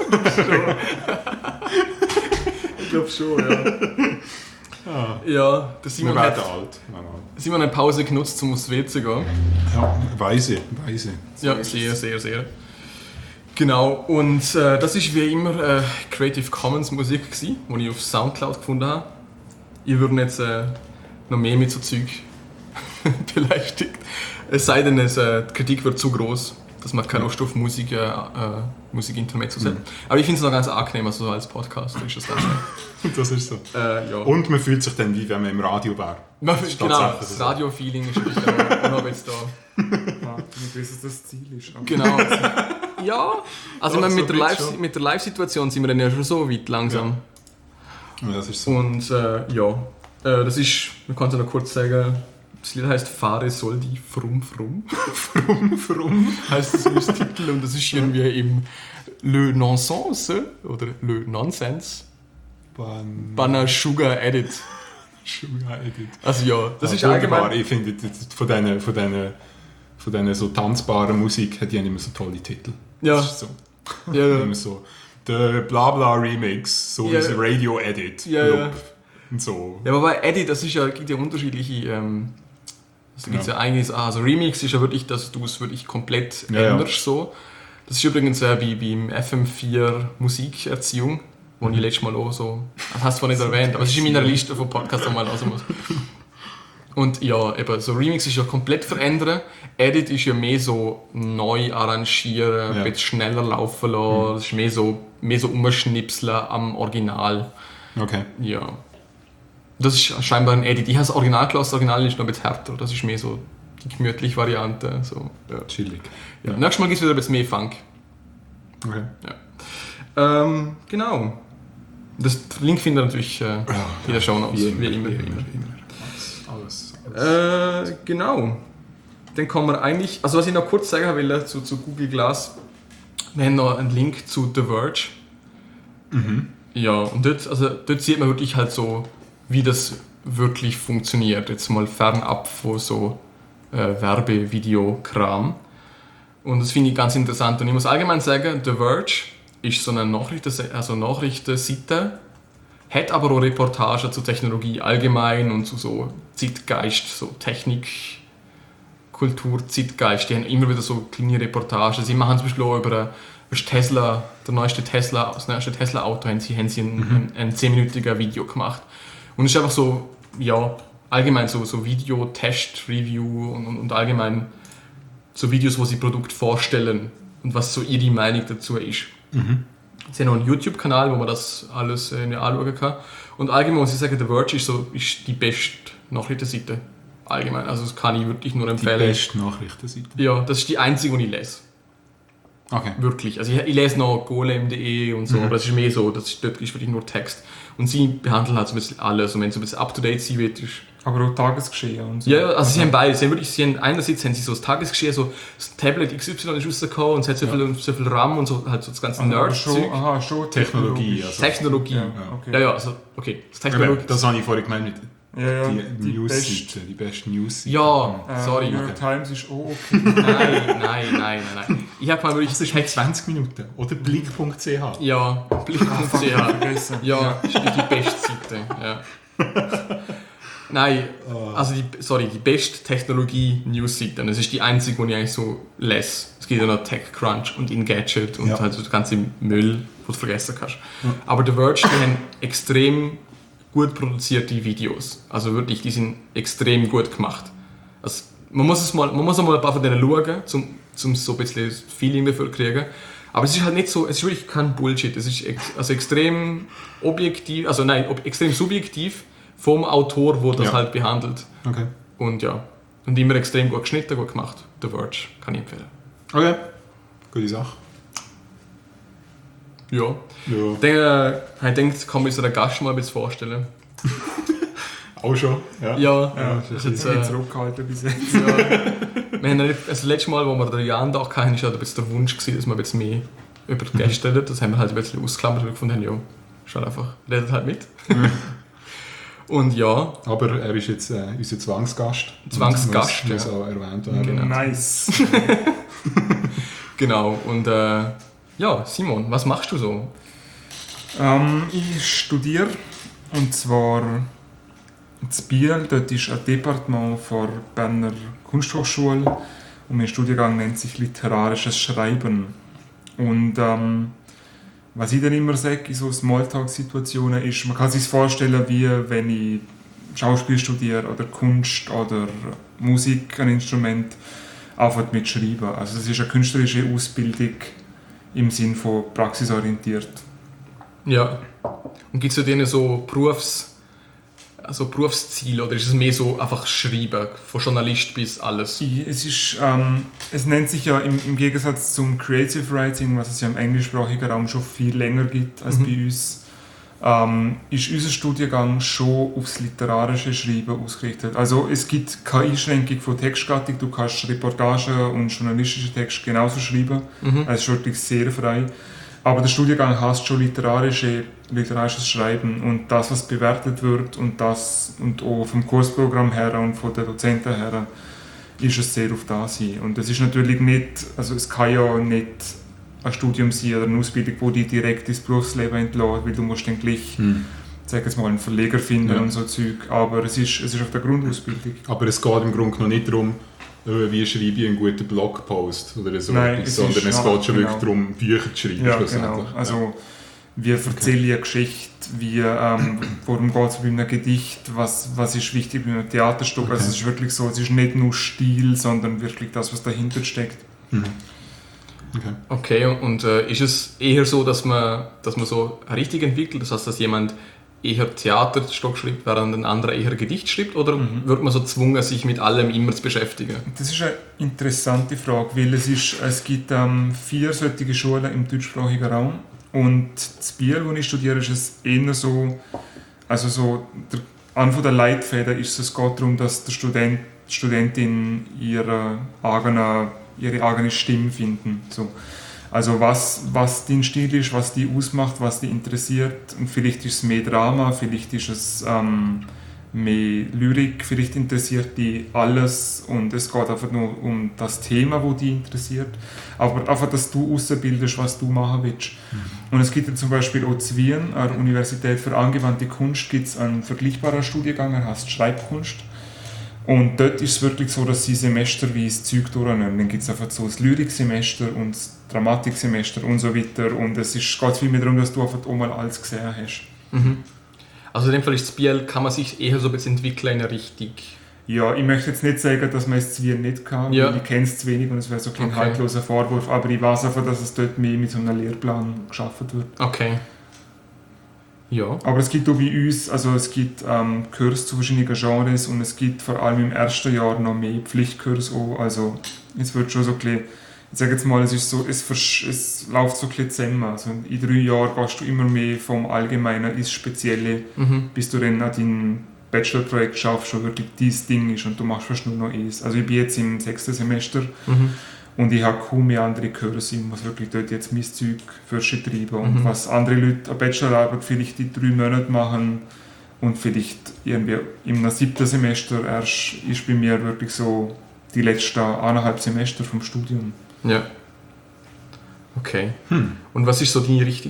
ich glaube schon, ja. Ja, der Wir Simon werden hat... alt. Simon hat Pause genutzt, um aufs WC zu gehen. Ja, weise. Ja, sehr. Genau, und das ist wie immer Creative Commons Musik gewesen, die ich auf Soundcloud gefunden habe. Ihr würden jetzt noch mehr mit so Zeug beleidigt. Es sei denn, die Kritik wird zu groß, dass man keine Lust auf Musik-Intermezzos hat. Aber ich finde es noch ganz angenehm, also so als Podcast ist das Ganze. Das ist so. Ja. Und man fühlt sich dann wie wenn man im Radio wäre. Genau, ist das tatsächlich so. Radio-Feeling ist natürlich auch noch jetzt da. Ja, bis es das Ziel ist. Genau. Ja, also Doch, ich meine, so weit schon. mit der Live-Situation sind wir dann ja schon so weit langsam. Ja, das ist so. Und das ist, man kann es ja noch kurz sagen, das Lied heißt Fahre Soldi Frum Frum. Frum. Heißt das als Titel und das ist irgendwie im Le Nonsense oder Le Nonsense. Banner Sugar Edit. Sugar Edit. Also ja, das ist wunderbar. allgemein... Ich finde, von diesen so tanzbaren Musik hat die immer so tolle Titel. Ja. Das ist so. Ja. Immer so. Der Blabla Remix, so Ja. wie Radio Edit. Ja, Blub. ja. Und so. Ja, aber bei Edit, das ist ja, gibt ja unterschiedliche... Also gibt's ja einiges, also Remix ist ja wirklich, dass du es wirklich komplett änderst. So. Das ist übrigens wie beim FM4 Musikerziehung, wo ich letztes Mal auch so, das hast du zwar nicht erwähnt, aber es ist in meiner Liste von Podcasts, die man hören muss. Und ja, eben, so Remix ist ja komplett verändern, Edit ist ja mehr so neu arrangieren, ein bisschen schneller laufen lassen, das ist mehr so umschnipseln am Original. Okay. Ja. Das ist scheinbar ein Edit. Ich habe das Original gelassen, das Original ist noch ein bisschen härter. Das ist mehr so die gemütliche Variante. So, ja. Chillig. Ja. Nächstes Mal gibt es wieder ein bisschen mehr Funk. Okay. Ja. Genau. Das Link findet ihr natürlich in der Shownotes, wie immer. Alles. Genau. Dann kommen wir eigentlich... Also was ich noch kurz sagen will zu Google Glass. Wir haben noch einen Link zu The Verge. Ja, und dort sieht man wirklich halt so, wie das wirklich funktioniert. Jetzt mal fernab von so Werbevideo-Kram. Und das finde ich ganz interessant. Und ich muss allgemein sagen, The Verge ist so eine Nachrichtenseite, hat aber auch Reportagen zu Technologie allgemein und zu so Zeitgeist, so Technik, Kultur, Zeitgeist. Die haben immer wieder so kleine Reportagen. Sie machen zum Beispiel auch über Tesla, das neueste Tesla-Auto, haben sie ein 10-minütiges Video gemacht. Und es ist einfach so, ja, allgemein so Video, Test, Review und allgemein so Videos, wo sie Produkt vorstellen und was so ihre Meinung dazu ist. Sie haben noch einen YouTube-Kanal, wo man das alles anschauen kann. Und allgemein muss ich sagen, The Verge ist die beste Nachrichtenseite. Allgemein, also das kann ich wirklich nur empfehlen. Die beste Nachrichtenseite? Ja, das ist die einzige, die ich lese. Okay. Wirklich. Also ich lese noch golem.de und so, aber das ist mehr so, dort ist wirklich nur Text. Und sie behandeln halt so ein bisschen alles. Und wenn es so ein bisschen up-to-date sein wird, ist... Aber auch Tagesgeschehen und so. Ja, also sie haben beides. Einerseits haben sie so das Tagesgeschehen, so das Tablet XY ist rausgekommen und es hat so viel RAM und so, halt so das ganze Nerd-Zeug. Schon Technologie, technologisch. also. Technologie. Ja, okay. Ja, also, okay. Das Technologie. Das habe ich vorhin gemeint mit Ja, die News-Seite, die beste News-Seite. Ja, sorry. New York Times ist auch okay. Nein. Ich habe mal wirklich... Das ist mit 20 Minuten. Oder blick.ch. Ja, blick.ch. Vergessen. Ja, ist die beste Seite. Ja. Nein, also die beste Technologie-News-Seite. Das ist die einzige, die ich eigentlich so lese. Es gibt ja noch TechCrunch und Engadget und halt so der ganze Müll, den du vergessen kannst. Aber The Verge, die haben extrem gut produzierte Videos. Also wirklich, die sind extrem gut gemacht. Also man muss auch mal ein paar von denen schauen, um so ein bisschen das Feeling dafür zu kriegen. Aber es ist halt nicht so, es ist wirklich kein Bullshit. Es ist extrem objektiv, extrem subjektiv vom Autor, der das halt behandelt. Okay. Und ja, und immer extrem gut geschnitten, gut gemacht. The Verge, kann ich empfehlen. Okay. Gute Sache. Ja. Ja. Dann, ich denke, kann man sich so den Gast mal ein bisschen vorstellen. Auch schon, ja. Ja, das ist jetzt, Ich bin zurückgehalten bis jetzt. ja. Wir haben das letzte Mal, wo wir den Jan da hatten, war halt ein bisschen der Wunsch gewesen, dass wir ein bisschen mehr über die Gäste reden. Das haben wir halt ein bisschen ausgeklammert, weil wir gefunden haben, ja, schaut einfach, redet halt mit. Und ja. Aber er ist jetzt unser Zwangsgast. Zwangsgast, muss ja. auch erwähnt werden. Genau. Nice. Genau. Und ja, Simon, was machst du so? Ich studiere, und zwar in Biel. Dort ist ein Departement der Berner Kunsthochschule und mein Studiengang nennt sich literarisches Schreiben. Und was ich dann immer sage in so Smalltalk-Situationen ist, man kann sich vorstellen, wie wenn ich Schauspiel studiere oder Kunst oder Musik, ein Instrument, einfach mit Schreiben. Also es ist eine künstlerische Ausbildung im Sinn von praxisorientiert. Ja. Und gibt es für dich so Berufsziele oder ist es mehr so einfach Schreiben, von Journalist bis alles? Es nennt sich ja im Gegensatz zum Creative Writing, was es ja im englischsprachigen Raum schon viel länger gibt als bei uns, ist unser Studiengang schon aufs literarische Schreiben ausgerichtet. Also es gibt keine Einschränkung von Textgattung, du kannst Reportagen und journalistische Texte genauso schreiben, also es ist wirklich sehr frei. Aber der Studiengang heißt schon literarisches Schreiben und das, was bewertet wird und auch vom Kursprogramm her und von den Dozenten her, ist es sehr auf das hin. Und es ist natürlich nicht, also es kann ja nicht ein Studium sein oder eine Ausbildung, die dich direkt ins Berufsleben entlässt, weil du musst dann gleich, sag jetzt mal, einen Verleger finden und so Zeug. Aber es ist auf der Grundausbildung. Aber es geht im Grunde noch nicht darum, wie schreibe ich einen guten Blogpost oder so, Nein, sondern es geht schon wirklich darum, Bücher zu schreiben. Ja, genau. Also, wie erzähle ich eine Geschichte, worum geht es bei einem Gedicht, was ist wichtig bei einem Theaterstück. Also es ist wirklich so, es ist nicht nur Stil, sondern wirklich das, was dahinter steckt. Okay, und ist es eher so, dass man so richtig entwickelt, das heißt, dass jemand eher Theaterstück schreibt, während ein anderer eher Gedicht schreibt, oder wird man so gezwungen, sich mit allem immer zu beschäftigen? Das ist eine interessante Frage, weil es gibt 4 solche Schulen im deutschsprachigen Raum und in Biel, wo ich studiere, ist es eher so, also so, einer der Leitfäden ist es geht darum, dass der Student, die Studentin ihre eigene Stimme finden. So. Also was dein Stil ist, was dich ausmacht, was dich interessiert. Und vielleicht ist es mehr Drama, vielleicht ist es mehr Lyrik, vielleicht interessiert dich alles und es geht einfach nur um das Thema, das dich interessiert. Aber einfach, dass du ausbildest, was du machen willst. Und es gibt ja zum Beispiel auch in Wien, an der Universität für angewandte Kunst, gibt es einen vergleichbaren Studiengang, der heißt Schreibkunst. Und dort ist es wirklich so, dass sie semesterweise Zeug durchnehmen. Dann gibt es einfach so das Lyriksemester und das Dramatiksemester und so weiter. Und es geht viel mehr darum, dass du einfach auch mal alles gesehen hast. Also in dem Fall ist Biel, kann man sich eher so ein bisschen entwickeln in eine Richtung. Ja, ich möchte jetzt nicht sagen, dass man es Biel nicht kann, weil ich kenne es zu wenig und es wäre so ein haltloser Vorwurf. Aber ich weiß einfach, dass es dort mehr mit so einem Lehrplan geschaffen wird. Okay. Ja. Aber es gibt auch bei uns, also es gibt Kurse zu verschiedenen Genres und es gibt vor allem im ersten Jahr noch mehr Pflichtkurse auch. Also es wird schon so ein bisschen, ich sage jetzt mal, es läuft so ein bisschen zusammen. Also in 3 Jahren gehst du immer mehr vom Allgemeinen ins Spezielle, bis du dann an deinem Bachelorprojekt schaffst, schon wirklich dieses Ding ist und du machst fast nur noch eins. Also ich bin jetzt im 6. Semester und ich habe kaum mehr andere Kurse. Ich muss wirklich dort jetzt mein Zeug treiben. Und was andere Leute eine Bachelorarbeit vielleicht in 3 Monaten machen und vielleicht irgendwie im 7. Semester erst, ist bei mir wirklich so die letzten 1,5 Semester vom Studium. Ja. Okay. Und was ist so deine Richtung?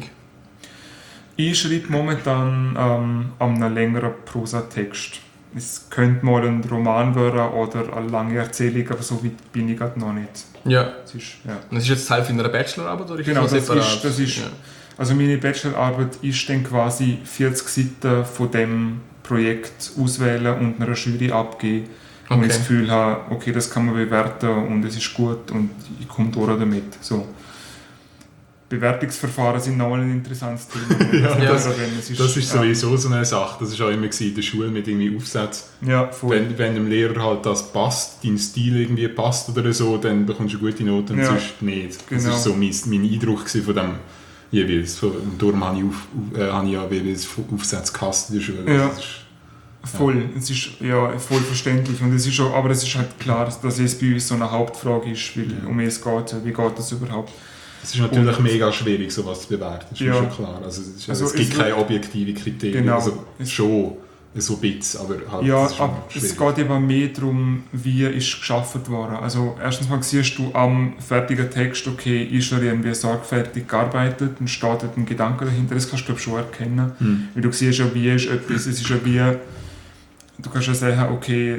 Ich schreibe momentan an einem längeren Prosatext. Es könnte mal ein Roman werden oder eine lange Erzählung, aber so weit bin ich gerade noch nicht. Ja. Das ist, ja. Und das ist jetzt Teil von einer Bachelorarbeit oder ist Genau, das separat? das ist also meine Bachelorarbeit ist dann quasi 40 Seiten von dem Projekt auswählen und einer Jury abgeben. Und ich das Gefühl habe, okay, das kann man bewerten und es ist gut und ich komme durch damit. So. Bewertungsverfahren sind nochmal ein interessantes Thema. Das ist sowieso so eine Sache. Das war auch immer in der Schule mit irgendwie Aufsätzen. Ja, wenn dem Lehrer halt das passt, dein Stil irgendwie passt oder so, dann bekommst du eine gute Note und sonst nicht. Genau. Das war so mein Eindruck von dem jeweils. Und darum habe ich ja jeweils Aufsätze gehasst in der Schule. Ja. Das ist, Voll, es ist ja voll verständlich und es ist auch, aber es ist halt klar, dass es bei uns so eine Hauptfrage ist, weil um es geht, wie geht das überhaupt? es ist natürlich mega schwierig, sowas zu bewerten, das ist mir schon klar. Es gibt keine objektive Kriterien, genau, also schon so ein bisschen, aber halt ja, es ist schon aber es schwierig. geht eben mehr darum, wie ist geschaffen worden. Also erstens mal siehst du am fertigen Text, okay, ist er irgendwie sorgfältig gearbeitet und steht dort ein Gedanke dahinter, das kannst du glaub, schon erkennen. Weil du siehst ja, wie ist etwas, es ist ja wie, du kannst ja sagen, okay,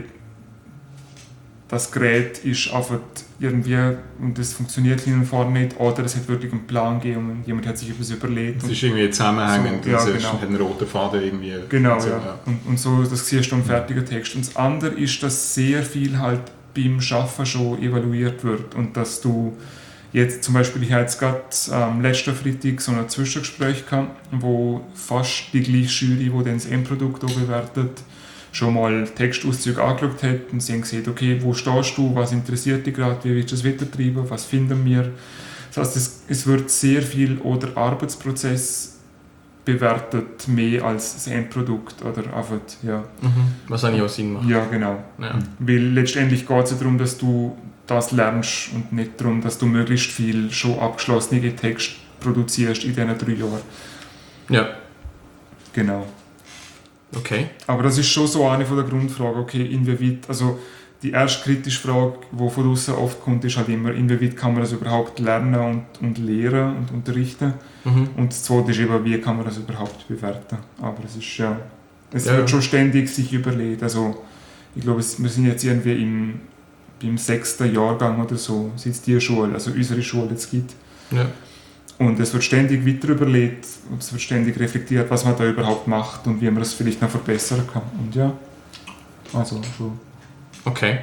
das Gerät ist einfach irgendwie und das funktioniert hinten und vorne nicht oder es hat wirklich einen Plan gegeben und jemand hat sich etwas überlegt. Es ist irgendwie zusammenhängend so, ja, und es genau. hat einen roten Faden irgendwie. Genau, und so, ja. Und so, das siehst du am fertigen Text. Und das andere ist, dass sehr viel halt beim Schaffen schon evaluiert wird und dass du jetzt zum Beispiel, ich habe jetzt gerade letzten Freitag so ein Zwischengespräch gehabt, wo fast die gleiche Jury, die dann das Endprodukt auch bewertet, schon mal Textauszüge angeschaut hat und sie haben gesehen, okay, wo stehst du, was interessiert dich gerade, wie willst du das weitertreiben, was finden wir. Das heißt, es wird sehr viel oder Arbeitsprozess bewertet, mehr als das Endprodukt oder einfach, ja. Was eigentlich auch Sinn macht. Ja, genau. Ja. Weil letztendlich geht es ja darum, dass du das lernst und nicht darum, dass du möglichst viel schon abgeschlossene Texte produzierst in diesen 3 Jahren. Ja, Genau. okay. Aber das ist schon so eine von der Grundfragen, okay, inwieweit, also die erste kritische Frage, die von außen oft kommt, ist halt immer, inwieweit kann man das überhaupt lernen und lehren und unterrichten. Und das zweite ist eben, wie kann man das überhaupt bewerten. Aber es ist ja, es wird schon ständig sich überlegt. Also ich glaube, wir sind jetzt irgendwie beim 6. Jahrgang oder so, seit die Schule, also unsere Schule jetzt gibt. Ja. Und es wird ständig weiter überlegt und es wird ständig reflektiert, was man da überhaupt macht und wie man das vielleicht noch verbessern kann. Und ja, also so. Okay.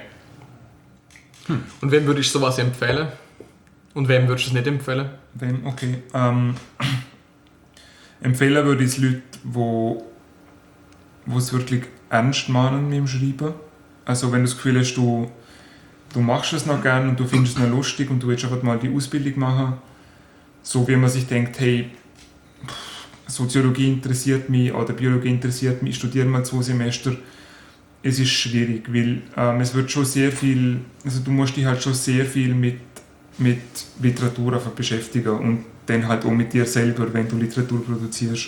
Und wem würdest du sowas empfehlen? Und wem würdest du es nicht empfehlen? Wem? Okay. Empfehlen würde ich es Leuten, die es wirklich ernst meinen mit dem Schreiben. Also wenn du das Gefühl hast, du machst es noch gerne und du findest es noch lustig und du willst einfach mal die Ausbildung machen, so wie man sich denkt, hey, Soziologie interessiert mich oder Biologie interessiert mich, ich studiere mal 2 Semester. Es ist schwierig, weil es wird schon sehr viel, also du musst dich halt schon sehr viel mit Literatur einfach beschäftigen und dann halt auch mit dir selber, wenn du Literatur produzierst.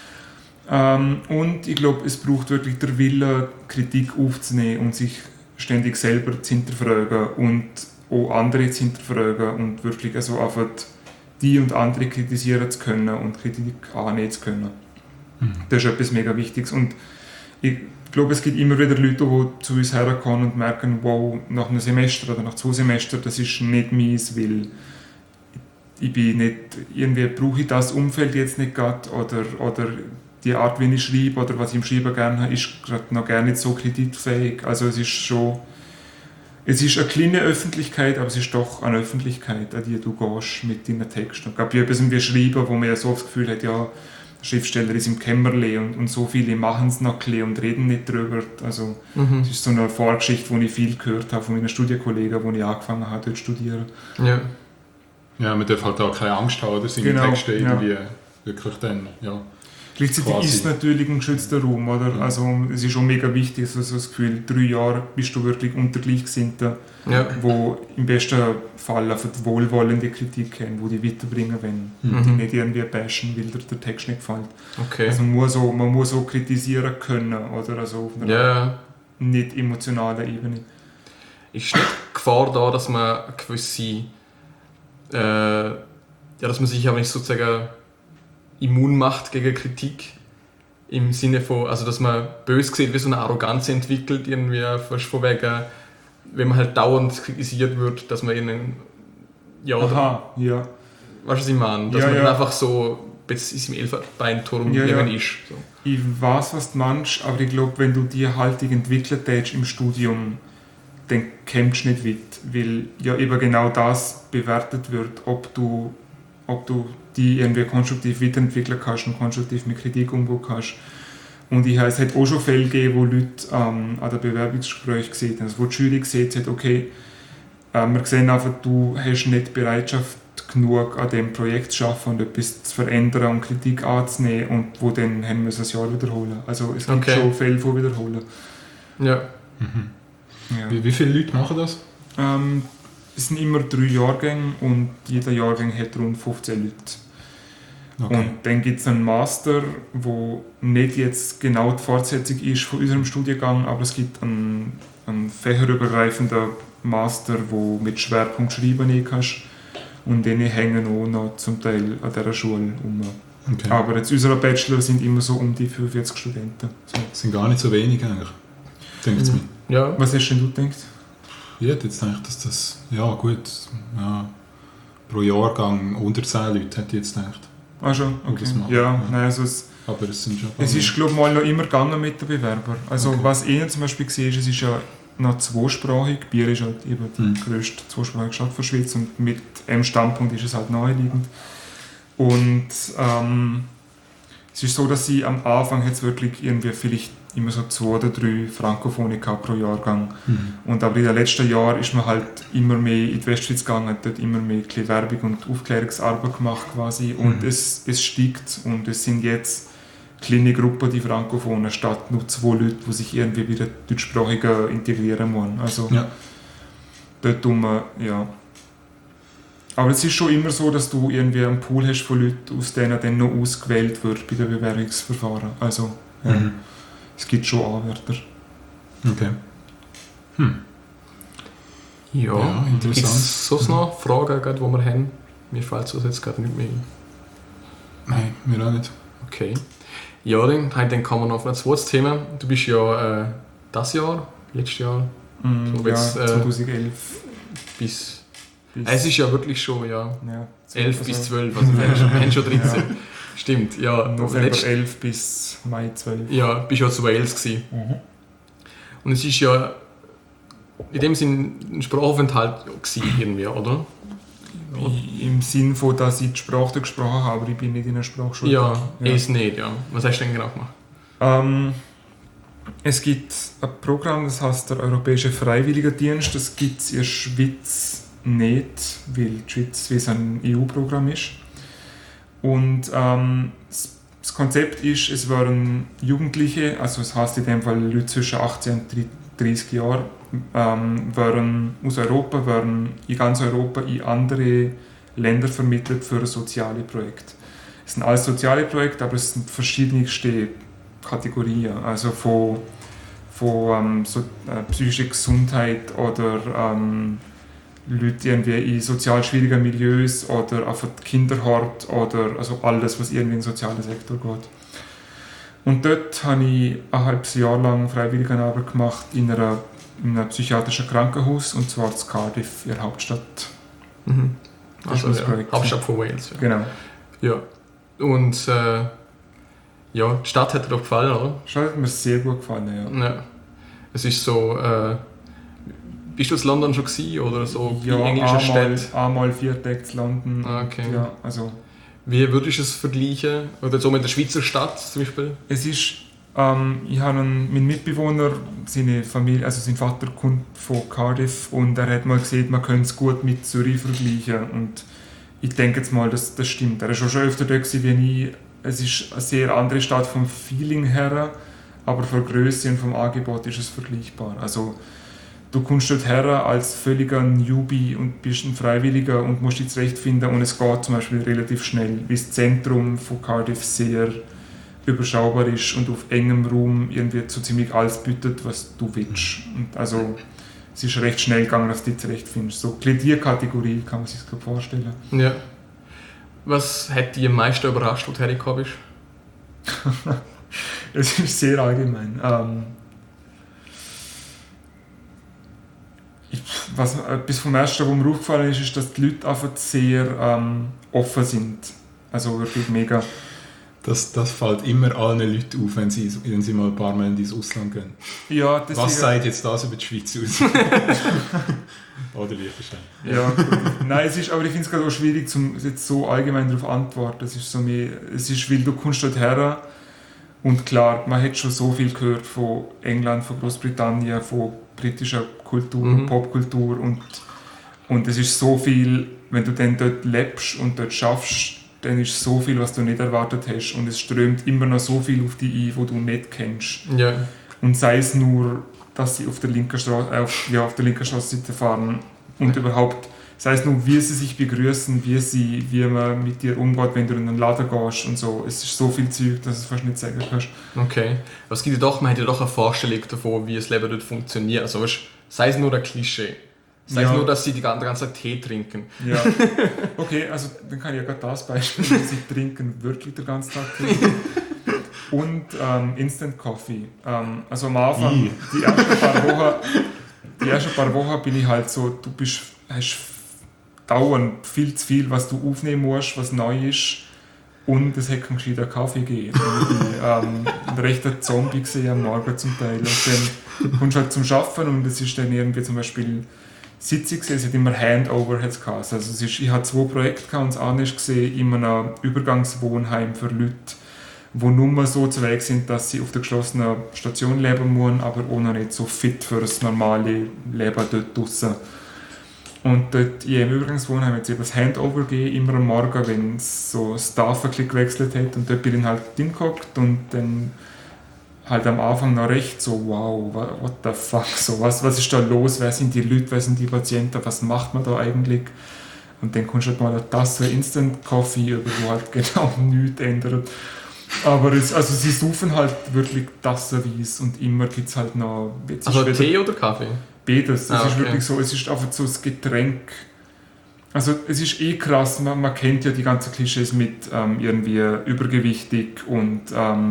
Und ich glaube, es braucht wirklich der Wille, Kritik aufzunehmen und sich ständig selber zu hinterfragen und auch andere zu hinterfragen und wirklich also einfach die und andere kritisieren zu können und Kritik annehmen zu können. Das ist etwas mega Wichtiges. Und ich glaube, es gibt immer wieder Leute, die zu uns herkommen und merken, wow, nach einem Semester oder nach 2 Semestern, das ist nicht meins, weil ich bin nicht, irgendwie brauche ich das Umfeld jetzt nicht gerade oder die Art, wie ich schreibe oder was ich im Schreiben gerne habe, ist gerade noch gar nicht so kritikfähig. Also es ist eine kleine Öffentlichkeit, aber es ist doch eine Öffentlichkeit, an die du gehst mit deinen Texten. Ich glaube, bei etwas wie Schreiben, wo man ja so das Gefühl hat, ja, der Schriftsteller ist im Kämmerlein und so viele machen es noch ein und reden nicht drüber. Also das ist so eine Vorgeschichte, die ich viel gehört habe von meinen Studienkollegen, als ich angefangen habe, dort zu studieren. Ja. Ja, man darf halt auch keine Angst haben, oder seine Texte irgendwie wirklich dann, ja. Gleichzeitig ist es natürlich ein geschützter Raum, oder? Ja. Also es ist schon mega wichtig, also so das Gefühl, 3 Jahre bist du wirklich unter Gleichgesinnten, wo im besten Fall auf die wohlwollende Kritik haben, die dich weiterbringen, wenn die nicht irgendwie bashen, weil dir der Text nicht gefällt. Okay. Also man muss auch kritisieren können, oder? Also auf einer nicht emotionalen Ebene. Ist nicht die Gefahr da, dass man eine gewisse dass man sich aber nicht sozusagen immun macht gegen Kritik im Sinne von, also dass man böse sieht, wie so eine Arroganz entwickelt, irgendwie fast von wegen, wenn man halt dauernd kritisiert wird, dass man ihnen Aha, ja. Weißt du, was ich meine? Dass man dann einfach so ist im Elfenbeinturm irgendwann ist. So. Ich weiß, was du meinst, aber ich glaube, wenn du die Haltung entwickelt hast im Studium, dann kommst du nicht weit, weil ja eben genau das bewertet wird, ob du die irgendwie konstruktiv weiterentwickeln kannst und konstruktiv mit Kritik umgehen kannst. Und es hat auch schon Fälle gegeben, wo Leute an der Bewerbungsgespräch gesehen haben, also wo die Jury gesehen hat, okay, wir sehen einfach, du hast nicht die Bereitschaft genug an dem Projekt zu arbeiten und etwas zu verändern und Kritik anzunehmen und wo dann haben wir es ein Jahr wiederholen. Also es gibt schon Fälle von Wiederholen. Ja. Ja. Wie viele Leute machen das? Es sind immer 3 Jahrgänge und jeder Jahrgang hat rund 15 Leute. Okay. Und dann gibt es einen Master, wo nicht jetzt genau die Fortsetzung ist von unserem Studiengang, aber es gibt einen fächerübergreifenden Master, wo mit Schwerpunkt Schreiben nehmen kannst. Und die hängen auch noch zum Teil an dieser Schule um. Okay. Aber jetzt unsere Bachelor sind immer so um die 45 Studenten. So. Das sind gar nicht so wenig eigentlich, denkt es mir. Ja. Was hast denn du gedacht? Ich hätte jetzt gedacht, dass das, ja gut, ja, pro Jahrgang unter 10 Leute, hätte ich jetzt gedacht. Ah schon? Okay. Das machen. Ja, Ja. nein, also es Aber Es ist, glaube ich, mal noch immer gegangen mit den Bewerbern. Also, Okay. was ich zum Beispiel gesehen es ist ja noch zweisprachig. Biel ist halt eben die grösste zweisprachige Stadt der Schweiz und mit einem Standpunkt ist es halt naheliegend. Und es ist so, dass sie am Anfang jetzt wirklich irgendwie vielleicht immer so 2 oder 3 Frankophone gehabt pro Jahrgang. Und aber in den letzten Jahren ist man halt immer mehr in die Westschweiz gegangen, dort immer mehr ein bisschen Werbung und Aufklärungsarbeit gemacht quasi. Und es steigt und es sind jetzt kleine Gruppen, die Frankophonen, statt nur 2 Leute, die sich irgendwie wieder deutschsprachiger integrieren müssen. Also Ja. dort ja. Aber es ist schon immer so, dass du irgendwie einen Pool hast von Leuten, aus denen dann noch ausgewählt wird bei den Bewerbungsverfahren. Also ja. Es gibt schon Anwärter. Okay. Ja, interessant. Gibt es sonst noch Fragen, die wir haben? Mir fällt es jetzt gerade nicht mehr ein. Nein, mir auch nicht. Okay. Ja, dann kommen wir noch auf ein zweites Thema. Du bist ja das Jahr, letztes Jahr, So, Ja, jetzt, 2011. bis... Es ist ja wirklich schon, ja, Ja, 11 bis 12, also wir haben schon 13. Ja. Stimmt, ja. November 11 bis Mai 12. Ja, bist ja zu Wales gewesen. Und es ist ja in dem Sinn ein Sprachaufenthalt gewesen irgendwie, oder? Im Sinn von, dass ich die Sprache gesprochen habe, aber ich bin nicht in einer Sprachschule. Ja, Ja. es nicht, ja. Was hast du denn genau gemacht? Es gibt ein Programm, das heißt der Europäische Freiwilligendienst. Das gibt es in der Schweiz nicht, weil die Schweiz wie ein EU-Programm ist. Und das Konzept ist, es waren Jugendliche, also das heißt in dem Fall Leute zwischen 18 und 30 Jahren, waren aus Europa, waren in ganz Europa in andere Länder vermittelt für soziale Projekte. Es sind alles soziale Projekte, aber es sind verschiedenste Kategorien, also von psychischer Gesundheit oder Leute irgendwie in sozial schwierigen Milieus oder einfach Kinderhort oder also alles, was irgendwie in den sozialen Sektor geht. Und dort habe ich ein halbes Jahr lang Freiwilligenarbeit gemacht in einem psychiatrischen Krankenhaus, und zwar in Cardiff, in der Hauptstadt. Mhm. Das Also, ist das ja, Projekt. Hauptstadt von Wales. Ja. Genau. Ja. Und ja, die Stadt hat dir doch gefallen, oder? Das hat mir sehr gut gefallen, ja. Ja. Es ist so, bist du in London schon gewesen, oder so Ja, in englischen Städten? einmal 4 Tage in London. Ah, okay. Und, ja, also Wie würdest du es vergleichen? Oder so mit der Schweizer Stadt zum Beispiel? es ist, ich habe meinen Mitbewohner, seine Familie, also sein Vater kommt von Cardiff und er hat mal gesehen, man könnte es gut mit Zürich vergleichen, und ich denke jetzt mal, das stimmt. Er ist schon öfter da gewesen wie ich. Es ist eine sehr andere Stadt vom Feeling her, aber von der Größe und vom Angebot ist es vergleichbar. Also du kommst dort her als völliger Newbie und bist ein Freiwilliger und musst dich zurechtfinden, und es geht zum Beispiel relativ schnell, weil das Zentrum von Cardiff sehr überschaubar ist und auf engem Raum irgendwie so ziemlich alles bietet, was du willst. Und also es ist recht schnell gegangen, dass du dich zurechtfindest. So die Kategorie kann man sich das vorstellen. Ja. Was hat dich am meisten überrascht, wo du hergekommen bist? Es ist sehr allgemein. Etwas vom Ersten, was mir aufgefallen ist, ist, dass die Leute einfach sehr offen sind. Also wirklich mega. Das fällt immer allen Leuten auf, wenn sie mal ein paar Mal ins Ausland gehen. Ja, das Was ist sagt jetzt das über die Schweiz aus? Oder Liechtenstein? Ja, gut. Nein, aber ich finde es gerade auch schwierig, jetzt so allgemein darauf zu antworten. Es ist, weil du kommst dort her, und klar, man hat schon so viel gehört von England, von Großbritannien, von britischer Kultur, Popkultur, und Und es ist so viel, wenn du dann dort lebst und dort schaffst, dann ist so viel, was du nicht erwartet hast. Und es strömt immer noch so viel auf dich ein, wo du nicht kennst. Ja. Und sei es nur, dass sie auf der linken Straßenseite fahren und überhaupt, sei es nur, wie sie sich begrüßen, wie man mit dir umgeht, wenn du in einen Laden gehst und so. Es ist so viel Zeug, dass du es fast nicht sagen kannst. Okay. Aber es gibt ja doch, man hat ja doch eine Vorstellung davon, wie das Leben dort funktioniert. Also weißt, sei es nur ein Klischee. Sei es nur, dass sie den ganzen Tag Tee trinken. Ja. Okay, also dann kann ich ja gerade das Beispiel, sie trinken wirklich den ganzen Tag Tee. Und Instant Coffee. Also am Anfang, die ersten paar Wochen bin ich halt so, hast dauernd viel zu viel, was du aufnehmen musst, was neu ist. Und es hat keinen gescheiten Kaffee gegeben. Ich war ein rechter Zombie gesehen am Morgen zum Teil. Und dann kommst du halt zum Arbeiten und es ist dann irgendwie zum Beispiel Sitzung gesehen, es hat immer Handover hat's gehabt. Also ich hatte 2 Projekte gehabt und das eine ist gesehen, in einem Übergangswohnheim für Leute, die nur so zu Weg sind, dass sie auf der geschlossenen Station leben müssen, aber auch noch nicht so fit für das normale Leben dort draussen. Und dort in einem Übergangswohnheim hat es eben das Handover gegeben, immer am Morgen, wenn so das Staff ein bisschen gewechselt hat. Und dort bin ich halt hingehockt und dann halt am Anfang noch recht so, wow, what the fuck, so, was ist da los, wer sind die Leute, wer sind die Patienten, was macht man da eigentlich? Und dann kommst du halt mal eine Tasse Instant Coffee, über wo halt genau nichts ändert. Aber sie saufen halt wirklich tassenweise und immer gibt es halt noch... Also Tee oder Kaffee? Beides. Es ist okay. wirklich so, es ist einfach so das Getränk. Also es ist krass, man kennt ja die ganzen Klischees mit irgendwie übergewichtig und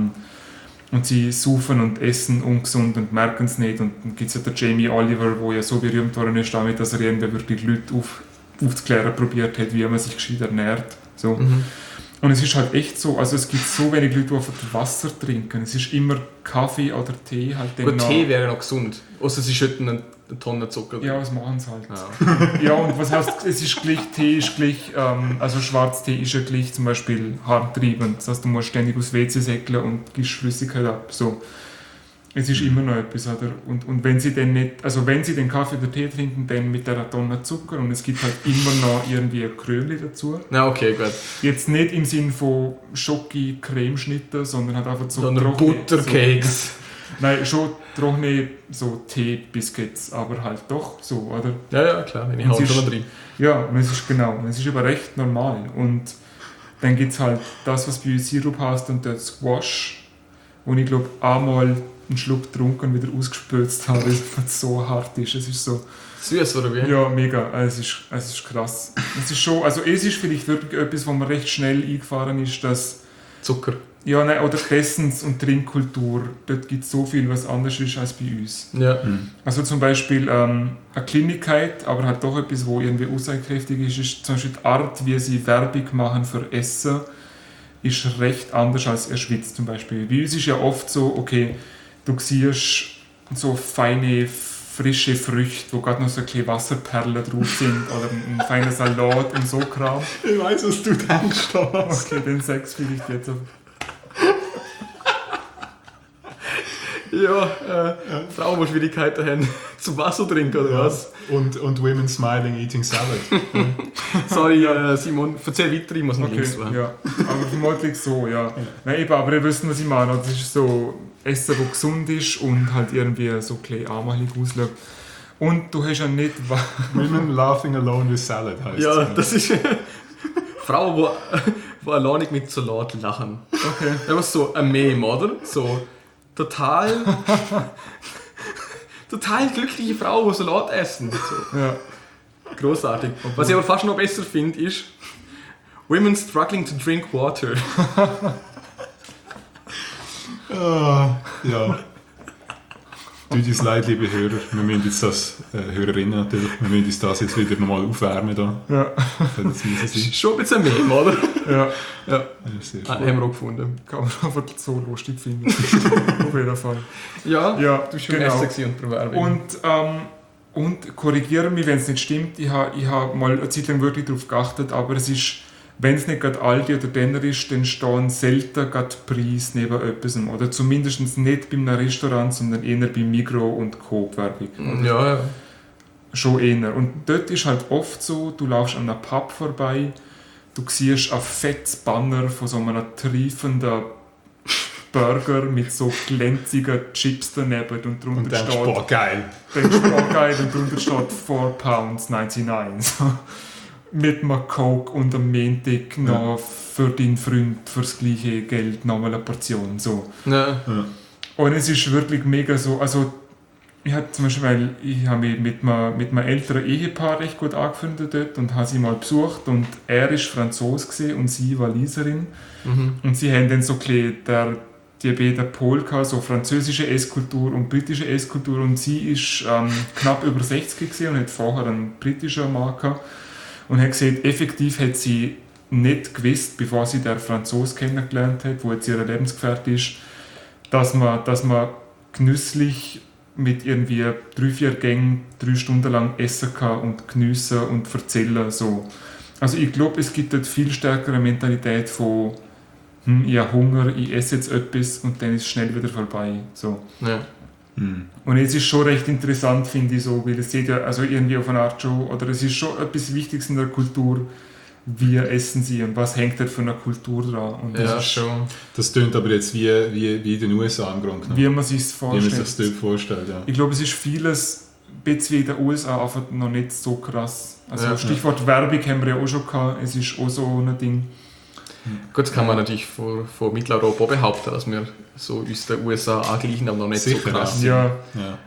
sie saufen und essen ungesund und merken es nicht. Und dann gibt es ja den Jamie Oliver, der ja so berühmt worden ist damit, dass er irgendwie wirklich Leute aufzuklären probiert hat, wie man sich gescheit ernährt. So. Mhm. Und es ist halt echt so, also es gibt so wenig Leute, die einfach Wasser trinken. Es ist immer Kaffee oder Tee. Halt Gut, Tee wäre noch gesund. Außer sie schütten eine Tonne Zucker. Ja, was machen sie halt? Ja. Ja, und was heißt, es ist gleich, Tee ist gleich, also Schwarztee ist ja gleich zum Beispiel harttreibend. Das heißt, du musst ständig aufs WC säckeln und gibst Flüssigkeit ab. So. Es ist immer noch etwas, oder? Und wenn sie dann nicht, also wenn sie den Kaffee oder Tee trinken, dann mit einer Tonne Zucker und es gibt halt immer noch irgendwie ein Krönchen dazu. Na, okay, gut. Jetzt nicht im Sinn von Schoki-Cremeschnitten, sondern halt einfach so Sondern Buttercakes. So, nein, schon trockene so Tee-Biscuits, aber halt doch so, oder? Ja, klar, wenn ich halt schon drin. Ja, und es ist genau, es ist aber recht normal. Und dann gibt es halt das, was bei uns Sirup heißt, und der Squash, wo ich glaube einmal einen Schluck getrunken und wieder ausgespült habe, weil es so hart ist. Es ist so... Süß, oder wie? Ja, mega. Es ist krass. Es ist schon, also es ist vielleicht wirklich etwas, wo man recht schnell eingefahren ist, dass... Zucker. Ja, nein, oder Essens- und Trinkkultur. Dort gibt es so viel, was anders ist als bei uns. Ja. Also zum Beispiel eine Kleinigkeit, aber halt doch etwas, wo irgendwie aussagekräftig ist zum Beispiel die Art, wie sie Werbung machen für Essen, ist recht anders als in der Schweiz zum Beispiel. Bei uns ist ja oft so, okay, du siehst so feine, frische Früchte, wo gerade noch so ein bisschen Wasserperlen drauf sind oder ein feiner Salat und so Kram. Ich weiss, was du denkst, Thomas. Okay, den sagst du vielleicht jetzt. Ja, Frauen, die Schwierigkeiten haben, zum Wasser trinken, oder was? Und women smiling, eating salad. Sorry, Simon, erzähl weiter, ich muss noch Okay, links suchen. ja. Aber vermutlich so, ja. Nein, eben, aber ihr wisst, was ich meine. Das ist so Essen, das gesund ist und halt irgendwie so ein bisschen armelig aussieht. Und du hast ja nicht... Women laughing alone with salad heisst Ja, es. das ist Frauen, die alleinig mit Salat lachen. Okay. Das ist so ein Meme, oder? So total glückliche Frauen, die Salat essen. So. Ja. Großartig. Was ich aber fast noch besser finde, ist Women struggling to drink water. Ja. Tut uns leid, liebe Hörer. Wir müssen jetzt das, Hörerinnen natürlich, wir müssen uns das jetzt wieder nochmal aufwärmen da. Ja. Das jetzt müssen sein. Schon ein bisschen Meme, oder? Ja. Ja. Ja, sehr Haben schön. wir auch gefunden. Kann man einfach so lustig finden. Auf jeden Fall. Ja, Ja, du bist schon genau. Essen und Bewerbung. Und korrigiere mich, wenn es nicht stimmt. Ich habe mal eine Zeit lang wirklich darauf geachtet, aber es ist, wenn es nicht gerade Aldi oder Denner ist, dann stehen selten gerade Preis neben etwas. Oder zumindest nicht bei einem Restaurant, sondern eher bei Migros und Coop-Werbung. Ja. schon eher. Und dort ist halt oft so, du laufst an einem Pub vorbei, du siehst ein fettes Banner von so einem triefenden Burger mit so glänzigen Chips daneben und drunter Und dann steht... boah, geil. Dann Sportgeil und drunter steht £4,99. So. Mit einem Coke und einem Montag noch für deinen Freund fürs gleiche Geld nochmal eine Portion. So. Ja. Und es ist wirklich mega so, also ich habe zum Beispiel, weil ich habe mich mit einem älteren Ehepaar recht gut angefreundet dort und habe sie mal besucht und er ist Franzose gewesen und sie Waliserin und sie haben dann so ein bisschen die beiden Pol gehabt, so französische Esskultur und britische Esskultur und sie ist knapp über 60 gewesen und hat vorher einen britischen Mann gehabt und hat gesagt, effektiv hat sie nicht gewusst, bevor sie den Franzose kennengelernt hat, wo jetzt ihr Lebensgefährte ist, dass man genüsslich mit irgendwie 3-4 Gängen 3 Stunden lang essen kann und geniessen und erzählen. So. Also ich glaube, es gibt dort viel stärkere Mentalität von ich habe Hunger, ich esse jetzt etwas und dann ist es schnell wieder vorbei. So. Ja. Und es ist schon recht interessant, finde ich, so, weil es sieht ja also irgendwie auf eine Art schon, oder es ist schon etwas Wichtiges in der Kultur, wie essen sie und was hängt dort für eine Kultur dran. Und Ja, das ist, schon. Das tönt aber jetzt wie in den USA im Grunde genommen. wie man sich es Wie man vorstellt. sich das dort vorstellt, ja. Ich glaube, es ist vieles ein bisschen wie in den USA einfach noch nicht so krass. Also Ja. Stichwort Werbung haben wir ja auch schon gehabt, es ist auch so ein Ding. Gut, das kann man natürlich von Mitteleuropa behaupten, dass wir so uns den USA angleichen, aber noch nicht Sicher, so krass. Ja, Ja.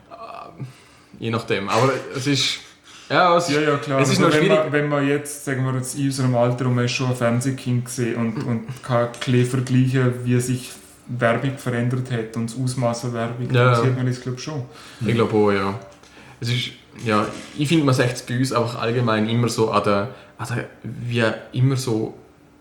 Je nachdem. Aber es ist... Ja, es ja klar. Es ist Also noch schwierig. wenn man jetzt, sagen wir jetzt in unserem Alter, und man ist schon ein Fernsehkind gesehen und kann klar vergleichen, wie sich Werbung verändert hat und das Ausmaß der Werbung, Ja. dann sieht man das glaube ich schon. Ich glaube auch, ja. Es ist, ja, ich finde, man sagt es bei uns einfach allgemein immer so wie immer so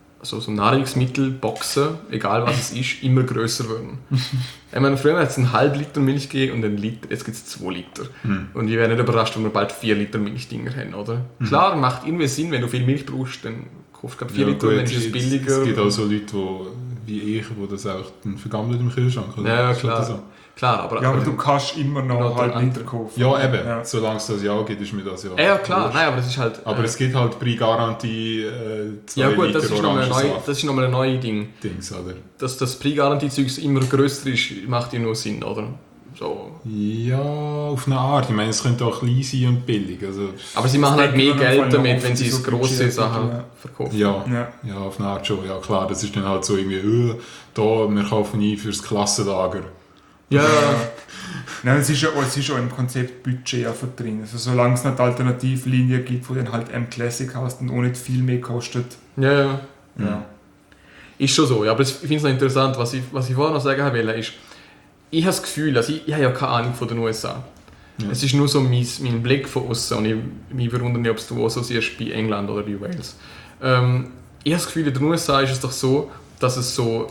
Nahrungsmittelboxen, egal was es ist, immer grösser werden. Ich meine, früher hat es einen halben Liter Milch gegeben und einen Liter, jetzt gibt es 2 Liter. Und ich wäre nicht überrascht, wenn wir bald 4 Liter Milchdinger haben, oder? Klar, macht irgendwie Sinn, wenn du viel Milch brauchst, dann kaufst du 4 Liter, gut, dann ist es billiger. Es gibt auch so Leute, wie ich, die das auch vergammelt im Kühlschrank. Oder? Ja, Das ist klar. halt so. Klar, aber... Ja, aber du kannst immer noch Noch halb den Liter kaufen. Ja, eben. Ja. Solange es das ja gibt, ist mir das ja. Ja, klar, wurscht. nein, aber das ist halt... Aber es gibt halt Pre-Garantie 2 ja gut, Liter das ist nochmal ein neues Ding. Dings, oder? Dass das Pre-Garantie-Zeug immer grösser ist, macht ja nur Sinn, oder? So. Ja, auf eine Art. Ich meine, es könnte auch klein sein und billig. Also, Aber sie machen halt mehr denke ich, Geld wenn man damit, oft wenn sie so es grosse budgetiert, Sachen ja. verkaufen. ja, auf eine Art schon. Ja, klar, das ist dann halt so irgendwie, da, wir kaufen ein fürs Klassenlager. Ja, Nein, es ist ja auch im Konzept Budget einfach drin. Also solange es nicht Alternativlinie gibt, wo dann halt M-Classic hast und auch nicht viel mehr kostet. ja. Ja. Ist schon so. Ja, aber ich finde es noch interessant, was ich vorher noch sagen wollte, ist, ich habe das Gefühl, also ich habe ja keine Ahnung von den USA. Ja. Es ist nur so mein Blick von außen und ich mich wundere nicht, ob du auch so siehst bei England oder bei Wales. Ich habe das Gefühl, in den USA ist es doch so, dass es so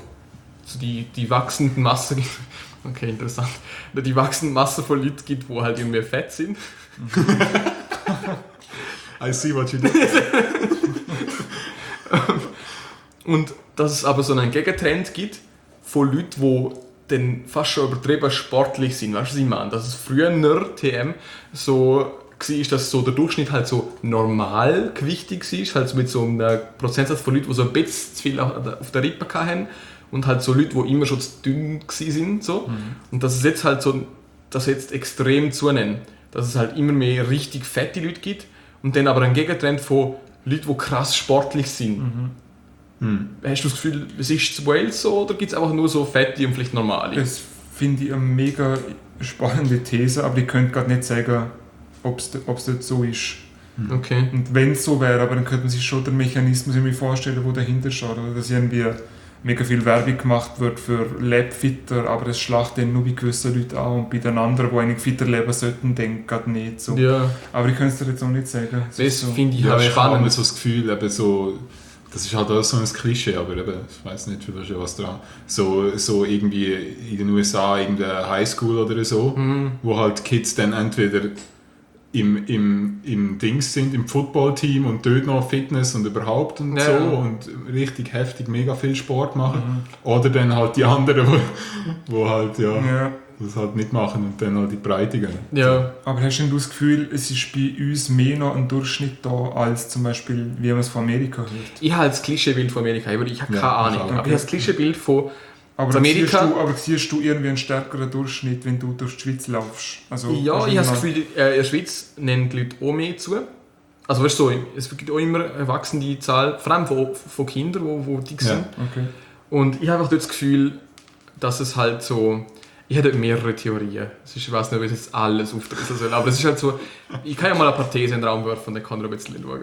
die wachsende Masse gibt. Okay, interessant. Die wachsende Masse von Leuten gibt, die halt irgendwie fett sind. I see what you did. Und dass es aber so einen Gegentrend gibt von Leuten, die dann fast schon übertrieben sportlich sind. Weißt du, was ich meine? Dass es früher TM so war, dass so der Durchschnitt halt so normal gewichtig war, halt so mit so einem Prozentsatz von Leuten, die so ein bisschen zu viel auf der Rippe hatten und halt so Leute, die immer schon zu dünn waren. So. Und dass es jetzt halt so, dass jetzt extrem zunehmen, dass es halt immer mehr richtig fette Leute gibt und dann aber ein Gegentrend von Leuten, die krass sportlich sind. Hast du das Gefühl, es ist zu Wales so oder gibt es einfach nur so fette und vielleicht normale? Das finde ich eine mega spannende These, aber ich könnte gerade nicht sagen, ob es dort so ist. Okay. Und wenn es so wäre, aber dann könnte man sich schon den Mechanismus irgendwie vorstellen, der dahinter steht. Oder dass irgendwie mega viel Werbung gemacht wird für Leb fitter, aber es schlacht dann nur bei gewissen Leuten an und bei den anderen, die eigentlich fitter leben sollten, dann gerade nicht so. Ja, Aber ich könnte es dir jetzt auch nicht sagen. Es das ist so. finde ich Ja, halt ich habe immer spannend. so das Gefühl, eben so, das ist halt auch so ein Klischee, aber eben, ich weiß nicht, vielleicht ist ja was dran. So irgendwie in den USA irgendeine Highschool oder so, wo halt Kids dann entweder im Dings sind, im Footballteam und dort noch Fitness und überhaupt und Ja. so und richtig heftig mega viel Sport machen. Oder dann halt die anderen, wo halt, ja. Ja. das halt nicht machen und dann halt die Breite gehen. Ja. Aber hast denn du das Gefühl, es ist bei uns mehr noch ein Durchschnitt da, als zum Beispiel, wie man es von Amerika hört? Ich habe das Klischeebild von Amerika, aber ich habe keine Ahnung. okay. Aber ich habe das Klischeebild von Aber Amerika. siehst du irgendwie einen stärkeren Durchschnitt, wenn du durch die Schweiz laufst? Also, Ja, ich habe das Gefühl, in der Schweiz nehmen die Leute auch mehr zu. Also weißt du, so, es gibt auch immer Erwachsene, die Zahl, vor allem von Kindern, wo dick sind. Okay. Und ich habe einfach dort das Gefühl, dass es halt so... Ich habe dort mehrere Theorien. Ich weiß nicht, ob ich jetzt alles aufdrücken soll, aber es ist halt so... Ich kann ja mal eine paar Thesen in den Raum werfen und dann kann er ein bisschen schauen.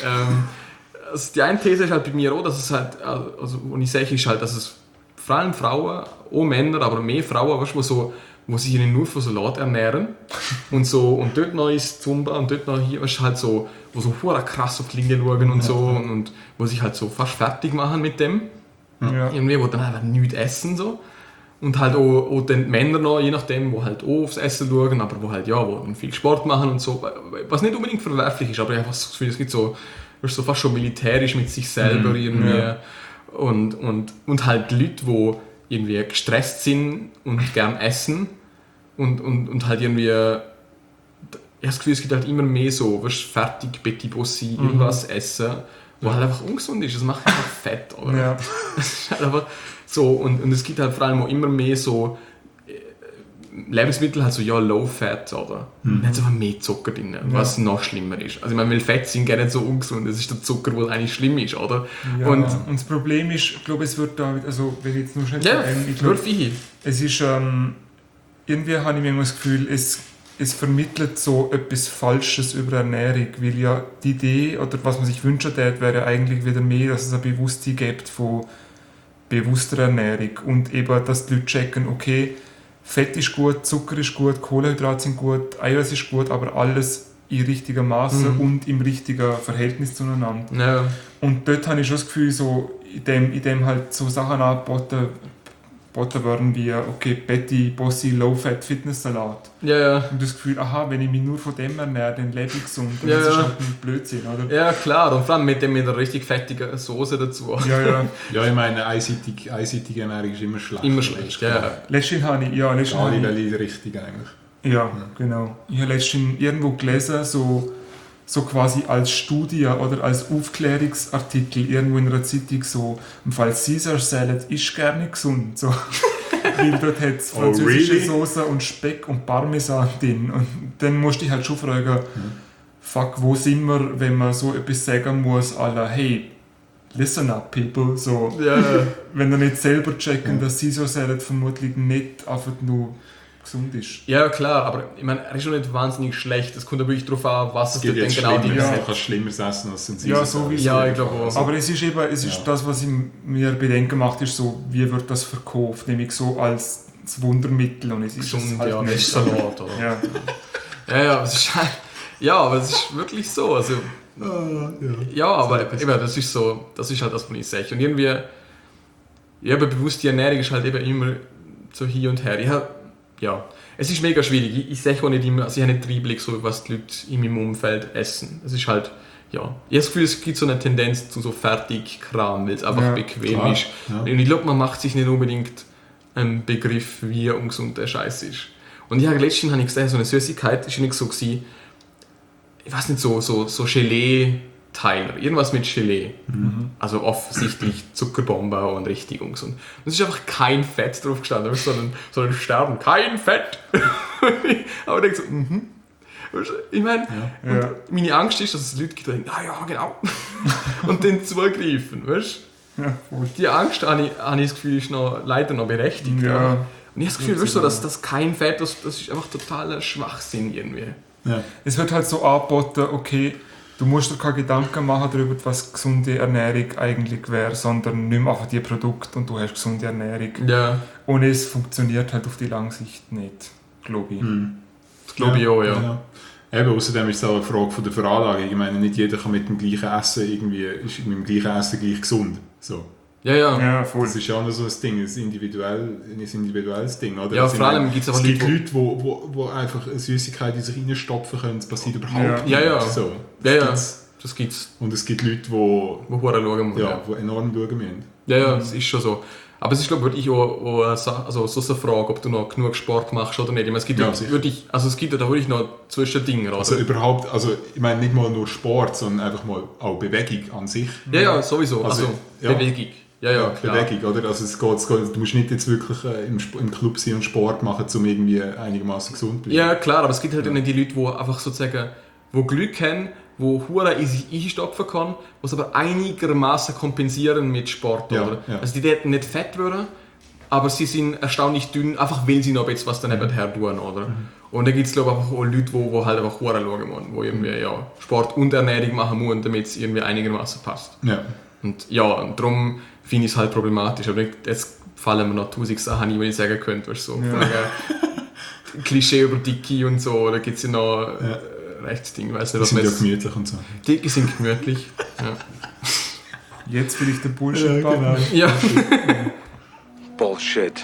Also die eine These ist halt bei mir auch, dass es halt... Also, und ich sehe, ist halt, dass es vor allem Frauen, auch Männer, aber mehr Frauen, weißt du, wo sich nur von Salat ernähren und dort noch ist Zumba und dort noch hier, weißt du, halt so, wo so hure krass auf die Linie schauen und so und wo sich halt so fast fertig machen mit dem. Ja. Irgendwie, wo dann einfach nichts essen so. Und halt auch dann die Männer noch, je nachdem, wo halt auch aufs Essen schauen, aber wo halt, ja, wo dann viel Sport machen und so. Was nicht unbedingt verwerflich ist, aber ich habe das Gefühl, es gibt so, weißt du, so fast schon militärisch mit sich selber irgendwie. Ja. Und halt Leute, die irgendwie gestresst sind und gern essen und halt irgendwie, ich habe das Gefühl, es gibt halt immer mehr so, weißt, fertig, Betty Bossi, irgendwas essen, wo halt einfach ungesund ist, das macht einfach fett, oder? Ja. Das ist halt einfach so, und es gibt halt vor allem auch immer mehr so Lebensmittel, halt so, ja, low fat, oder? Dann hat es einfach mehr Zucker drin, was noch schlimmer ist. Also ich meine, weil Fett sind gar nicht so ungesund, das ist der Zucker, der eigentlich schlimm ist, oder? Ja, Und und das Problem ist, ich glaube, es wird da, also wenn ich jetzt nur schnell ja, ich glaube, wirf ich. es ist, irgendwie habe ich mir immer das Gefühl, es vermittelt so etwas Falsches über Ernährung, weil ja die Idee, oder was man sich wünschen würde, wäre ja eigentlich wieder mehr, dass es eine Bewusstheit gibt von bewusster Ernährung und eben, dass die Leute checken, okay, Fett ist gut, Zucker ist gut, Kohlenhydrate sind gut, Eiweiß ist gut, aber alles in richtigem Maße und im richtigen Verhältnis zueinander. Ja. Und dort habe ich schon das Gefühl, so, in dem halt so Sachen angeboten werden wie, okay, Betty Bossi Low-Fat Fitness-Salat. Ja. Und das Gefühl, aha, wenn ich mich nur von dem ernähre, dann lebe ich gesund. Und Ja, das ist ja. halt ein Blödsinn, oder? Ja, klar. Und vor allem mit einer richtig fettigen Soße dazu. Ja. Ja, ich meine, einseitige Ernährung ist immer schlecht. Immer schlecht, ja. Letztens habe ich, Alle welche Richtung eigentlich. ja, genau. Ich habe letztens irgendwo gelesen, so quasi als Studie oder als Aufklärungsartikel irgendwo in einer Zeitung so, im Fall Caesar Salad ist gar nicht gesund. So. Weil dort hat es französische really? Soße und Speck und Parmesan drin. Und dann musste ich halt schon fragen, fuck, wo sind wir, wenn man so etwas sagen muss, à la, hey, listen up, people. So, Ja. wenn ihr nicht selber checken, dass Caesar Salad vermutlich nicht einfach nur gesund ist. Ja, klar, aber ich meine, er ist schon nicht wahnsinnig schlecht. Es kommt wirklich darauf an, was es Es gibt denn jetzt genau drin Schlimmeres, Ja. du kannst Schlimmeres essen als ein Ja, Caesar sowieso. Ja, ich glaube auch. Aber es ist eben, das, was ich mir Bedenken macht, ist so, wie wird das verkauft, nämlich so als das Wundermittel und es ist Gesund, es halt ja, nicht. das ist Salat, oder? Ja. Ja, es ist halt, ja, aber es ist wirklich so. Also, ja, aber eben, das ist so, das ist halt das, was ich sage. Und irgendwie, ja, aber bewusste Ernährung ist halt eben immer so hier und her. Es ist mega schwierig. Ich sehe auch nicht immer, also ich habe nicht den Einblick, so, was die Leute in meinem Umfeld essen. Es ist halt, ja, ich habe das Gefühl, es gibt so eine Tendenz zu so Fertigkram, weil es einfach Ja, bequem klar, ist. ja. Und ich glaube, man macht sich nicht unbedingt einen Begriff, wie ungesund der Scheiß ist. Und letztens habe ich gesehen, so eine Süßigkeit, ist nicht so gewesen, ich weiß nicht, so Gelee-Teiler, irgendwas mit Gelee. Also offensichtlich Zuckerbombe und richtig ungesund. Und es ist einfach kein Fett drauf gestanden, so ein Stern, kein Fett. Aber ich denke so, Weißt du, ich meine, Ja. meine Angst ist, dass es Leute gibt, die denken, ja, genau. Und dann zugreifen, weißt du? Ja, voll. Die Angst, habe ich das Gefühl, ist leider noch berechtigt. Ja. Aber- Und ich habe das Gefühl, weißt du, dass das kein Fett, das ist einfach totaler Schwachsinn irgendwie. Ja. Es wird halt so angeboten, okay, du musst dir keine Gedanken machen darüber, was gesunde Ernährung eigentlich wäre, sondern nimm einfach die Produkte und du hast gesunde Ernährung. Ja, Und es funktioniert halt auf die lange Sicht nicht, glaube ich. das glaube ich auch, ja. Eben, außerdem ist es auch eine Frage von der Veranlagung. Ich meine, nicht jeder kann mit dem gleichen Essen ist mit dem gleichen Essen gleich gesund. So. Ja, ja. Ja, voll. Das ist ja auch noch so ein Ding, ein individuelles Ding. Oder? Ja, Also, vor ich meine, allem gibt's aber es gibt Leute, Leute, die einfach eine Süßigkeit in sich reinstopfen können, das passiert überhaupt Ja. nicht. Ja, ja. So. Ja, ja. gibt's. Das gibt's. Und es gibt Leute, die Wo hure schauen muss. enorm schauen müssen. Ja, das ist schon so. Aber es ist, glaube ich, wirklich auch eine Sache, also so eine Frage, ob du noch genug Sport machst oder nicht. Ich meine, es gibt Ja, ja, sicher. wirklich, also es gibt ja da wirklich noch Zwischendinge, oder? Also überhaupt, also ich meine nicht mal nur Sport, sondern einfach mal auch Bewegung an sich. ja, sowieso. Also, Also, ja. Bewegung. Ja, klar. Bewegung, oder? Also es geht, du musst nicht jetzt wirklich im Club sein und Sport machen, um irgendwie einigermaßen gesund zu bleiben. Ja, klar, aber es gibt halt nicht die Leute, die einfach sozusagen, wo Glück haben, wo hure easy einstopfen kann, was aber einigermaßen kompensieren mit Sport, Ja, oder? ja. Also die werden nicht fett werden, aber sie sind erstaunlich dünn, einfach weil sie noch ein bisschen was daneben her tun, oder? Und da gibt es, glaube ich, auch Leute, die halt einfach hure schauen müssen, die irgendwie Sport und Ernährung machen müssen, damit es irgendwie einigermaßen passt. Ja. Und ja, und darum finde ich es halt problematisch. Aber jetzt fallen mir noch 1000 Sachen ein, die ich sagen könnte. Weißt, so von wegen Klischee über Dicke und so. Da gibt es ja noch Rechtsdinge. Weiß nicht, Die was sind man ja jetzt. gemütlich und so. Dicke sind gemütlich. Ja. Jetzt will ich den Bullshit-Button. Ja. Bullshit.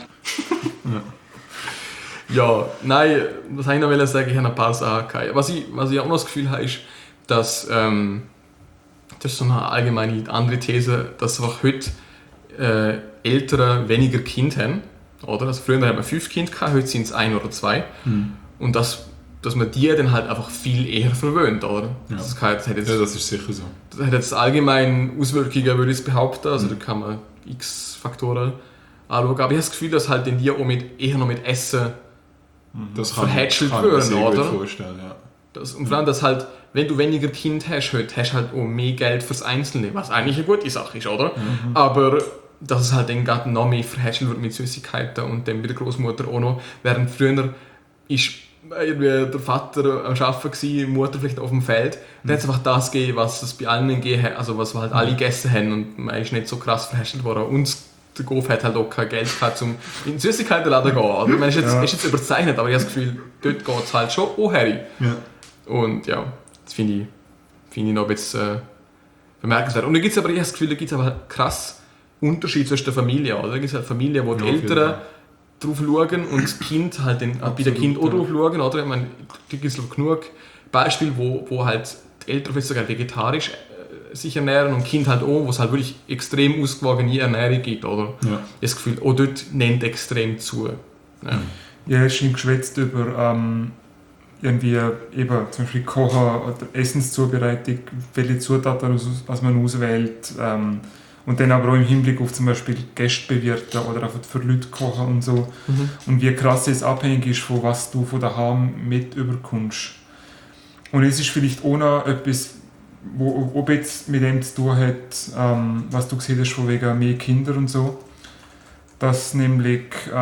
Ja, nein, was ich noch sagen, ich habe noch ein paar Sachen gehabt. Was ich auch noch das Gefühl habe, ist, dass das ist so eine allgemeine andere These, dass einfach heute Eltern weniger Kinder haben. Oder? Also früher hat man 5 Kinder gehabt, heute sind es 1 oder 2. Und dass man die dann halt einfach viel eher verwöhnt, oder? Ja. Das hat jetzt, Ja, das ist sicher so. das hat jetzt allgemein Auswirkungen, würde ich behaupten. Also da kann man x Faktoren anschauen. Aber ich habe das Gefühl, dass halt die auch eher noch mit Essen Das verhätschelt kann ich mir werden, sehr gut oder? vorstellen, ja. Und vor allem, dass halt, wenn du weniger Kind hast, heute, hast du halt auch mehr Geld fürs Einzelne, was eigentlich eine gute Sache ist, oder? Aber dass es halt dann gerade noch mehr verhätschelt wird mit Süßigkeiten und dann bei der Großmutter auch noch. Während früher ist irgendwie der Vater am Arbeiten gewesen, die Mutter vielleicht auf dem Feld. Und dann hat es einfach das gegeben, was es bei allen gegeben hat, also was halt alle gegessen haben und man ist nicht so krass verhätschelt worden. Und der Gof hat halt auch kein Geld gehabt, um in den Süßigkeitenladen zu gehen. Oder? Ich meine, ist jetzt überzeichnet, aber ich habe das Gefühl, dort geht es halt schon auch her. Ja. Und ja, das finde ich noch ein bisschen bemerkenswert. Und dann gibt es aber, ich habe das Gefühl, da gibt es aber krass Unterschied zwischen der Familie. Oder? Da gibt es halt Familien, wo die Ja, auf jeden Eltern Fall. drauf schauen und das Kind halt dann bei den Kind auch drauf schauen. Oder? Ich meine, da gibt es genug Beispiele, wo halt die Eltern vielleicht sogar vegetarisch sich ernähren und Kind halt auch, wo es halt wirklich extrem ausgewogene Ernährung gibt. Oder? Ja. Ich habe das Gefühl, auch dort nimmt extrem zu. Ja. Ja, es ist geschwätzt über irgendwie eben zum Beispiel Kochen oder Essenszubereitung, welche Zutaten was man auswählt. Und dann aber auch im Hinblick auf zum Beispiel Gäste bewirten oder einfach für Leute kochen und so. Und wie krass es abhängig ist, von was du von daheim mit überkommst. Und es ist vielleicht auch noch etwas, ob jetzt mit dem zu tun hat, was du gesehen hast, von wegen mehr Kinder und so. Dass nämlich,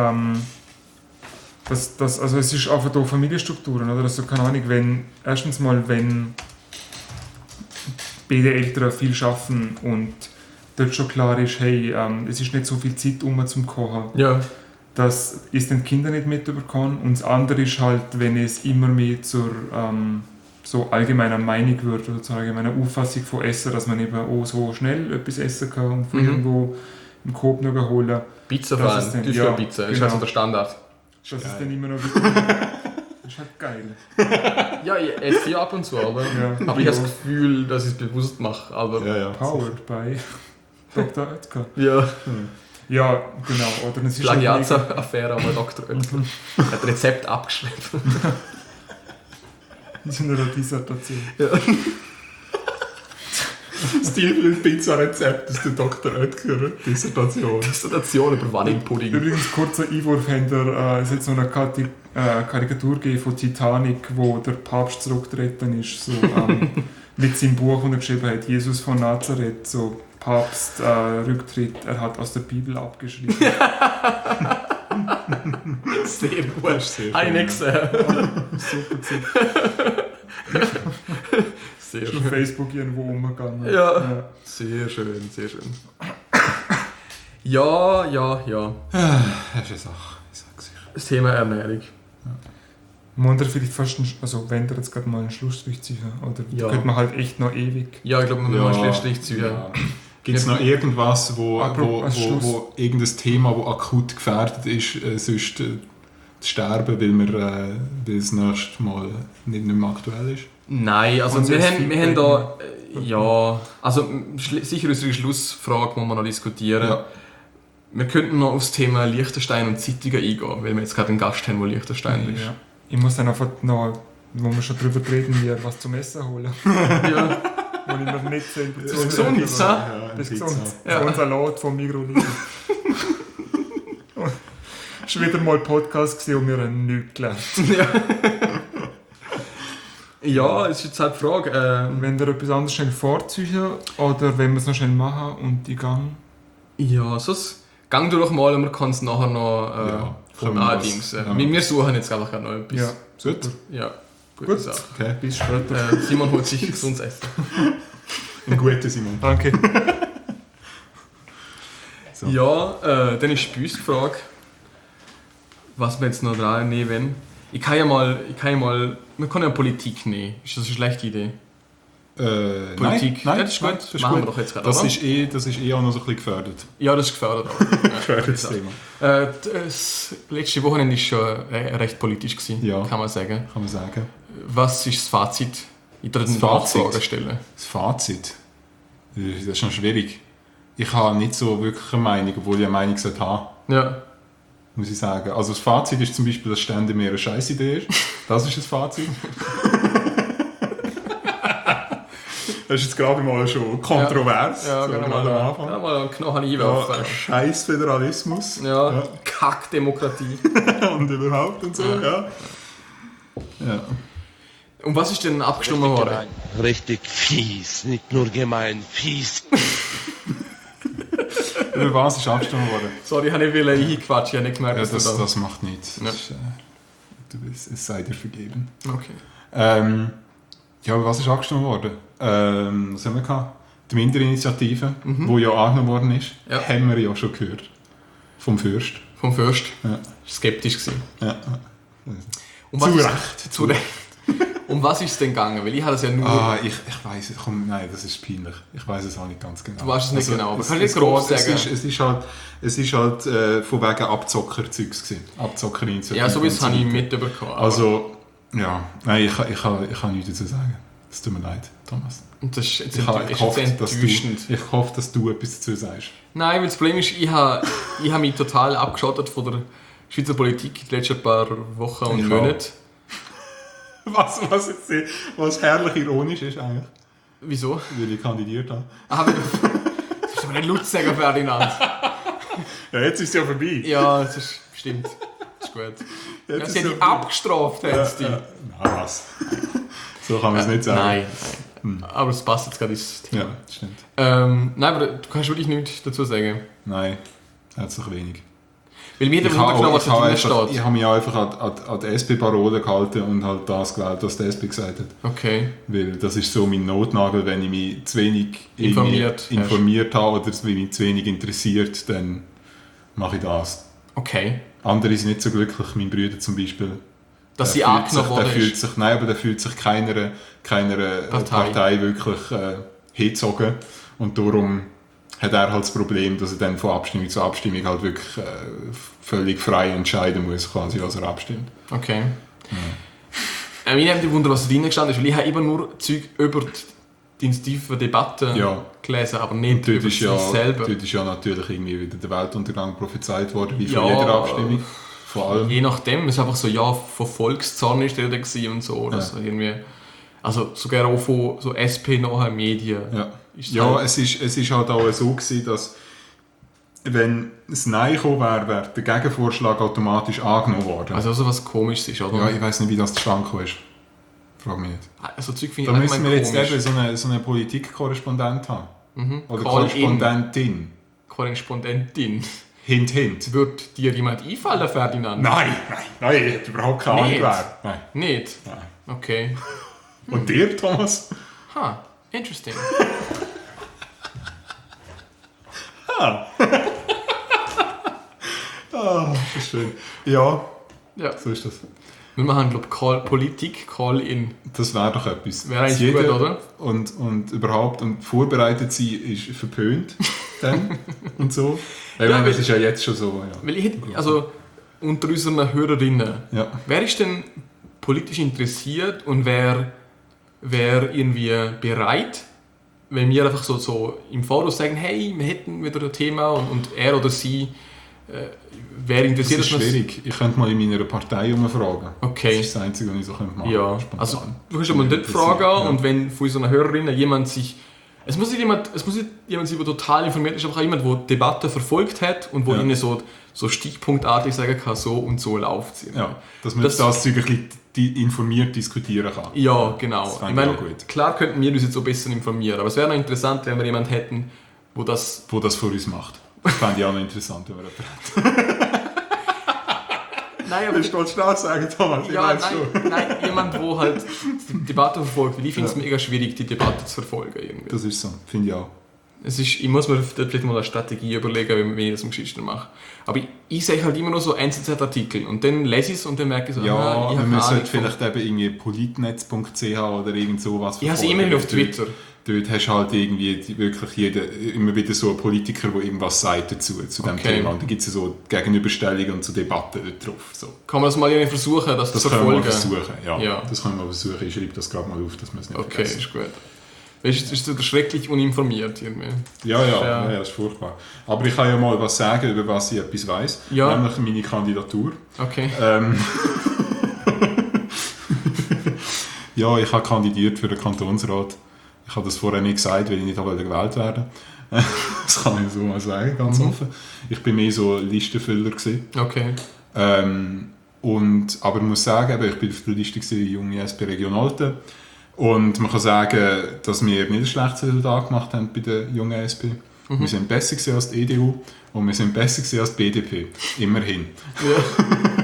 also es ist einfach da Familienstrukturen, oder? Also keine Ahnung, wenn beide Eltern viel arbeiten und dort schon klar ist, hey, es ist nicht so viel Zeit zum Kochen. Ja. Das ist den Kindern nicht mitbekommen. Und das andere ist halt, wenn es immer mehr zur so allgemeiner Meinung wird oder zur allgemeiner Auffassung von Essen, dass man eben auch so schnell etwas essen kann und von irgendwo im Coop noch holen. Pizza Das fahren, ist dann- Tiefkühlpizza, ja, ist genau. halt so der Standard. Das ist Geil. dann immer noch wichtig. Das ist halt geil. Ja, ich esse ja ab und zu, aber, Ja. aber ich habe das Gefühl, dass ich es bewusst mache. Aber Ja, ja. Powered by Dr. Oetker. ja, Ja, genau. Oder es ist halt mega- Plagiatsaffäre an Dr. Oetker. Hat Rezept abgeschrieben. in einer Dissertation. Stil Pizza-Rezept ist der Dr. Oetker Dissertation. Dissertation über Vanillepudding. Übrigens, kurzer Einwurf, es hat so eine Karikatur gegeben von Titanic, wo der Papst zurückgetreten ist, so, mit seinem Buch, das er geschrieben hat, Jesus von Nazareth, so Papst Rücktritt, er hat aus der Bibel abgeschrieben. Sehr gut. Sehr Habe ich schön, nicht gesehen. Super gesehen. Sehr Ist auf schön. Facebook irgendwo umgegangen. Ja. Sehr schön, sehr schön. Ja. Das ist eine Sache, ich sag's euch. Das Thema Ernährung. Muss er vielleicht fast, wenn er jetzt gerade mal einen Schlussstrich ziehen, oder Ja. könnte man halt echt noch ewig. Ja, ich glaube, man muss schlecht zu. Ja. Gibt es noch irgendwas, wo irgendein Thema, das akut gefährdet ist, sonst zu sterben, weil es nächstes Mal nicht mehr aktuell ist? Nein, also Und wir jetzt haben Feedback da, sicher unsere Schlussfrage muss man noch diskutieren. Ja. Wir könnten noch aufs Thema Liechtenstein und Zeitungen eingehen, weil wir jetzt gerade einen Gast haben, der Liechtenstein ist. Ja. Ich muss dann einfach noch, wo wir schon drüber reden, mir was zum Essen holen. Ja. Wo ich noch nicht sehe. Das ist gesund, Das Ja, ist Pizza. gesund. Ja. So ein Salat vom Migros. Es war wieder mal ein Podcast gewesen, und wir haben nichts gelernt. Ja, es ist jetzt halt die Frage. Wenn ihr etwas anderes schnell vorziehen oder wenn wir es noch schnell machen und die Gang. Ja, sonst gang du doch mal und wir können es nachher noch können wir allerdings. was- ja. Wir suchen jetzt einfach gerade noch etwas. Ja, Gut? Ja, gute gut. Sache. Okay. Bis später. Simon holt sich gesundes Essen. Ein guter Simon. Danke. So. Ja, dann ist bei uns die Frage, was wir jetzt noch dran nehmen. Wir können ja Politik nehmen. Ist das eine schlechte Idee? Politik. Nein, Ja, das ist gut. Das Machen wir doch jetzt gerade, das oder? ist eh auch noch so ein bisschen gefördert. Ja, das ist gefördert. auch. Ja, Gefährdetes gute Thema. Sache. Das letzte Wochenende war schon recht politisch gewesen, Ja. kann man sagen. Kann man sagen. Was ist das Fazit? Ich würde eine Fazit? Nachfrage stellen. Das Fazit? Das ist schon schwierig. Ich habe nicht so wirklich eine Meinung, obwohl ich eine Meinung sollte haben, Ja. muss ich sagen. Also das Fazit ist zum Beispiel, dass Ständemeer eine Scheißidee ist. Das ist das Fazit. Das ist jetzt gerade mal schon kontrovers. Ja, so gerne gerade mal, am Anfang. ja, mal einen Knochen Ja, einwerfen. scheiß Föderalismus. Ja, Kackdemokratie. Und überhaupt und so, ja. Ja. Und was ist denn abgestimmt worden? Richtig fies, nicht nur gemein, fies. Über was ist abgestimmt worden? Sorry, ich habe nicht eingequatscht, ich habe nicht gemerkt, Ja, dass du da... das macht nichts. Ja. Das ist, es sei dir vergeben. Okay. Ja, aber was ist abgestimmt worden? Was haben wir gehabt? Die Minderinitiative, die ja angenommen worden ist, Ja. haben wir ja schon gehört. Vom Fürst. Vom Fürst. Ja. Skeptisch gewesen. Ja. Um Zu was ist- Recht. Zu Recht. Um was ist es denn gegangen? Weil ich habe das ja nur... Ich weiß es. Komm, nein, das ist peinlich. Ich weiß es auch nicht ganz genau. Du weißt es nicht genau, aber es, kannst du es, nicht grob geht- sagen? es ist halt von wegen Abzockerzeugs gewesen. Abzockerinitiative. Ja, so wie es und habe ich weiter. mitbekommen. aber- Also, ja. Nein, ich kann nichts dazu sagen. Es tut mir leid, Thomas. Und das ist jetzt Ich hoffe, enttäuschend. ich hoffe, dass du etwas dazu sagst. Nein, weil das Problem ist, ich habe mich total abgeschottet von der Schweizer Politik die letzten paar Wochen und Ich auch. Monate. Was herrlich ironisch ist eigentlich, Wieso? weil ich kandidiert habe. Das ist aber nicht laut sagen, Ferdinand. Ja, jetzt ist es ja vorbei. Ja, das ist stimmt. Das ist gut. Ja, Jetzt sie ist haben ja dich abgestraft, haben sie dich. Na was? So kann man es nicht sagen. Nein. Aber es passt jetzt gerade ins Thema. Ja, stimmt. Nein, aber du kannst wirklich nichts dazu sagen. Nein, herzlich wenig. Weil mir hat Ich immer habe genau, was da drin steht. mich einfach an die SP-Parole gehalten und halt das gewählt, was die SP gesagt hat. Okay. Weil das ist so mein Notnagel, wenn ich mich zu wenig Informiert habe oder wenn mich zu wenig interessiert, dann mache ich das. Okay. Andere sind nicht so glücklich, mein Bruder zum Beispiel. Dass sie Der fühlt angenommen sich- der worden fühlt ist. sich, nein, aber der fühlt sich keiner Partei wirklich hingezogen. Und darum hat er halt das Problem, dass er dann von Abstimmung zu Abstimmung halt wirklich völlig frei entscheiden muss, quasi, was er abstimmt. Okay. Mich nimmt die Wunder, was da drin gestanden ist, weil ich habe immer nur Zeug über die initiativen Debatten Ja. gelesen, aber nicht Dort über ist, sich selber. dort ist ja natürlich irgendwie wieder der Weltuntergang prophezeit worden, wie Ja, von jeder Abstimmung. Vor allem. Je nachdem, es war einfach so, ja, von Volkszorn ist der gewesen und so. Oder Ja. so irgendwie. Also sogar auch von so SP-nahen Medien. Ja, Ist ja halt- es ist halt auch so gewesen, dass wenn es Nein gekommen wäre, wäre der Gegenvorschlag automatisch angenommen worden. Also was Komisches ist, oder? ja, ich weiß nicht, wie das zustande gekommen ist. Frag mich nicht. Also Zeug finde Da ich müssen allgemein wir jetzt komisch. eben so eine Politikkorrespondent haben. Oder Call Korrespondentin. Korrespondentin. Hint, hint. Wird dir jemand einfallen, Ferdinand? Nein, ich hätte überhaupt keine Ahnung, Nicht? wer. Nein. Nicht? Nein. Okay. Und dir, Thomas? Ha, interesting. Das ist schön. Ja, Ja. so ist das. Wir machen, glaube ich, Politik, Call-in. Das wäre doch etwas. Wäre eigentlich Jeder- gut, oder? Und überhaupt, und vorbereitet sein ist verpönt dann und so. Ich Ja, meine, das weil- ist ja jetzt schon so. Ja. Weil ich hätte, also unter unseren Hörerinnen, Ja. wer ist denn politisch interessiert und wer irgendwie bereit, wenn wir einfach so im Voraus sagen, hey, wir hätten wieder ein Thema und er oder sie wäre interessiert. Das ist schwierig. Ich könnte mal in meiner Partei umfragen. Okay. Das ist das Einzige, was ich so machen könnte. Ja, spontan. also du kannst mal dort fragen Ja. und wenn von so einer Hörerin jemand sich... Es muss nicht jemand sein, der total informiert ist, aber auch jemand, der die Debatte verfolgt hat und wo Ja. ihnen so stichpunktartig sagen kann, so und so läuft es. Ja, dass man Das- das Zeug ein bisschen informiert diskutieren kann. Ja, genau. Das Ich fände meine, ich auch gut. klar könnten wir uns jetzt so besser informieren, aber es wäre noch interessant, wenn wir jemanden hätten, wo das... Wo das für uns macht. Das fände ich auch noch interessant, wenn wir jemanden Nein, aber... hätten. Du schnell sagen, Thomas. Ja, nein, jemand, der halt die Debatte verfolgt, weil ich finde es mega schwierig, die Debatte zu verfolgen. Irgendwie. Das ist so, finde ich auch. Ich muss mir dort vielleicht mal eine Strategie überlegen, wie ich das am geschickten mache. Aber ich sehe halt immer nur so NZZ-Artikel und dann lese ich es und dann merke ich so, Ja, ich habe man keine Ahnung sollte vielleicht eben irgendwie politnetz.ch oder irgend sowas Ich habe sie immerhin auf Twitter. Dort hast du halt irgendwie wirklich immer wieder so einen Politiker, der irgendwas sagt dazu, zu dem Okay. Thema. Und da gibt es so Gegenüberstellungen und so Debatten dort drauf. So. Kann man das mal irgendwie versuchen, das Das zu können wir verfolgen? mal versuchen, ja. Ja. Das können wir mal versuchen. Ich schreibe das gerade mal auf, dass wir es nicht Okay, vergessen. ist gut. Weißt du, ist du schrecklich uninformiert irgendwie. Ja, das ist furchtbar. Aber ich kann ja mal was sagen, über was ich etwas weiss. Ja. Nämlich meine Kandidatur. Okay. Ja, ich habe kandidiert für den Kantonsrat. Ich habe das vorher nicht gesagt, weil ich nicht gewählt werden wollte. Das kann ich so mal sagen, ganz offen. Ich bin mehr so Listenfüller gewesen. Okay. Aber ich muss sagen, eben, ich bin auf der Liste gewesen, junge SP Regionalten. Und man kann sagen, dass wir nicht ein schlechtes Resultat gemacht haben bei der jungen SP. Wir sind besser gewesen als die EDU und wir sind besser gewesen als die BDP. Immerhin. Ja.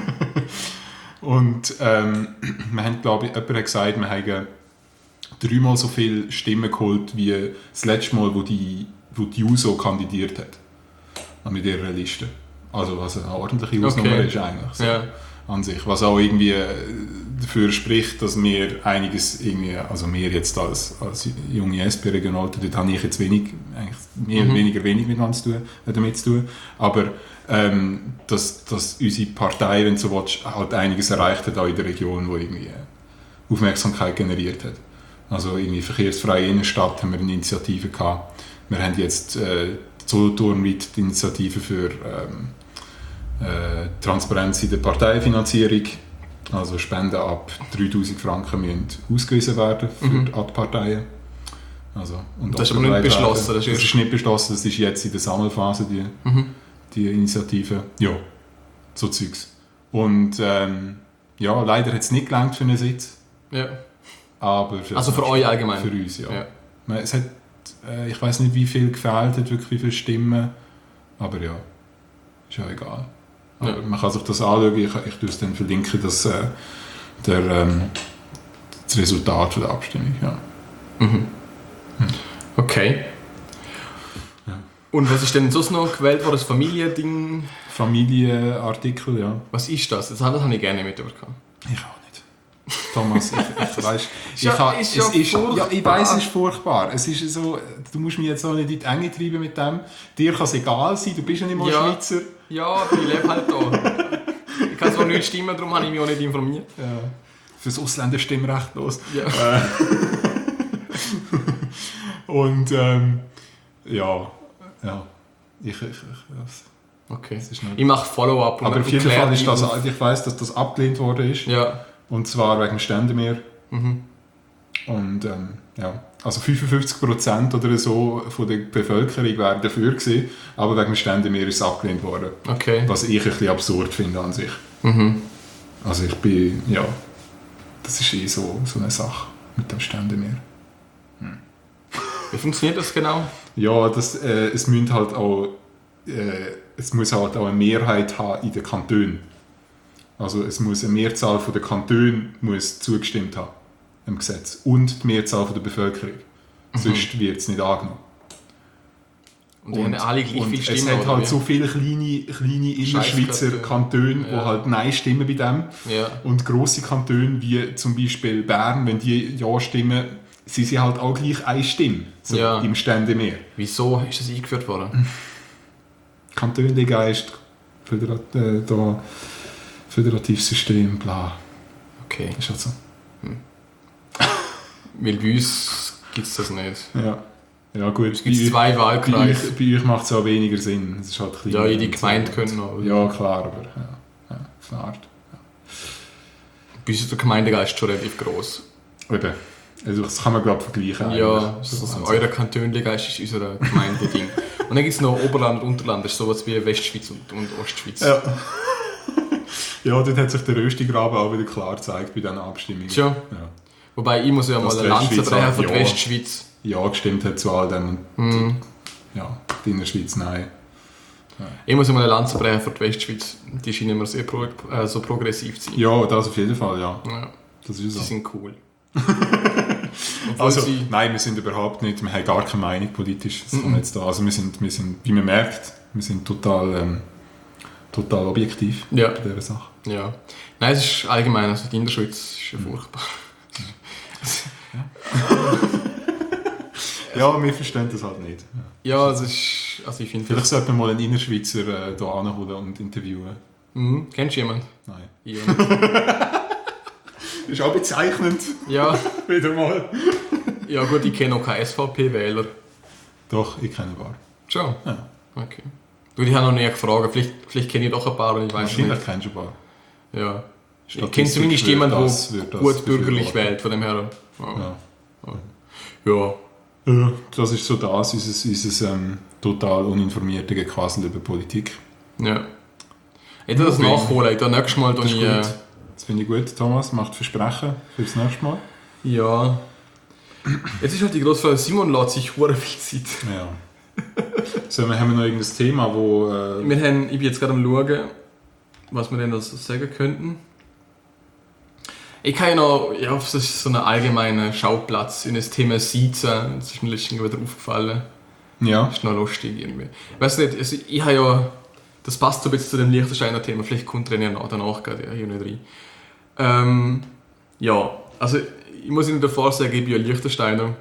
Und wir haben, glaube ich, jemand hat gesagt, wir haben 3-mal so viele Stimmen geholt wie das letzte Mal, wo die JUSO kandidiert hat. Mit ihrer Liste. Also was eine ordentliche Ausnahme Okay. ist eigentlich. So. Ja. An sich. Was auch irgendwie dafür spricht, dass wir einiges irgendwie, also wir jetzt als junge SP-Regionalte, dort habe ich jetzt wenig, eigentlich mehr oder weniger wenig damit zu tun, aber dass unsere Partei, wenn du so willst, halt einiges erreicht hat auch in der Region, wo irgendwie Aufmerksamkeit generiert hat. Also irgendwie verkehrsfreie Innenstadt haben wir eine Initiative gehabt. Wir haben jetzt solothurnweit die Initiative für Transparenz in der Parteienfinanzierung, also Spenden ab 3'000 Franken müssen ausgewiesen werden für die Parteien. Also, und Das ist aber nicht beschlossen. Das ist nicht beschlossen, das ist jetzt in der Sammelphase, die Initiative. Ja, so Zeugs. Und ja, leider hat es nicht gelangt für einen Sitz, Ja. aber Also für euch allgemein? Für uns, ja. Ja. Es hat, ich weiß nicht, wie viel gefehlt hat, wirklich wie viele Stimmen, aber ja, ist ja egal. Aber man kann sich das anschauen, ich tue es dann verlinken, das Resultat der Abstimmung. Ja. Okay. Ja. Und was ist denn sonst noch gewählt worden? Das Familiending? Familienartikel, ja. Was ist das? Das habe ich gerne mitbekommen. Ich auch nicht. Thomas, ich weiss, Ist ja ich weiss, es ist furchtbar. Es ist so, du musst mich jetzt auch nicht in die Enge treiben mit dem. Dir kann es egal sein, du bist ja nicht mal Ja. Schweizer. Ja, aber ich lebe halt da. Ich kann zwar nicht stimmen, darum habe ich mich auch nicht informiert. Ja. Fürs Ausländerstimmrecht los. Ja. Und ja. Okay. Das ist nicht- Ich mache Follow-up. und Aber auf jeden erkläre Fall ist das, auf. ich weiss, dass das abgelehnt worden ist. Ja. Und zwar wegen dem Ständemeer. Und ja, also 55% oder so von der Bevölkerung wären dafür gewesen, aber wegen dem Ständemeer ist es abgelehnt worden. Okay. Was ich ein bisschen absurd finde an sich. Also ich bin, ja, das ist so eine Sache mit dem Ständemeer. Wie funktioniert das genau? Ja, es muss halt auch eine Mehrheit haben in den Kantonen. Also es muss eine Mehrzahl von den Kantonen muss zugestimmt haben im Gesetz und die Mehrzahl von der Bevölkerung. Sonst wird es nicht angenommen. Und die haben alle gleich viel es Stimmen, hat oder halt wie? so viele kleine Innerschweizer Kantone, die Ja. halt Nein stimmen bei dem. Ja. Und grosse Kantone wie zum Beispiel Bern, wenn die Ja stimmen, sind sie halt auch gleich eine Stimme so Ja. im Ständemeer. Wieso ist das eingeführt worden? Kantonliga ist föderatives System, bla. Okay. Ist halt so. Weil bei uns gibt es das nicht. Ja. Ja gut, Es gibt 2 Wahlkreise. Bei euch macht es auch weniger Sinn. Es ist halt klein. Ja, jede Gemeinde können noch. Ja, klar, aber auf eine Art. Bei uns ist der Gemeindegeist schon relativ gross. Eben. Also das kann man glaube ich vergleichen. Ja, eigentlich. also euer Kantöngegeist ist unser Gemeindeding. Und dann gibt es noch Oberland und Unterland, das ist sowas wie Westschweiz und Ostschweiz. Ja. Ja, dort hat sich der Röstigraben auch wieder klar gezeigt bei diesen Abstimmungen. Tja. Ja. Wobei, ich muss ja Dass mal die eine Lanze Westschweiz brechen für die ja. Westschweiz. Ja, gestimmt hat zu all dem. Ja, die Innerschweiz nein. Ich muss ja mal eine Lanze brechen für die Westschweiz. Die scheinen mir sehr so progressiv zu sein. Ja, das auf jeden Fall, ja. Ja. Das ist Sie so. sind cool. Also, nein, wir sind überhaupt nicht, wir haben gar keine Meinung politisch. Das kann jetzt da. Also wir sind, wie man merkt, wir sind total objektiv Ja. bei dieser Sache. Ja. Nein, es ist allgemein, also die Innerschweiz ist ja furchtbar. Ja, wir verstehen das halt nicht. Ja, es ist, also ich finde... Vielleicht sollte man mal einen Innerschweizer hier anholen und interviewen. Kennst du jemanden? Nein. Ja. Das ist auch bezeichnend. Ja. Wieder mal. Ja gut, ich kenne auch keinen SVP-Wähler. Doch, ich kenne ein paar. Schon? Ja. Okay. Du, ich habe noch nie gefragt, vielleicht kenne ich doch ein paar und ich weiß es Wahrscheinlich nicht. kennst du ein paar. Ja. Ich Statistik kenne zumindest würde jemanden, das der gut bürgerlich befürworten. wählt, von dem her. Ja. Ja. Ja, das ist so unser total uninformierte Gequassel über Politik. Ja. Ich will das nachholen. Das nächste Mal Das ist ich... gut. Das finde ich gut, Thomas. Macht Versprechen für das nächste Mal. Ja. Jetzt ist halt die grosse Frage, Simon lässt sich hure viel Zeit. Ja. So, haben wir noch irgendein Thema, wo... Ich bin jetzt gerade am schauen, was wir denn da so sagen könnten. Ich kann ja noch, ja, das ist so ein allgemeiner Schauplatz in das Thema Siezen. Das ist mir letztens wieder aufgefallen. Ja. Das ist noch lustig irgendwie. Ich weiß nicht, also ich habe ja, das passt so ein bisschen zu dem Liechtensteiner Thema, vielleicht kommt er ja danach gerade hier nicht rein. Ja, also ich muss Ihnen davor sagen, ich bin ja Liechtensteiner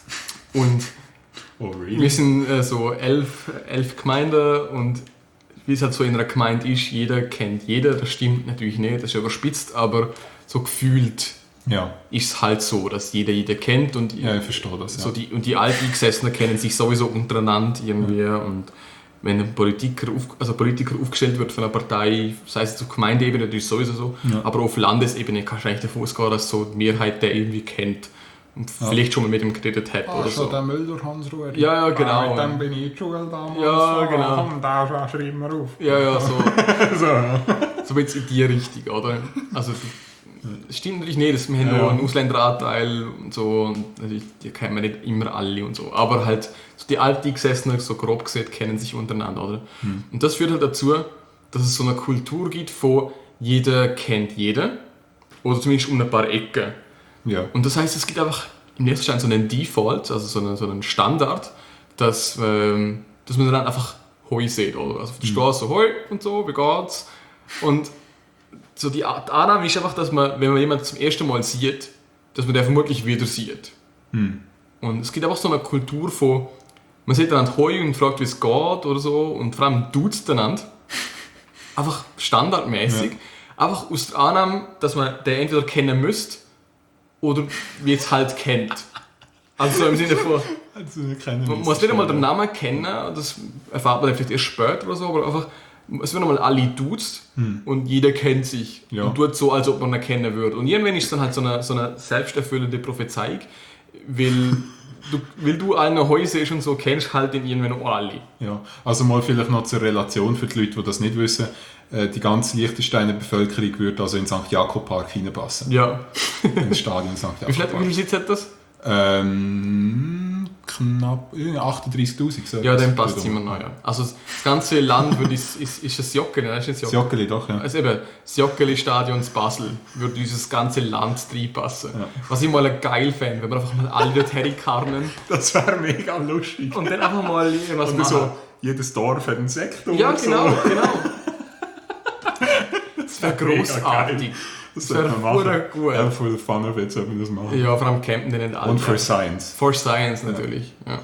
und Oh, really? wir sind so 11 Gemeinden und wie es halt so in einer Gemeinde ist, jeder kennt jeden, das stimmt natürlich nicht, das ist überspitzt, aber so gefühlt Ja. ist es halt so, dass jeder kennt und Ja, ich verstehe das. Ja. so die Alteingesessenen kennen sich sowieso untereinander irgendwie und wenn ein Politiker aufgestellt wird von einer Partei, sei es auf Gemeindeebene, natürlich sowieso so, Ja. aber auf Landesebene kannst du eigentlich davon ausgehen, dass so die Mehrheit der irgendwie kennt und vielleicht schon mal mit ihm geredet hat oder so. der Müller, Hans-Ruhr. Ja, genau. Mit dem bin ich in die Schule damals. Ja, genau. Komm, da schreib mir auf. Ja, so. So, ja. So ein bisschen in die Richtung, oder? Also, es stimmt natürlich nicht, dass wir haben noch einen Ausländeranteil und so, und natürlich, die kennen wir nicht immer alle und so, aber halt, so die Alteingesessenen, so grob gesehen, kennen sich untereinander, oder? Und das führt halt dazu, dass es so eine Kultur gibt von jeder kennt jeden, oder zumindest um ein paar Ecken. Ja. Und das heißt, es gibt einfach im Liechtenstein so einen Default, also so einen Standard, dass man dann einfach Hoi sieht, oder? Also auf der Straße so Hoi und so, wie geht's? Und so die Annahme ist einfach, dass man, wenn man jemanden zum ersten Mal sieht, dass man den vermutlich wieder sieht. Und es gibt einfach so eine Kultur von, man sieht einander Hoi und fragt, wie es geht oder so, und vor allem duzt einander. Einfach standardmäßig. Einfach aus der Annahme, dass man den entweder kennen müsste oder wie es halt kennt. Also so im Sinne von, Also, wir kennen man uns muss nicht einmal schon. den Namen kennen, das erfahrt man dann vielleicht erst später oder so, aber einfach, es werden einmal alle duzt und jeder kennt sich Ja. und tut so, als ob man ihn kennen würde. Und irgendwann ist es dann halt so eine selbsterfüllende Prophezeiung, weil du allen Heu siehst und so, kennst halt den irgendwann auch alle. Ja, also mal vielleicht noch zur Relation für die Leute, die das nicht wissen. Die ganze Liechtensteiner Bevölkerung würde also in St. Jakob Park hineinpassen. Ja. Ins Stadion St. Wie Jakob viel Sitz hat das? Knapp 38'000. So Ja, dann etwas. passt es immer noch, ja. Also das ganze Land ist ein Joggeli, ne? Ist nicht Das Joggeli. Joggeli doch, ja. Also eben, das Joggeli-Stadion in Basel würde dieses ganze Land reinpassen. Ja. Was ich mal geil fände, wenn wir einfach mal alle dort herkarnen Das wäre mega lustig. und dann einfach mal irgendwas Und machen. so, jedes Dorf hat einen Sektor. Ja, und genau, So. genau. Das wäre Mega grossartig. Das sollte wäre man machen. gut. Ja, for the fun of it sollte man das machen. Ja, vor allem campen die nicht alle. Und for science. For Science natürlich, ja.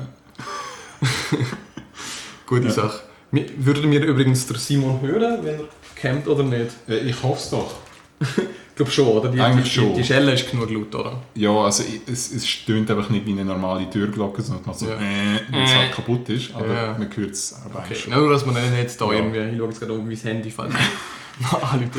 Gute Sache. Würde mir übrigens der Simon hören, wenn er campt oder nicht? Ich hoffe es doch. Ich glaube schon, oder? Eigentlich schon. Die Schelle ist genug laut, oder? Ja, also es stöhnt einfach nicht wie eine normale Türglocke, sondern man so, Ja. wenn es halt kaputt ist, aber Ja. man hört es aber Okay, eigentlich schon. nur dass man nicht jetzt da Ja. irgendwie, ich schaue jetzt gerade um mein Handy, falls anruft.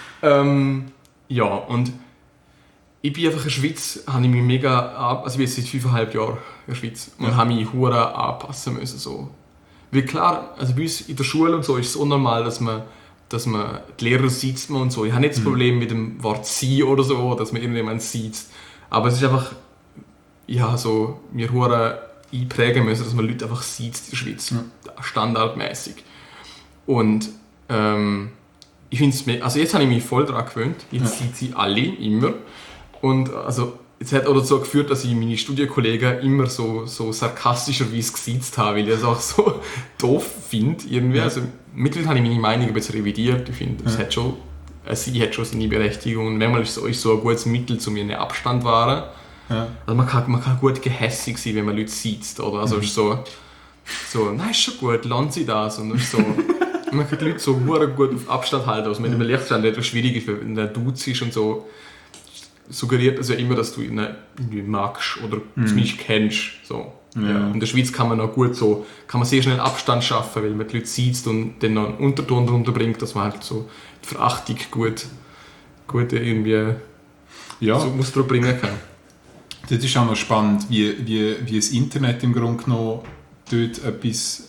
Ja, und ich bin einfach in der Schweiz, habe ich mich mega also ich bin jetzt seit 5,5 Jahren in der Schweiz und habe mich hure anpassen müssen. So. Wie klar, also bei uns in der Schule und so ist es unnormal, dass man die Lehrer sieht und so. Ich habe nicht das Problem mit dem Wort «sie» oder so, dass man irgendjemanden sieht. Aber es ist einfach, ich habe so mir hure einprägen müssen, dass man Leute einfach sieht in der Schweiz. Standardmäßig. Und ich finde es, also jetzt habe ich mich voll daran gewöhnt. Jetzt sieht sie alle, immer. Und also, es hat auch dazu geführt, dass ich meine Studienkollegen immer so sarkastischerweise gesiezt habe, weil ich das auch so doof finde. Irgendwie. Also, mittlerweile habe ich meine Meinung ein bisschen revidiert. Ich finde, sie hat schon seine Berechtigung. Und manchmal ist es so ein gutes Mittel, um einen Abstand zu wahren. Ja. Also man kann gut gehässig sein, wenn man Leute sieht. Oder? Also es ist so, nein, ist schon gut, lernen sie das. Und es ist so, man kann die Leute so gut auf Abstand halten, was mit dem Lichtstand etwas schwierig ist, wenn der Dude ist und so. Suggeriert es ja immer, dass du ihn irgendwie magst oder zumindest kennst. So. Ja. In der Schweiz kann man auch gut so, kann man sehr schnell Abstand schaffen, weil man die Leute sieht und dann noch einen Unterton drunter bringt, dass man halt so die Verachtung gut irgendwie Ja, so Muster bringen kann. das ist auch noch spannend, wie das Internet im Grunde genommen dort etwas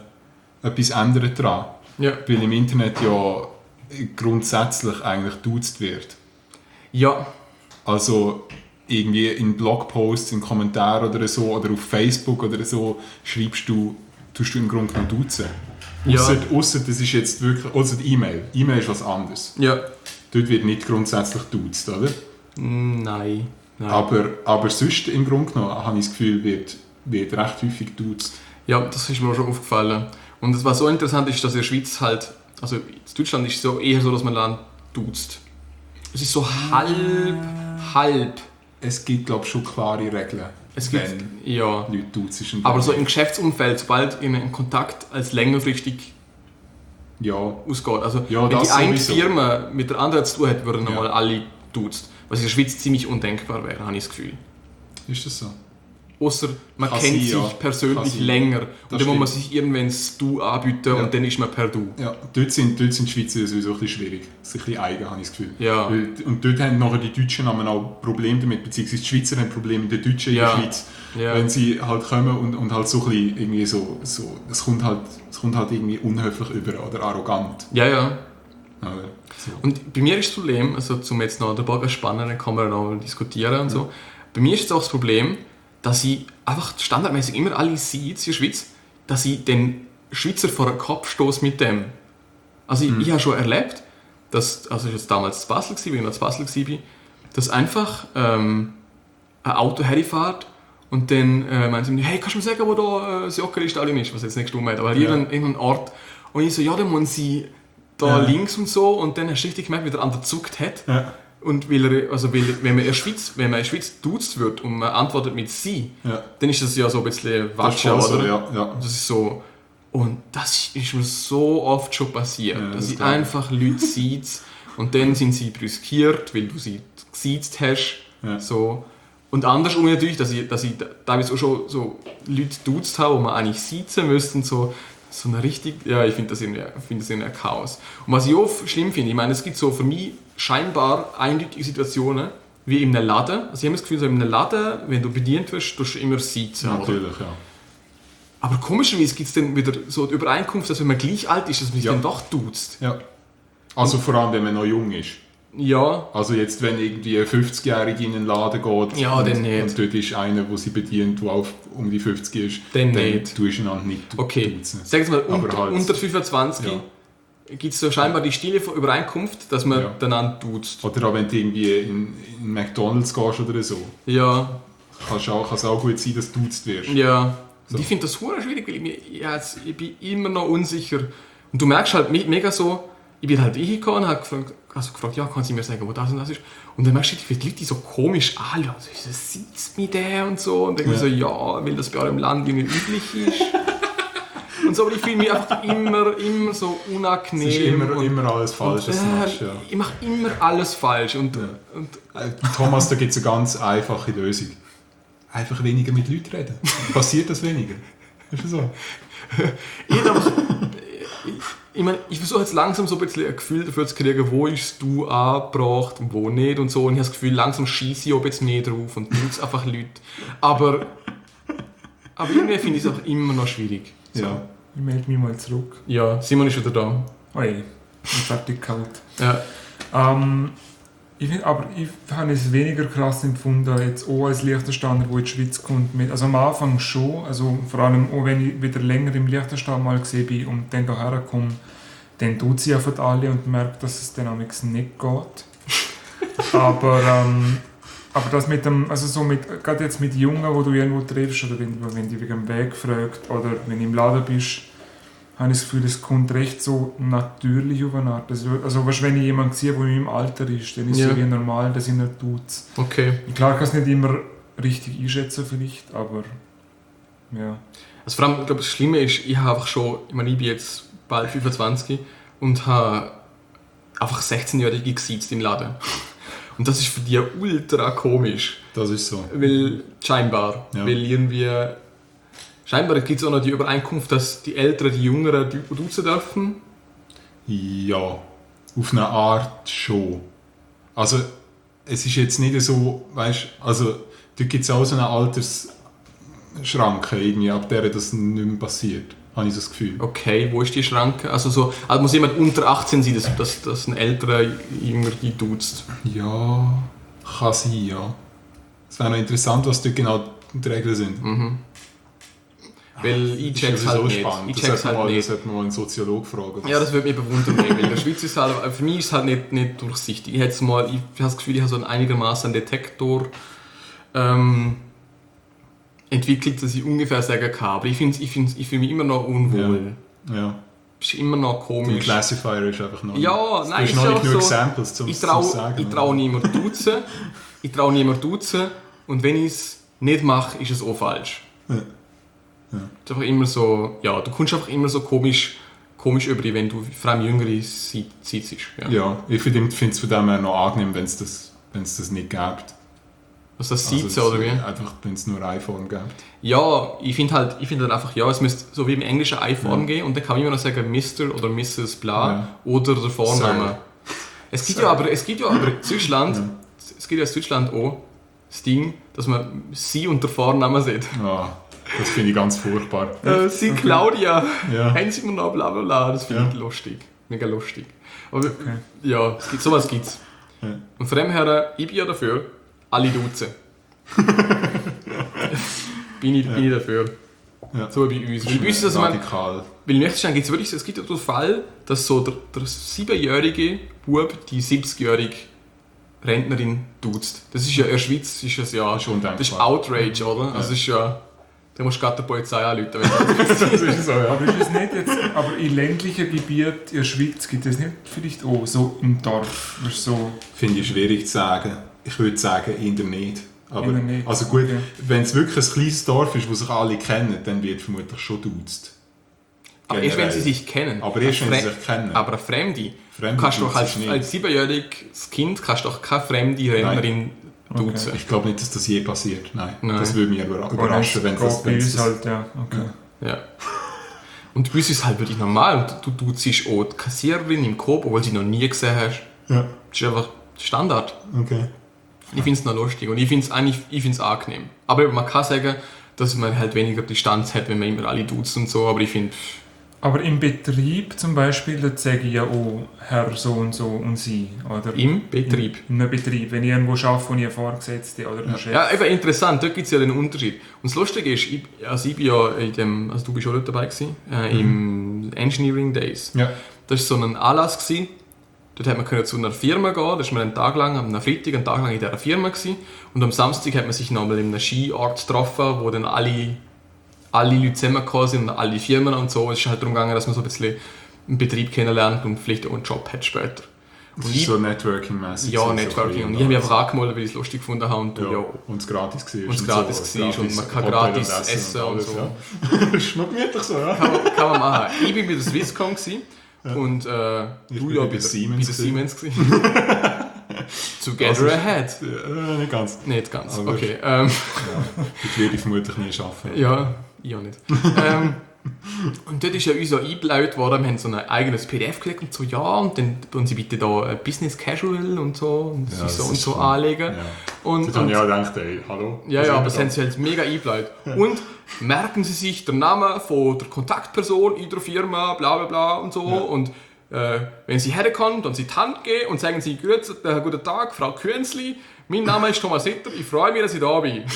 ändert daran. Ja. Weil im Internet ja grundsätzlich eigentlich duzt wird. Ja, Also irgendwie in Blogposts, in Kommentaren oder so, oder auf Facebook oder so, tust du im Grunde genommen duzen. Ja. Ausser das ist jetzt wirklich, also die E-Mail. E-Mail ist was anderes. ja. Dort wird nicht grundsätzlich duzt, oder? Nein. Aber sonst im Grunde genommen habe ich das Gefühl, wird recht häufig duzt. Ja, das ist mir auch schon aufgefallen. Und was so interessant ist, dass in der Schweiz halt, also in Deutschland ist es so eher so, dass man dann duzt. Es ist so halb. Es gibt, glaube ich, schon klare Regeln, Es gibt, wenn ja. Leute duzen. Aber so im Geschäftsumfeld, sobald ein Kontakt als längerfristig Ja, ausgeht. Also Ja, wenn die das eine sowieso. Firma mit der anderen zu tun hat, würden Ja. einmal alle duzt. Was in der Schweiz ziemlich undenkbar wäre, habe ich das Gefühl. ist das so? Außer man Kann kennt sein, sich ja. Kann persönlich sein. länger. Das Und dann muss man stimmt. sich irgendwann das Du anbieten Ja. und dann ist man per Du. Ja, dort sind die Schweizer sowieso ein bisschen schwierig. Das ist ein bisschen eigen, habe ich das Gefühl. Ja. Und dort haben nachher die Deutschen haben auch Probleme damit, beziehungsweise die Schweizer haben Probleme mit den Deutschen in Ja. der Schweiz. Ja. Wenn sie halt kommen und halt so ein bisschen irgendwie so es kommt halt irgendwie unhöflich über oder arrogant. Ja, ja. Oder? So. Und bei mir ist das Problem, also zum jetzt noch den Bogen spannen, dann kann man noch diskutieren und so. Bei mir ist jetzt auch das Problem, dass ich einfach standardmäßig immer alle sehe in der Schweiz, dass ich den Schweizer vor den Kopf stoße mit dem. Also ich habe schon erlebt, dass, also ich war jetzt damals in Basel, wie ich noch in Basel war, dass einfach ein Auto herfährt und dann meinen sie mir, hey, kannst du mir sagen, wo da das Joggeli-Stadion ist, was jetzt nicht gestimmt hat, aber irgendein Ort. Und ich so, ja, dann muss sie da links und so, und dann hast du richtig gemerkt, wie der andere gezuckt hat. Ja. Und wenn man in der Schweiz duzt wird und man antwortet mit «sie», Ja. dann ist das ja so ein bisschen Das ist Watsche, voll oder? so, ja. Das ist so... Und das ist mir so oft schon passiert, Ja, dass das ich glaub ich. einfach Leute sieht und dann sind sie brüskiert, weil du sie gesiezt hast. Ja. So. Und andersrum natürlich, dass ich teilweise auch schon so Leute duzt habe, wo man eigentlich siezen müsste und so eine richtig... Ja, ich finde das irgendwie ein Chaos. Und was ich auch schlimm finde, ich meine, es gibt so für mich scheinbar eindeutige Situationen, wie in einem Laden. Also ich habe das Gefühl, so in einem Laden, wenn du bedient wirst, tust du immer siezen. Oder? Natürlich, ja. Aber komischerweise gibt es dann wieder so die Übereinkunft, dass wenn man gleich alt ist, dass man sich Ja. dann doch duzt. Ja. Also vor allem, wenn man noch jung ist. Ja, Also jetzt, wenn irgendwie ein 50-Jährige in einen Laden geht Ja, dann nicht. und dort ist einer, der sie bedient, der auch um die 50 ist, Dann nicht. tust du einander nicht okay. duzen. Sag jetzt mal, Aber halt- unter 25 Ja. gibt es so scheinbar die stille Übereinkunft, dass man Ja. dann an duzt. Oder auch wenn du irgendwie in McDonalds gehst oder so, Ja, kann es auch gut sein, dass du duzt wirst. ja. So. Und ich finde das hure schwierig, weil ich bin immer noch unsicher. Und du merkst halt mega so, ich bin halt hingekommen und habe gefragt, ja, kann sie mir sagen, wo das und das ist? Und dann merkst du, wie die Leute die so komisch anschauen. So, wieso sieht mich der und so? Und dann denke ich so, ja, weil das bei eurem Land irgendwie üblich ist. Und so, aber ich fühle mich einfach immer so unangenehm. Es ist immer alles falsch, was du machst. Ja. Ich mache immer alles falsch. Und Thomas, da gibt es eine ganz einfache Lösung. Einfach weniger mit Leuten reden. Passiert das weniger. Ist das so? Ich versuche jetzt langsam so ein bisschen ein Gefühl dafür zu kriegen, wo ist du angebracht und wo nicht und so. Und ich habe das Gefühl, langsam scheisse ich auch jetzt mehr drauf und nutze einfach Leute. Aber irgendwie finde ich es auch immer noch schwierig. So. Ja. Ich melde mich mal zurück. Ja, Simon ist wieder da. Oi, ich bin fertig kalt. Ja. Ich habe es weniger krass empfunden, jetzt auch als Liechtensteiner, wo in die Schweiz kommt. Also am Anfang schon, also vor allem auch wenn ich wieder länger im Liechtenstein mal gesehen bin und dann hierher komme, dann tut sie einfach alle und merkt, dass es dann nicht geht. aber das mit dem, also so mit, gerade jetzt mit Jungen, wo du irgendwo triffst oder wenn die wegen dem Weg fragt oder wenn du im Laden bist, habe ich das Gefühl, es kommt recht so natürlich auf eine Art. Also wenn ich jemanden sehe, der in meinem Alter ist, dann ist es wie normal, dass ich nicht tut. Okay. Klar kann es nicht immer richtig einschätzen vielleicht, aber ja. Also vor allem, ich glaube, das Schlimme ist, ich habe einfach schon, ich bin jetzt bald 25 und habe einfach 16-Jährige gesiezt im Laden. Und das ist für die ultra komisch. Das ist so. Weil, scheinbar, weil irgendwie... Scheinbar gibt es auch noch die Übereinkunft, dass die Älteren die Jüngeren duzen dürfen. Ja, auf eine Art schon. Also, es ist jetzt nicht so, weißt also, da gibt es auch so eine Altersschranke, irgendwie, ab der das nicht mehr passiert, habe ich das Gefühl. Okay, wo ist die Schranke? Also muss jemand unter 18 sein, dass ein älterer Jünger die duzt? Ja, kann sein, ja. Es wäre noch interessant, was dort genau die Regeln sind. Mhm. Weil ich check's halt nicht. Ich check's halt nicht. Das sollte man mal einen Soziologen fragen. Ja, das würde mich bewundern. Weil in der Schweiz ist halt, für mich ist es halt nicht durchsichtig. Ich habe das Gefühl, ich habe so einigermaßen einen Detektor entwickelt, dass ich ungefähr sagen kann. Aber ich fühle mich immer noch unwohl. Ja. Ist immer noch komisch. Der Classifier ist einfach noch nicht. Ja, nein, ist noch nicht genug Samples zum sagen. Ich traue niemand duzen. Und wenn ich es nicht mache, ist es auch falsch. Ja. Ja. Es ist einfach immer so, ja, du kommst einfach immer so komisch über dich, wenn du vor allem Jüngere sitzt. Ja, ich finde es von dem her noch angenehm, wenn es das nicht gibt. Was das Sitzen oder wie? Einfach, wenn es nur eine Form gibt. Ja, ich finde halt einfach, ja, es müsste so wie im Englischen eine Form geben und dann kann man immer noch sagen Mr. oder Mrs. Bla oder der Vorname. Es gibt ja aber in Deutschland, es gibt ja in Deutschland auch das Ding, dass man sie und der Vorname sieht. Ja. Das finde ich ganz furchtbar. Sie Claudia, haben sie mir noch bla bla bla, das finde ich lustig. Mega lustig. Aber ja, sowas gibt's. Ja. Und von dem her, ich bin ja dafür, alle duzen. bin ich dafür. Ja. So wie bei uns. Weil bei uns ist das radikal. Weil in Liechtenstein gibt es gibt ja den Fall, dass so der 7-jährige Bub die 70-jährige Rentnerin duzt. Das ist ja in der Schweiz ist das ja schon das ist Outrage, oder? Ja. Also ist ja... Da musst du gerade die Polizei anrufen. Das ist so, ja. Aber ist es nicht jetzt, aber in ländlichen Gebieten in der Schweiz gibt es nicht vielleicht auch so im Dorf? So. Finde ich schwierig zu sagen. Ich würde sagen, eher nicht. Aber, nicht. Also gut, wenn es wirklich ein kleines Dorf ist, wo sich alle kennen, dann wird vermutlich schon duzt. Aber erst wenn sie sich kennen. Aber erst wenn sie sich kennen. Aber eine Fremde. Du kannst doch als 7-jähriges Kind kannst doch keine fremde Rentnerin duzen. Ich glaube nicht, dass das je passiert. Nein. Das würde mich überraschen, wenn das halt, ja. Okay. Ja. Und bei uns ist es halt wirklich normal. Du duzst auch die Kassiererin im Coop, obwohl du sie noch nie gesehen hast. Ja. Das ist einfach Standard. Okay. Ich finde es noch lustig und ich finde es angenehm. Aber man kann sagen, dass man halt weniger Distanz hat, wenn man immer alle duzt und so, aber ich finde... Aber im Betrieb zum Beispiel, da sage ich ja auch Herr so und so und Sie, oder? Im Betrieb? In einem Betrieb, wenn ich irgendwo arbeite, wo ich eine Vorgesetzte oder einen Chef... Ja, eben interessant, dort gibt es ja den Unterschied. Und das Lustige ist, ich bin ja also du bist auch dort dabei gewesen, im Engineering Days. Ja. Das war so ein Anlass gewesen. Dort hat man zu einer Firma gehen, da war man einen Tag lang, am Freitag einen Tag lang in dieser Firma gewesen. Und am Samstag hat man sich nochmal in einem Skiort getroffen, wo dann alle Leute zusammengekommen sind und alle Firmen und so. Es ist halt darum gegangen, dass man so ein bisschen einen Betrieb kennenlernt und vielleicht auch einen Job hat später. Das ist so Networking-mäßig. Ja, Networking. Und ich habe mich einfach angemeldet, weil ich es lustig gefunden habe. Und, und es gratis war. Und es gratis war und man kann gratis essen und so. Ja. Schmeckt mir doch so, ja. Kann man machen. Ich war bei der Swisscom und du ja bei der Siemens. Together ahead. Nicht ganz. Nicht ganz, aber, okay. Das werde ich vermutlich nie schaffen. Ja, ich auch nicht. Und dort ist ja uns so eingebläut worden, wir haben so ein eigenes PDF gekriegt und so, ja, und dann tun sie bitte da Business Casual und so und ja, so anlegen. Ja. Und dann ja gedacht, ey, hallo. Ja, aber das haben sie halt mega eingebläut. Und merken sie sich den Namen von der Kontaktperson in der Firma, bla bla bla und so. Ja. Und wenn sie herkommen, dann sie die Hand geben und sagen sie, guten Tag, Frau Künzli, mein Name ist Thomas Hitter, ich freue mich, dass ich da bin.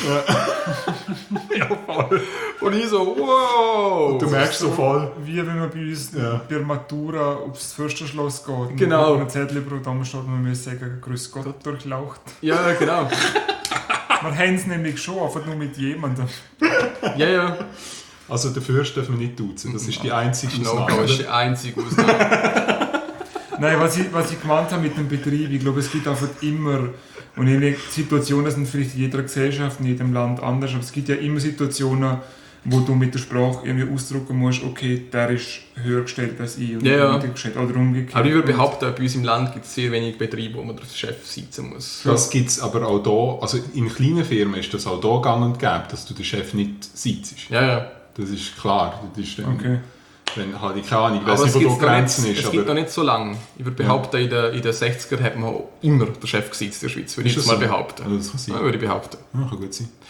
Ja, voll. Und ich so, wow. Und du merkst so voll. Wie wenn man bei uns bei der Matura aufs Fürstenschloss geht. Genau. Und ein Zettel über den steht und man muss sagen, grüß Gott durchlaucht. Ja, genau. Wir haben es nämlich schon, einfach nur mit jemandem. Ja. Also den Fürst dürfen wir nicht duzen, das ist die einzige Ausnahme. Das ist die einzige Ausnahme. Nein, was ich gemeint habe mit dem Betrieb, ich glaube, es gibt einfach immer, und die Situationen sind vielleicht in jeder Gesellschaft, in jedem Land anders, aber es gibt ja immer Situationen, wo du mit der Sprache irgendwie ausdrücken musst, okay, der ist höher gestellt als ich oder umgekehrt. Oder umgekehrt. Aber ich würde behaupten, bei uns im Land gibt es sehr wenig Betriebe, wo man den Chef sitzen muss. Das gibt es aber auch da, also in kleinen Firmen ist das auch da gang und gäbe, dass du den Chef nicht sitzt. Ja. Das ist klar. Das ist dann, okay. Wenn halt, ich keine Ahnung, ich weiß nicht, wo die Grenzen ist. Es gibt noch nicht so lange. Ich würde behaupten, in den 60er hat man immer den Chef gesitzt in der Schweiz. Würde ich jetzt mal behaupten. Also das kann sein. Ja, würde ich behaupten. Ja, kann gut sein.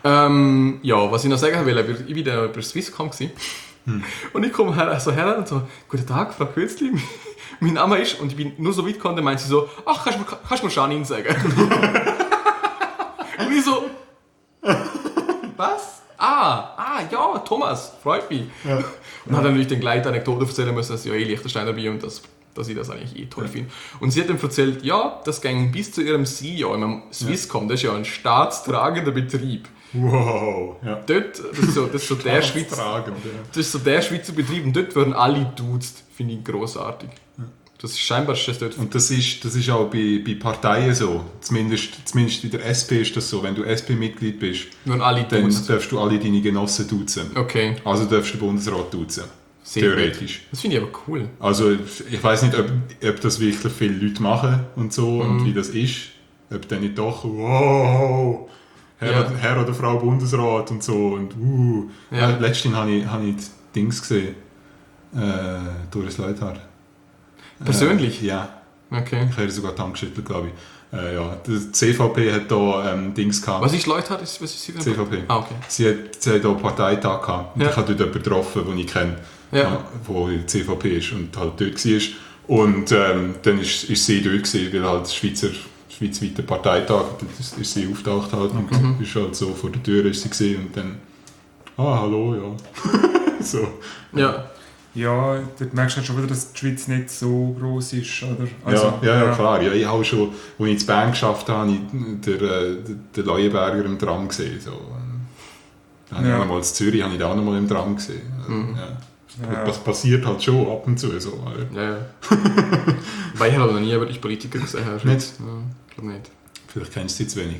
Was ich noch sagen will, ich war bei Swisscom und ich komme her und so, guten Tag, Frau Kürzli, mein Name ist, und ich bin nur so weit gekommen, dann meint sie so, ach, kannst du mir Janine sagen? Und ich so, was? Ja, Thomas, freut mich. Ja. Und hat natürlich den gleichen Anekdote erzählen müssen, dass ich ja Liechtensteiner bin und dass ich das eigentlich toll finde. Und sie hat dann erzählt, ja, das ging bis zu ihrem CEO, im Swisscom, das ist ja ein staatstragender Betrieb. Wow. Ja. Dort, das ist so der Schweizer Betrieb, und dort werden alle duzt, finde ich grossartig. Ja. Das ist scheinbar das dort. Und das ist auch bei Parteien so. Zumindest in der SP ist das so. Wenn du SP-Mitglied bist, dann darfst du alle deine Genossen duzen. Okay. Also darfst du den Bundesrat duzen. Theoretisch. Das finde ich aber cool. Also ich weiß nicht, ob das wirklich viele Leute machen und so und wie das ist. Ob dann nicht doch, wow, Herr oder Frau Bundesrat und so. Und letztens habe ich die Dings gesehen. Doris Leuthard. Persönlich? Ja. Okay. Ich habe sogar die Hand geschüttelt, glaube ich. Die CVP hat da Dings gehabt. Was ist Leuthard? Was ist sie denn? CVP. Ah, okay. Sie hat da Parteitag gehabt. Ja. Ich habe dort jemanden getroffen, den ich kenne, der CVP ist und halt dort war. Und dann ist sie dort gewesen, weil halt schweizweiter Parteitag, da ist sie auftaucht halt und ist halt so vor der Tür ist sie gewesen und dann hallo, ja. So. Ja. Ja, dort merkst du halt schon wieder, dass die Schweiz nicht so gross ist, oder? Also, ja, klar. Ja, ich habe schon, als ich in Bern geschafft habe, den Leuenberger im Tram gesehen. So. Einmal in Zürich habe ich den auch noch mal im Tram gesehen. Also, das passiert halt schon ab und zu. So, ja. Weil ich habe noch nie über die Politiker gesehen. Nicht? Ja, ich glaube nicht. Vielleicht kennst du sie zu wenig.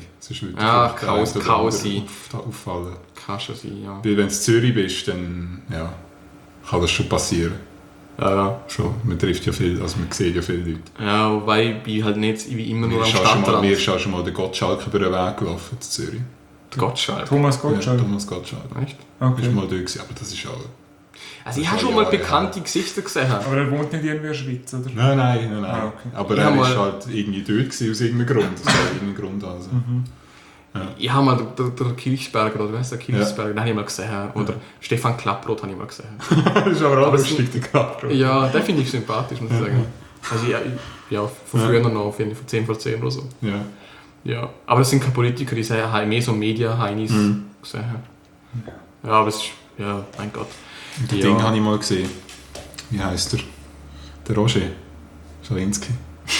Kann sein. Auffallen. Kann schon sein, ja. Weil wenn du in Zürich bist, dann kann das schon passieren. Ja. Schon. Man trifft ja viel, also man sieht ja viele Leute. Ja, wobei ich halt nicht wie immer nur am Stadtrand. Mir ist schon mal der Gottschalk über den Weg gelaufen in Zürich. Der Gottschalk? Thomas Gottschalk? Ja, Thomas Gottschalk. Echt? Okay. Ich war mal da gewesen, aber das ist auch... Also ich habe schon mal bekannte Gesichter gesehen. Aber er wohnt nicht irgendwie in der Schweiz, oder? Nein. Okay. Aber er war halt irgendwie dort gewesen, aus irgendeinem Grund. Das war irgendein Grund also. Ja. Ich habe mal der Kirchsberger, oder was der Kirchsberger, den habe ich mal gesehen. Oder Stefan Klapproth habe ich mal gesehen. Das ist aber auch lustig, der Klapproth. Ja, den finde ich sympathisch, muss ich sagen. Also von früher noch, von 10 vor 10 oder so. Ja. Aber das sind keine Politiker, die haben mehr so Media-Heinis gesehen. Ja, aber es ist, mein Gott. Das Ding habe ich mal gesehen. Wie heisst er? Der Roger Schawinski.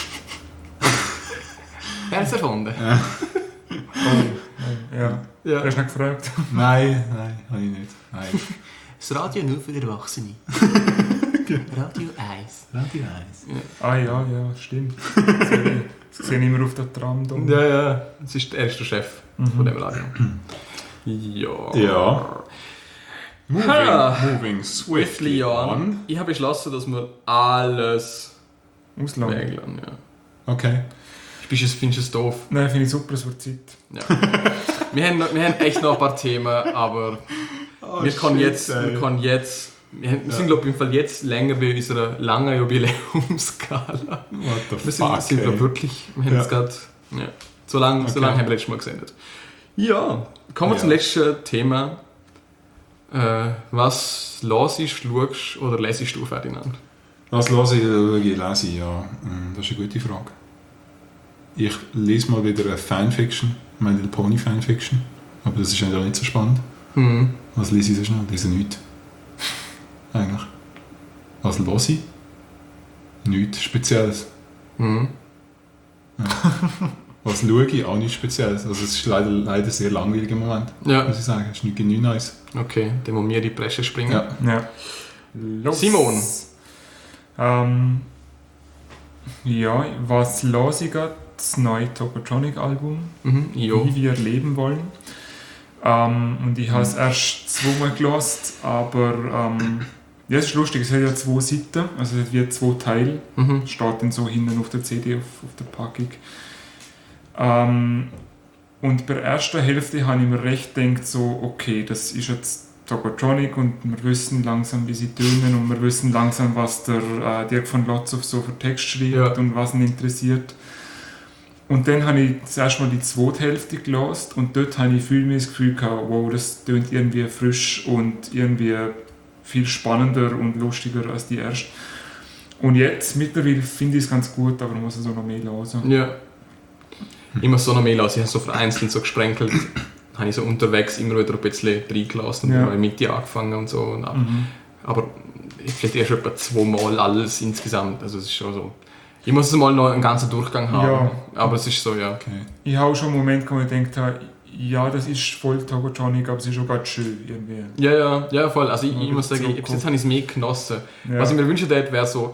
Wer ist erfunden? Ja. Du hast nicht gefragt. Nein, habe ich nicht. Nein. Das Radio nur für Erwachsene. Radio 1. Radio 1. Ah ja, stimmt. Das sehe ich immer auf der Tram da. Ja, das ist der erste Chef von dem Radio. Ja. Moving swiftly on. Ich habe beschlossen, dass wir alles Ausland. regeln. Ja. Okay. Findest du es doof? Nein, finde ich super, es wird Zeit. Ja. wir haben echt noch ein paar Themen, aber wir sind, glaube ich, im Fall jetzt länger bei unserer langen Jubiläumsskala. What the Wir fuck, sind ey. wirklich, wir haben jetzt gerade, so lange haben wir letztes Mal gesendet. Ja, kommen wir zum letzten Thema. Was schaust, schaust oder lesest du, Ferdinand? Was höre ich, lese ich? Ja, das ist eine gute Frage. Ich lese mal wieder eine Fanfiction, My Little Pony Fanfiction, aber das ist eigentlich auch nicht so spannend. Was lese ich so schnell? Ich lese nichts. Eigentlich. Was höre ich? Nichts Spezielles. Ja. Was schaue ich? Auch nichts Spezielles. Also es ist leider sehr langweilig im Moment, muss ich sagen. Es ist nichts Neues. Okay, dann muss mir die Bresche springen. Ja. Los. Simon. Was los ich gerade? Das neue Tokotronic-Album, Jo. Wie wir leben wollen. Und ich habe es erst zweimal gehört, aber es ist lustig, es hat ja 2 Seiten, also es hat wie 2 Teile, steht dann so hinten auf der CD, auf der Packung. Und bei der ersten Hälfte habe ich mir recht gedacht, so, okay, das ist jetzt Tokotronic und wir wissen langsam, wie sie tönen und wir wissen langsam, was der Dirk von Lotzow so für Text schreibt und was ihn interessiert. Und dann habe ich zuerst mal die zweite Hälfte gelesen und dort habe ich viel mehr das Gefühl gehabt, wow, das tönt irgendwie frisch und irgendwie viel spannender und lustiger als die erste. Und jetzt, mittlerweile finde ich es ganz gut, aber man muss es auch noch mehr hören. Ja. Ich muss so noch mehr hören. Ich habe so vereinzelt so gesprenkelt. Habe ich so unterwegs immer wieder ein bisschen reingelassen und habe mit dir angefangen und so. Und aber vielleicht erst etwa 2 Mal alles insgesamt. Also es ist schon so. Ich muss mal noch einen ganzen Durchgang haben. Ja. Aber es ist so, ja. Okay. Ich habe auch schon einen Moment, wo ich gedacht habe, ja, das ist voll Tokotronic, aber es ist auch ganz schön irgendwie. Ja, voll. Also ich muss sagen, bis jetzt habe ich es mehr genossen. Ja. Was ich mir wünschen würde, wäre so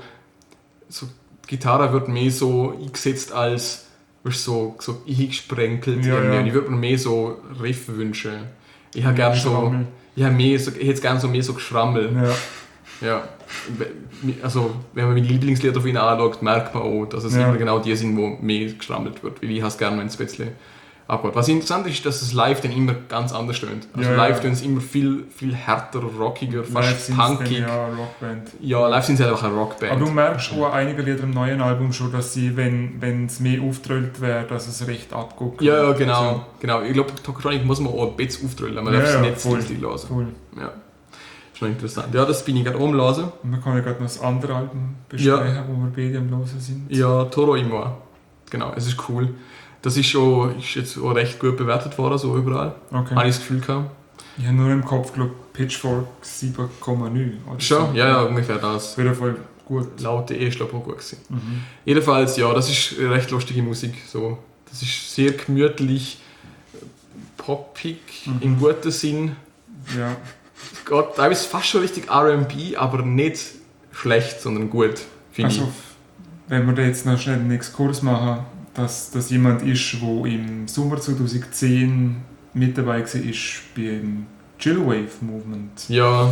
Gitarre wird mehr so eingesetzt als so eingesprenkelt. Ja. Und ich würde mir mehr so Riff wünschen. Ich hätte gerne so, ich hätte gerne so mehr so Geschrammel. Ja. Also, wenn man meine Lieblingslieder auf ihn anschaut, merkt man auch, dass es immer genau die sind, wo mehr geschrammelt wird. Weil ich habe es gerne, wenn es ein bisschen abgeht. Was interessant ist, dass es live dann immer ganz anders tönt. Also live tönt es immer viel, viel härter, rockiger, fast punkig. Rockband. Ja, live sind sie einfach eine Rockband. Aber du merkst auch einige Lieder im neuen Album schon, dass sie, wenn es mehr auftrollt wäre, dass es recht abguckt. Ja, genau. Ich glaube, Tokotronic muss man auch ein bisschen auftrollen. Man darf es nicht voll, richtig hören. Cool. Ja. Schon interessant. Ja, das bin ich gerade umlassen. Und wir können ja gerade noch das andere Album besprechen, wo wir beide am Hören sind. Ja, Toro Imoa. Genau, es ist cool. Das ist jetzt auch recht gut bewertet worden, so überall. Okay. Habe ich das Gefühl gehabt. Ich habe nur im Kopf, glaube Pitchfork 7,9. Schon? So. Ja, ungefähr das. Auf jeden Fall gut. Laut der ist glaube ich auch gut gewesen. Jedenfalls, ja, das ist recht lustige Musik. So. Das ist sehr gemütlich, poppig, im guten Sinn. Ja. Gott, da ist fast schon richtig R&B, aber nicht schlecht, sondern gut, finde ich. Also, wenn wir da jetzt noch schnell den Exkurs machen, dass das jemand ist, der im Sommer 2010 mit dabei war beim Chillwave Movement. Ja,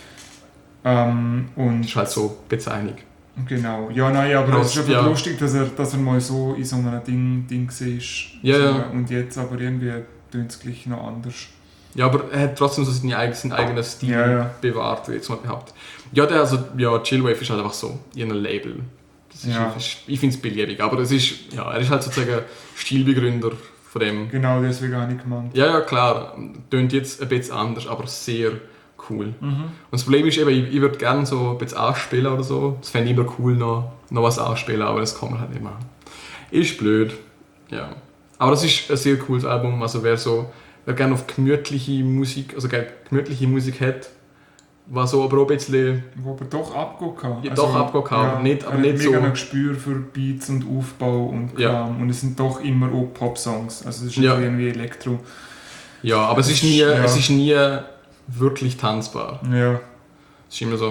Und ist halt so bezeichnet. genau. Ja, nein, aber es ist einfach Ja. lustig, dass er mal so in so einem Ding war. Ja, so, ja. Und jetzt aber irgendwie tönt es gleich noch anders. Ja, aber er hat trotzdem so seinen eigenen Stil Ja. bewahrt, wie jetzt mal behauptet. Chillwave ist halt einfach so, ihr Label. Das ist, ich finde es beliebig, aber es ist, er ist halt sozusagen Stilbegründer von dem. Genau, deswegen habe ich gemeint. Ja, klar, tönt jetzt ein bisschen anders, aber sehr cool. Und das Problem ist eben, ich würde gerne so ein bisschen anspielen oder so. Das fände ich immer cool, noch was anspielen, aber das kann man halt nicht machen. Ist blöd, ja. Aber das ist ein sehr cooles Album, also wer gerne auf gemütliche Musik hat, war so aber auch ein bisschen... Wo aber doch abgehen kann. Ja, doch abgehen kann, aber nicht so... mega ein Gespür für Beats und Aufbau und Kram. Ja. Und es sind doch immer auch Pop-Songs. Also es ist Ja. nicht irgendwie Elektro. Ja, aber es ist nie wirklich tanzbar. Ja. Es ist immer so...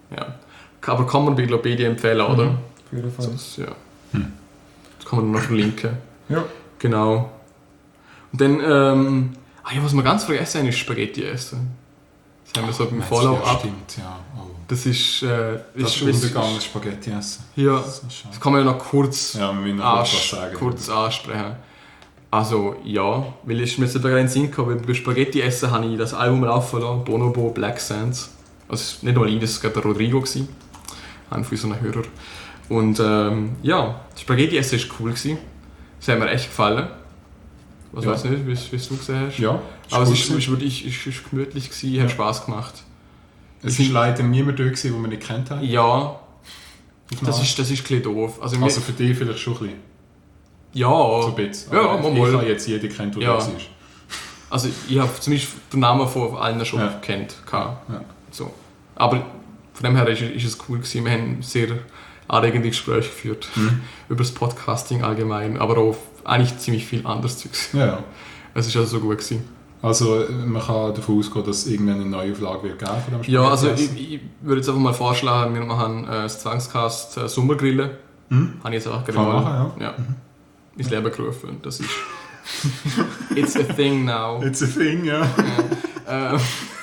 Ja. Aber kann man Bibliopedia empfehlen, oder? Auf jeden Fall. Das, ja. Das kann man noch verlinken. Ja. Genau. Und dann, was wir ganz vergessen haben, ist Spaghetti essen. Das haben wir so beim Follow-up. Stimmt, ja. Oh. Das ist... Das ist Untergang, Spaghetti essen. Ja, Das ist schade. das kann man ja noch kurz, Ja, wir müssen noch was sagen. kurz ansprechen. Also, ja, weil ich mir jetzt gerade in den Sinn gekommen, weil bei Spaghetti essen habe ich das Album laufen lassen, Bonobo, Black Sands. Also, nicht nur ihn, das war der Rodrigo, einer von unseren Hörer. Und Spaghetti essen war cool. Das hat mir echt gefallen. Was Ja. weiß nicht, wie du gesehen hast. Ja, Aber es gut ist gewesen. wirklich gemütlich, hat Spass gemacht. Es war leider niemand da, gewesen, den wir nicht kennt haben. Ja, das Nein. ist ein bisschen doof. Also, Also für dich vielleicht schon ein bisschen. ja, So ein bisschen. Ja, Aber mal. ich habe jetzt jeden kennt, der Ja. das ist. also ich habe zumindest den Namen von allen schon Ja. gekannt. Ja. So. Aber von dem her ist es cool gewesen. Wir haben sehr anregende Gespräche geführt über das Podcasting allgemein, aber auch eigentlich ziemlich viel anderes Zeugs. Ja. Es ist also so gut gewesen. Also man kann davon ausgehen, dass es irgendeine neue Auflage wird geben von dem Ja, also Spaghetti-Essen. ich würde jetzt einfach mal vorschlagen, wir machen das Zwangscast Sommergrillen. Mhm. Habe ich jetzt einfach Kann man gerade machen, ja. ins Leben gerufen. Das ist it's a thing now. It's a thing, ja. Ähm,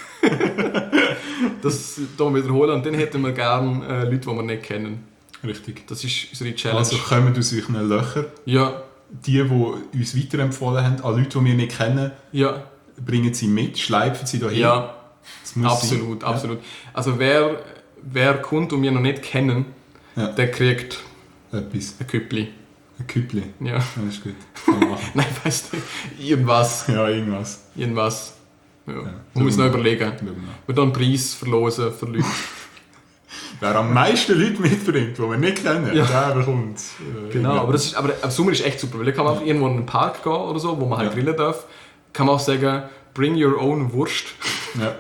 das hier wiederholen und dann hätten wir gerne Leute, die wir nicht kennen. Richtig. Das ist unsere Challenge. Also kommen aus euren Löchern. Ja, Die uns weiterempfohlen haben, an Leute, die wir nicht kennen, ja, bringen sie mit, schleifen sie dahin. ja, Das muss absolut, sein. absolut. Also wer kommt und wir noch nicht kennen, Ja. der kriegt Ja. Etwas. ein Küppli. Ein Küppli. Ja. Das ist gut. Kann man machen. Nein, weißt du, irgendwas. Ja, irgendwas. Irgendwas. Ja. Ja. Man muss noch überlegen. Schauen wir mal. Wir dann einen Preis verlosen für Leute. Wer am meisten Leute mitbringt, die wir nicht kennen, Ja. der bekommt. Genau, aber im Sommer ist echt super, weil da kann man einfach irgendwo in einen Park gehen oder so, wo man halt Ja. grillen darf. Kann man auch sagen, bring your own Wurst Ja.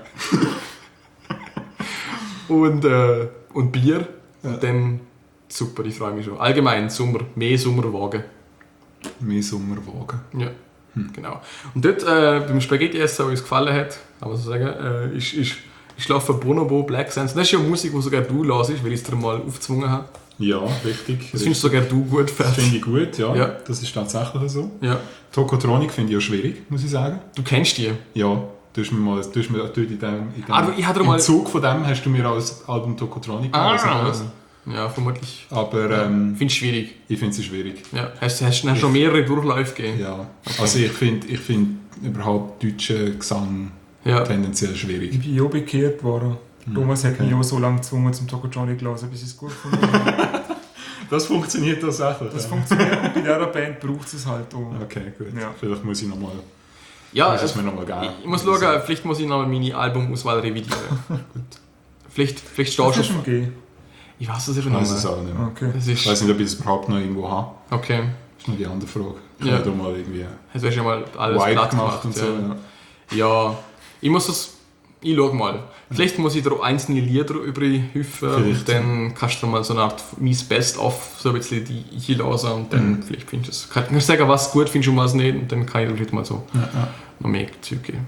und Bier. Ja. Und dann super, ich freue mich schon. Allgemein Sommer, mehr Sommerwagen. Mehr Sommerwagen. Ja, genau. Und dort beim Spaghetti essen, was uns gefallen hat, kann man so sagen, ist laufen Bonobo, Black Sands. Das ist ja Musik, die sogar du hörst, weil ich es dir mal aufgezwungen habe. Ja, richtig. Das findest sogar du gut, Das Ferd. finde ich gut, ja. Ja. Das ist tatsächlich so. Ja. Tokotronic finde ich auch schwierig, muss ich sagen. Du kennst die. Ja, du hast mir dort in dem Ich hatte mal... im Zug von dem hast du mir als Album Tokotronic gelesen. Ja, vermutlich. Aber Findest du schwierig. ich finde es schwierig. Ja. Hast schon mehrere Durchläufe gegeben? Ja. Also ich finde überhaupt deutschen Gesang Ja. tendenziell schwierig. Ich bin ja bekehrt worden. Thomas hat okay. mich auch so lange gezwungen zum Tokotronic zu hören, bis ich es gut gefunden habe. Das funktioniert tatsächlich. Das ja. funktioniert und bei dieser Band braucht es halt auch. Okay, gut. Ja. Vielleicht muss ich nochmal Ja, es mir nochmal geben. ich muss schauen, vielleicht muss ich noch meine Albumauswahl revidieren. Vielleicht stehst du Das ist schon... schon G. Ich weiß es eben Ich noch weiß es nicht. auch nicht mehr. Okay. Das Ich ist... weiß nicht, ob ich das überhaupt noch irgendwo habe. Okay. Das ist noch die andere Frage. Ich Ja. habe da mal irgendwie Jetzt hast du ja mal alles Wipe platt gemacht gemacht. und so. Ja. Ja. Ja, ich schau mal. Vielleicht muss ich dir einzelne Lieder überhüpfen Vielleicht. und dann kannst du mal so eine Art mein Best-of so ein bisschen die einlassen und dann vielleicht findest du es. Kannst du sagen, was du gut findest und was nicht und dann kann ich dir vielleicht mal so noch mehr Zeug geben.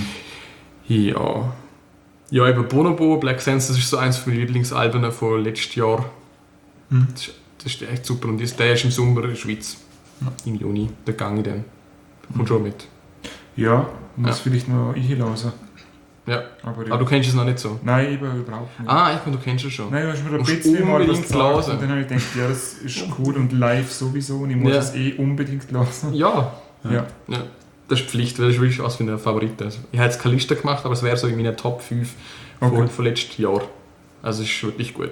Ja. Ja, eben Bonobo, Black Sands, das ist so eins meiner Lieblingsalben von letztes Jahr. Das ist echt super und der ist im Sommer in der Schweiz. Im Juni, da gehe ich dann. Kommt schon mit. Ja, muss Ja. vielleicht noch einlassen. Ja. Aber, Aber du kennst es noch nicht so. Nein, eben überhaupt nicht. Ah, ich meine, du kennst es schon. Nein, du hast mir ein Musst bisschen mal was unbedingt gesagt hören. und dann habe ich gedacht, ja, das ist cool und live sowieso und ich muss Ja. es unbedingt lassen. Ja. Ja. Ja. Das ist Pflicht, weil das ist wirklich was für eine Favorite. Also, ich habe jetzt keine Liste gemacht, aber es wäre so in meinen Top 5 Okay. von letztem Jahr. Also es ist wirklich gut.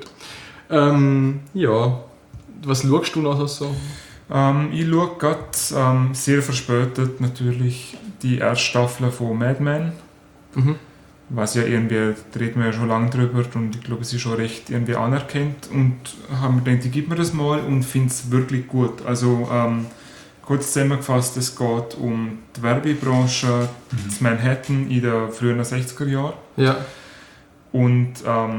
Ja. Was schaust du noch so? Ich schaue gerade sehr verspätet natürlich die erste Staffel von Mad Men. Mhm. Was ja irgendwie, da reden wir ja schon lange drüber und ich glaube, es ist schon recht irgendwie anerkannt und haben mir gedacht, ich gebe mir das mal und finde es wirklich gut. Also kurz zusammengefasst, es geht um die Werbebranche in Manhattan in den frühen 60er Jahren Ja. und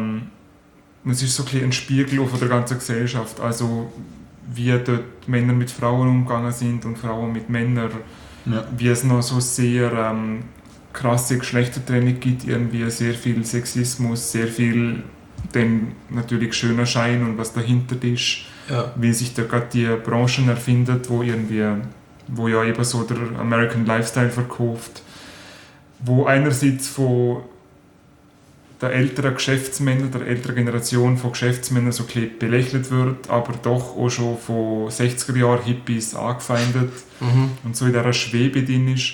es ist so ein bisschen ein Spiegel von der ganzen Gesellschaft, also wie dort Männer mit Frauen umgegangen sind und Frauen mit Männern, Ja. wie es noch so sehr krasse Geschlechtertrennung gibt, irgendwie sehr viel Sexismus, sehr viel dann natürlich schöner Schein und was dahinter ist, Ja. wie sich da gerade die Branchen erfindet, wo ja eben so der American Lifestyle verkauft, wo einerseits von der älteren Generation von Geschäftsmännern so ein bisschen belächelt wird, aber doch auch schon von 60er-Jahr-Hippies angefeindet und so in dieser Schwebe drin ist.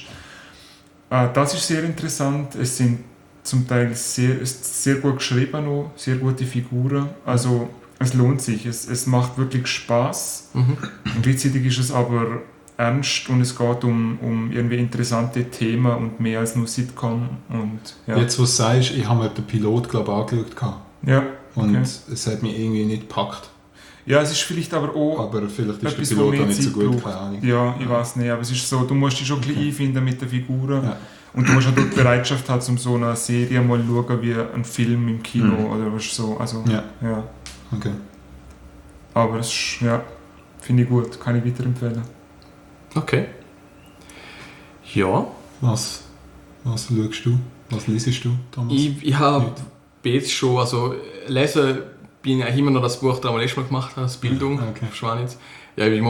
Das ist sehr interessant. Es sind zum Teil sehr gut geschrieben, noch, sehr gute Figuren. Also es lohnt sich, es macht wirklich Spaß. Und gleichzeitig ist es aber ernst und es geht um irgendwie interessante Themen und mehr als nur Sitcom. Und, ja. Jetzt, was du sagst, ich habe mir den Pilot, glaube ich, angeschaut. Gehabt. Ja, Und okay. es hat mich irgendwie nicht gepackt. Ja, es ist vielleicht aber auch Aber vielleicht ist der etwas, wo Pilot mehr auch nicht so Zeit gut, braucht. keine Ahnung. Ja, ich weiß nicht, aber es ist so, du musst dich schon ein bisschen einfinden mit den Figuren. Ja. Und du musst auch die Bereitschaft haben, um so eine Serie mal zu schauen, wie ein Film im Kino oder was so. Also, Ja. ja. Okay. Aber es ist, ja, finde ich gut, kann ich weiterempfehlen. Okay. Ja. Was schaust du? Was liest du, Thomas? Ich habe jetzt schon, also lesen bin ich eigentlich immer noch das Buch, das wir letztes Mal gemacht haben, das Bildung, Okay. Schwanitz. Ja, ich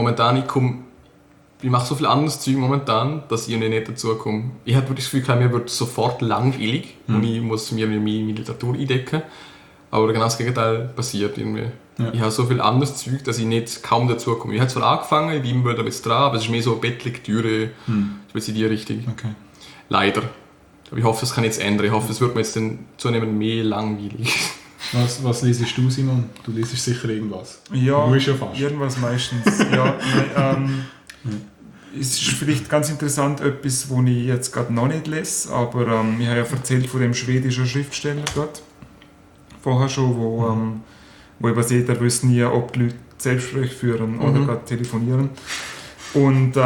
mache so viel anderes Zeug momentan, dass ich irgendwie nicht dazu komme. Ich habe wirklich das Gefühl, mir wird sofort langweilig und ich muss mir meine Literatur eindecken. Aber genau das Gegenteil passiert irgendwie. Ja. Ich habe so viel anderes Zeug, dass ich kaum dazu komme. Ich habe zwar angefangen, ich bin ein bisschen dran, aber es ist mehr so Bettlektüre, in die Richtung. Okay. Leider. Aber ich hoffe, das kann jetzt ändern. Ich hoffe, es wird mir jetzt dann zunehmend mehr langweilig. Was liest du, Simon? Du liest sicher irgendwas. Ja, Du musst ja fast. irgendwas meistens. Ja, nein, es ist vielleicht ganz interessant, etwas, was ich jetzt gerade noch nicht lese, aber ich habe ja erzählt von dem schwedischen Schriftsteller gerade. Vorher schon, wo ich sehe, er weiß nie, ob die Leute Selbstgespräche führen oder gerade telefonieren. Und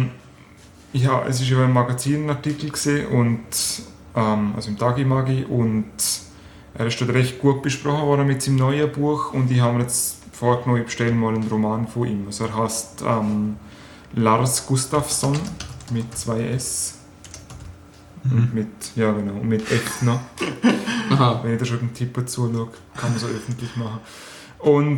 es ist ja ein Magazinartikel gesehen und also im Tagi-Magi und er ist dort recht gut besprochen worden mit seinem neuen Buch und ich habe mir jetzt vorgenommen, ich bestelle mal einen Roman von ihm. Also er heißt Lars Gustafsson mit 2 S und mit F noch. Aha. Wenn ich da schon einen Tipp dazu schaue, kann man so öffentlich machen. Und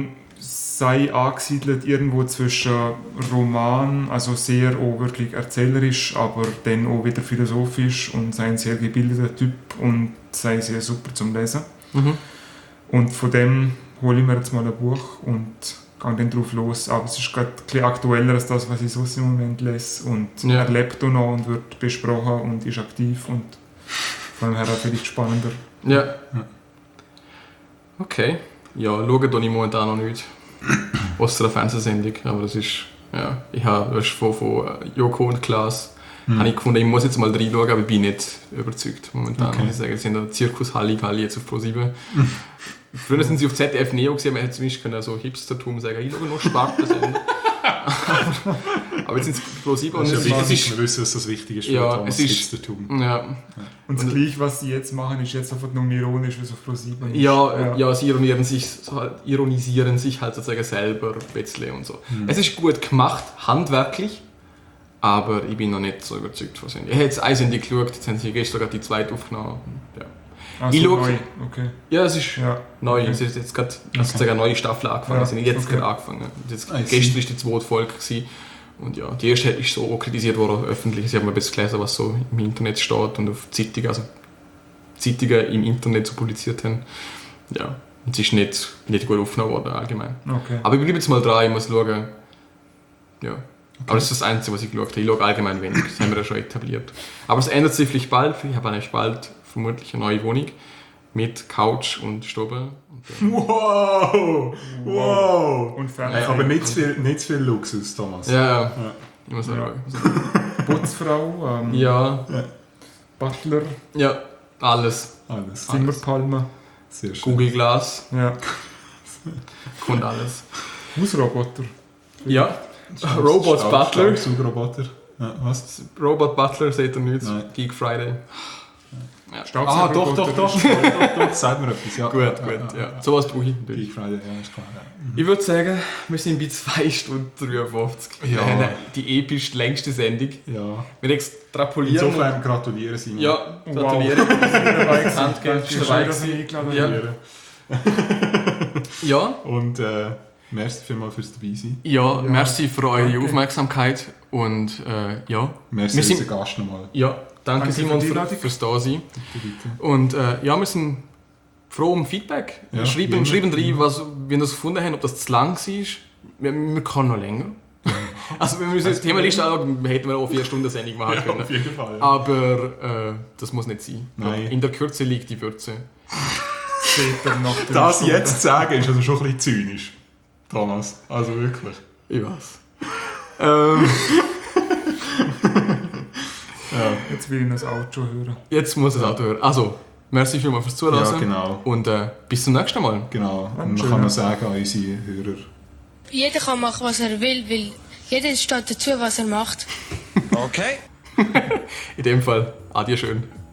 sei angesiedelt irgendwo zwischen Roman, also sehr auch wirklich erzählerisch, aber dann auch wieder philosophisch und sei ein sehr gebildeter Typ und sei sehr super zum Lesen. Und von dem hole ich mir jetzt mal ein Buch und gehe dann drauf los. Aber es ist gerade ein bisschen aktueller als das, was ich sonst im Moment lese. Und er lebt auch noch und wird besprochen und ist aktiv und von daher auch vielleicht spannender. Ja. Okay. Ja, schauen tue ich momentan noch nicht. Außer der Fernsehsendung. Aber das ist, ja, ich habe von Joko und Klaas habe ich gefunden, ich muss jetzt mal reinschauen, aber ich bin nicht überzeugt momentan. Okay. Muss ich sagen, sie sind der Zirkus Halligalli jetzt auf Pro7. Früher sind sie auf ZDF Neo gesehen, man hätte zumindest können so Hipstertum sagen, ich schaue noch Spartensendung. Aber jetzt sind sie auf Pro7 und Das ist ja es wichtig, ist... wir wissen, dass das wichtig ist für Ja, Thomas es ist- Hipstertum. Ja, Und das Gleiche, was sie jetzt machen, ist jetzt einfach nur ironisch, wie es auf Pro7 ist. ja, sie ironisieren sich halt sozusagen selber ein bisschen und so. Es ist gut gemacht, handwerklich, aber ich bin noch nicht so überzeugt von Sendung. Ich habe jetzt eine Sendung geschaut, jetzt haben sie gestern gerade die zweite aufgenommen. Ja, Also ich schau- neu, okay. ja es ist Ja. neu, Okay. es ist jetzt gerade sozusagen eine neue Staffel angefangen, Ja, sie sind jetzt okay. gerade angefangen. Jetzt, I see. gestern war die zweite Folge gewesen. Und ja, die erste ist so auch kritisiert worden öffentlich. Ich habe mal ein bisschen gelesen, was so im Internet steht und auf Zeitungen, also Zeitungen im Internet so publiziert haben. Ja, und es ist nicht gut aufgenommen worden allgemein. Okay. Aber ich bleibe jetzt mal dran, ich muss schauen. Ja. Aber das ist das Einzige, was ich geschaut habe. Ich schaue allgemein wenig, das haben wir ja schon etabliert. Aber es ändert sich vielleicht bald. Ich habe eigentlich bald vermutlich eine neue Wohnung mit Couch und Stube. Wow! Und Ja, Fernsehen. aber nicht zu viel Luxus, Thomas. Ja. Ich muss auch Ja. schauen. Putzfrau, Ja, Butler, ja, alles. Alles. Zimmerpalmer, Sehr schön. Google Glass, ja. kommt alles. Hausroboter. Ja, Robot Butler. Staubsaugerroboter. Ja, was? Robot Butler, seht ihr nichts. Nein. Geek Friday. Ah, doch. Sag mir etwas, ja. Gut, ja. Sowas brauche ich natürlich. Geek Friday, ja, ist klar. Ja. Ich würde sagen, wir sind bei 2 Stunden 53. Ja. Wir haben die episch längste Sendung. Ja. Wir extrapolieren. Insofern gratuliere, Simon. Ja, gratuliere. Wow. Handgeld ist dabei dass gewesen. ich eingeladen Ja. habe. Ja, Und merci vielmals fürs dabei sein. ja, merci für eure danke. Aufmerksamkeit und ja. Merci Wir sind- unseren Gast nochmal. Ja, danke Danke Simon für die für, Einladung. fürs Dasein. Bitte. Und ja, wir sind froh um Feedback. Ja, schreiben immer. schreiben rein, wie ihr das gefunden habt, ob das zu lang war. Wir können noch länger. Also wenn wir uns das Themenliste anschauen, hätten wir auch 4 Stunden Sendung machen können. Auf jeden Fall. Ja. Aber das muss nicht sein. Nein. In der Kürze liegt die Würze. Später nach der Das Stunde. jetzt zu sagen, ist also schon ein bisschen zynisch, Thomas. Also wirklich. Ich weiß. Ja, Jetzt will ich das Outro hören. Jetzt muss es auch hören. Also, merci vielmals fürs Zuhören. ja genau. Und bis zum nächsten Mal. Genau. Und man Schön, kann ja. noch sagen an unsere Hörer, Jeder kann machen, was er will, weil jeder steht dazu, was er macht. Okay. In dem Fall, adieu schön.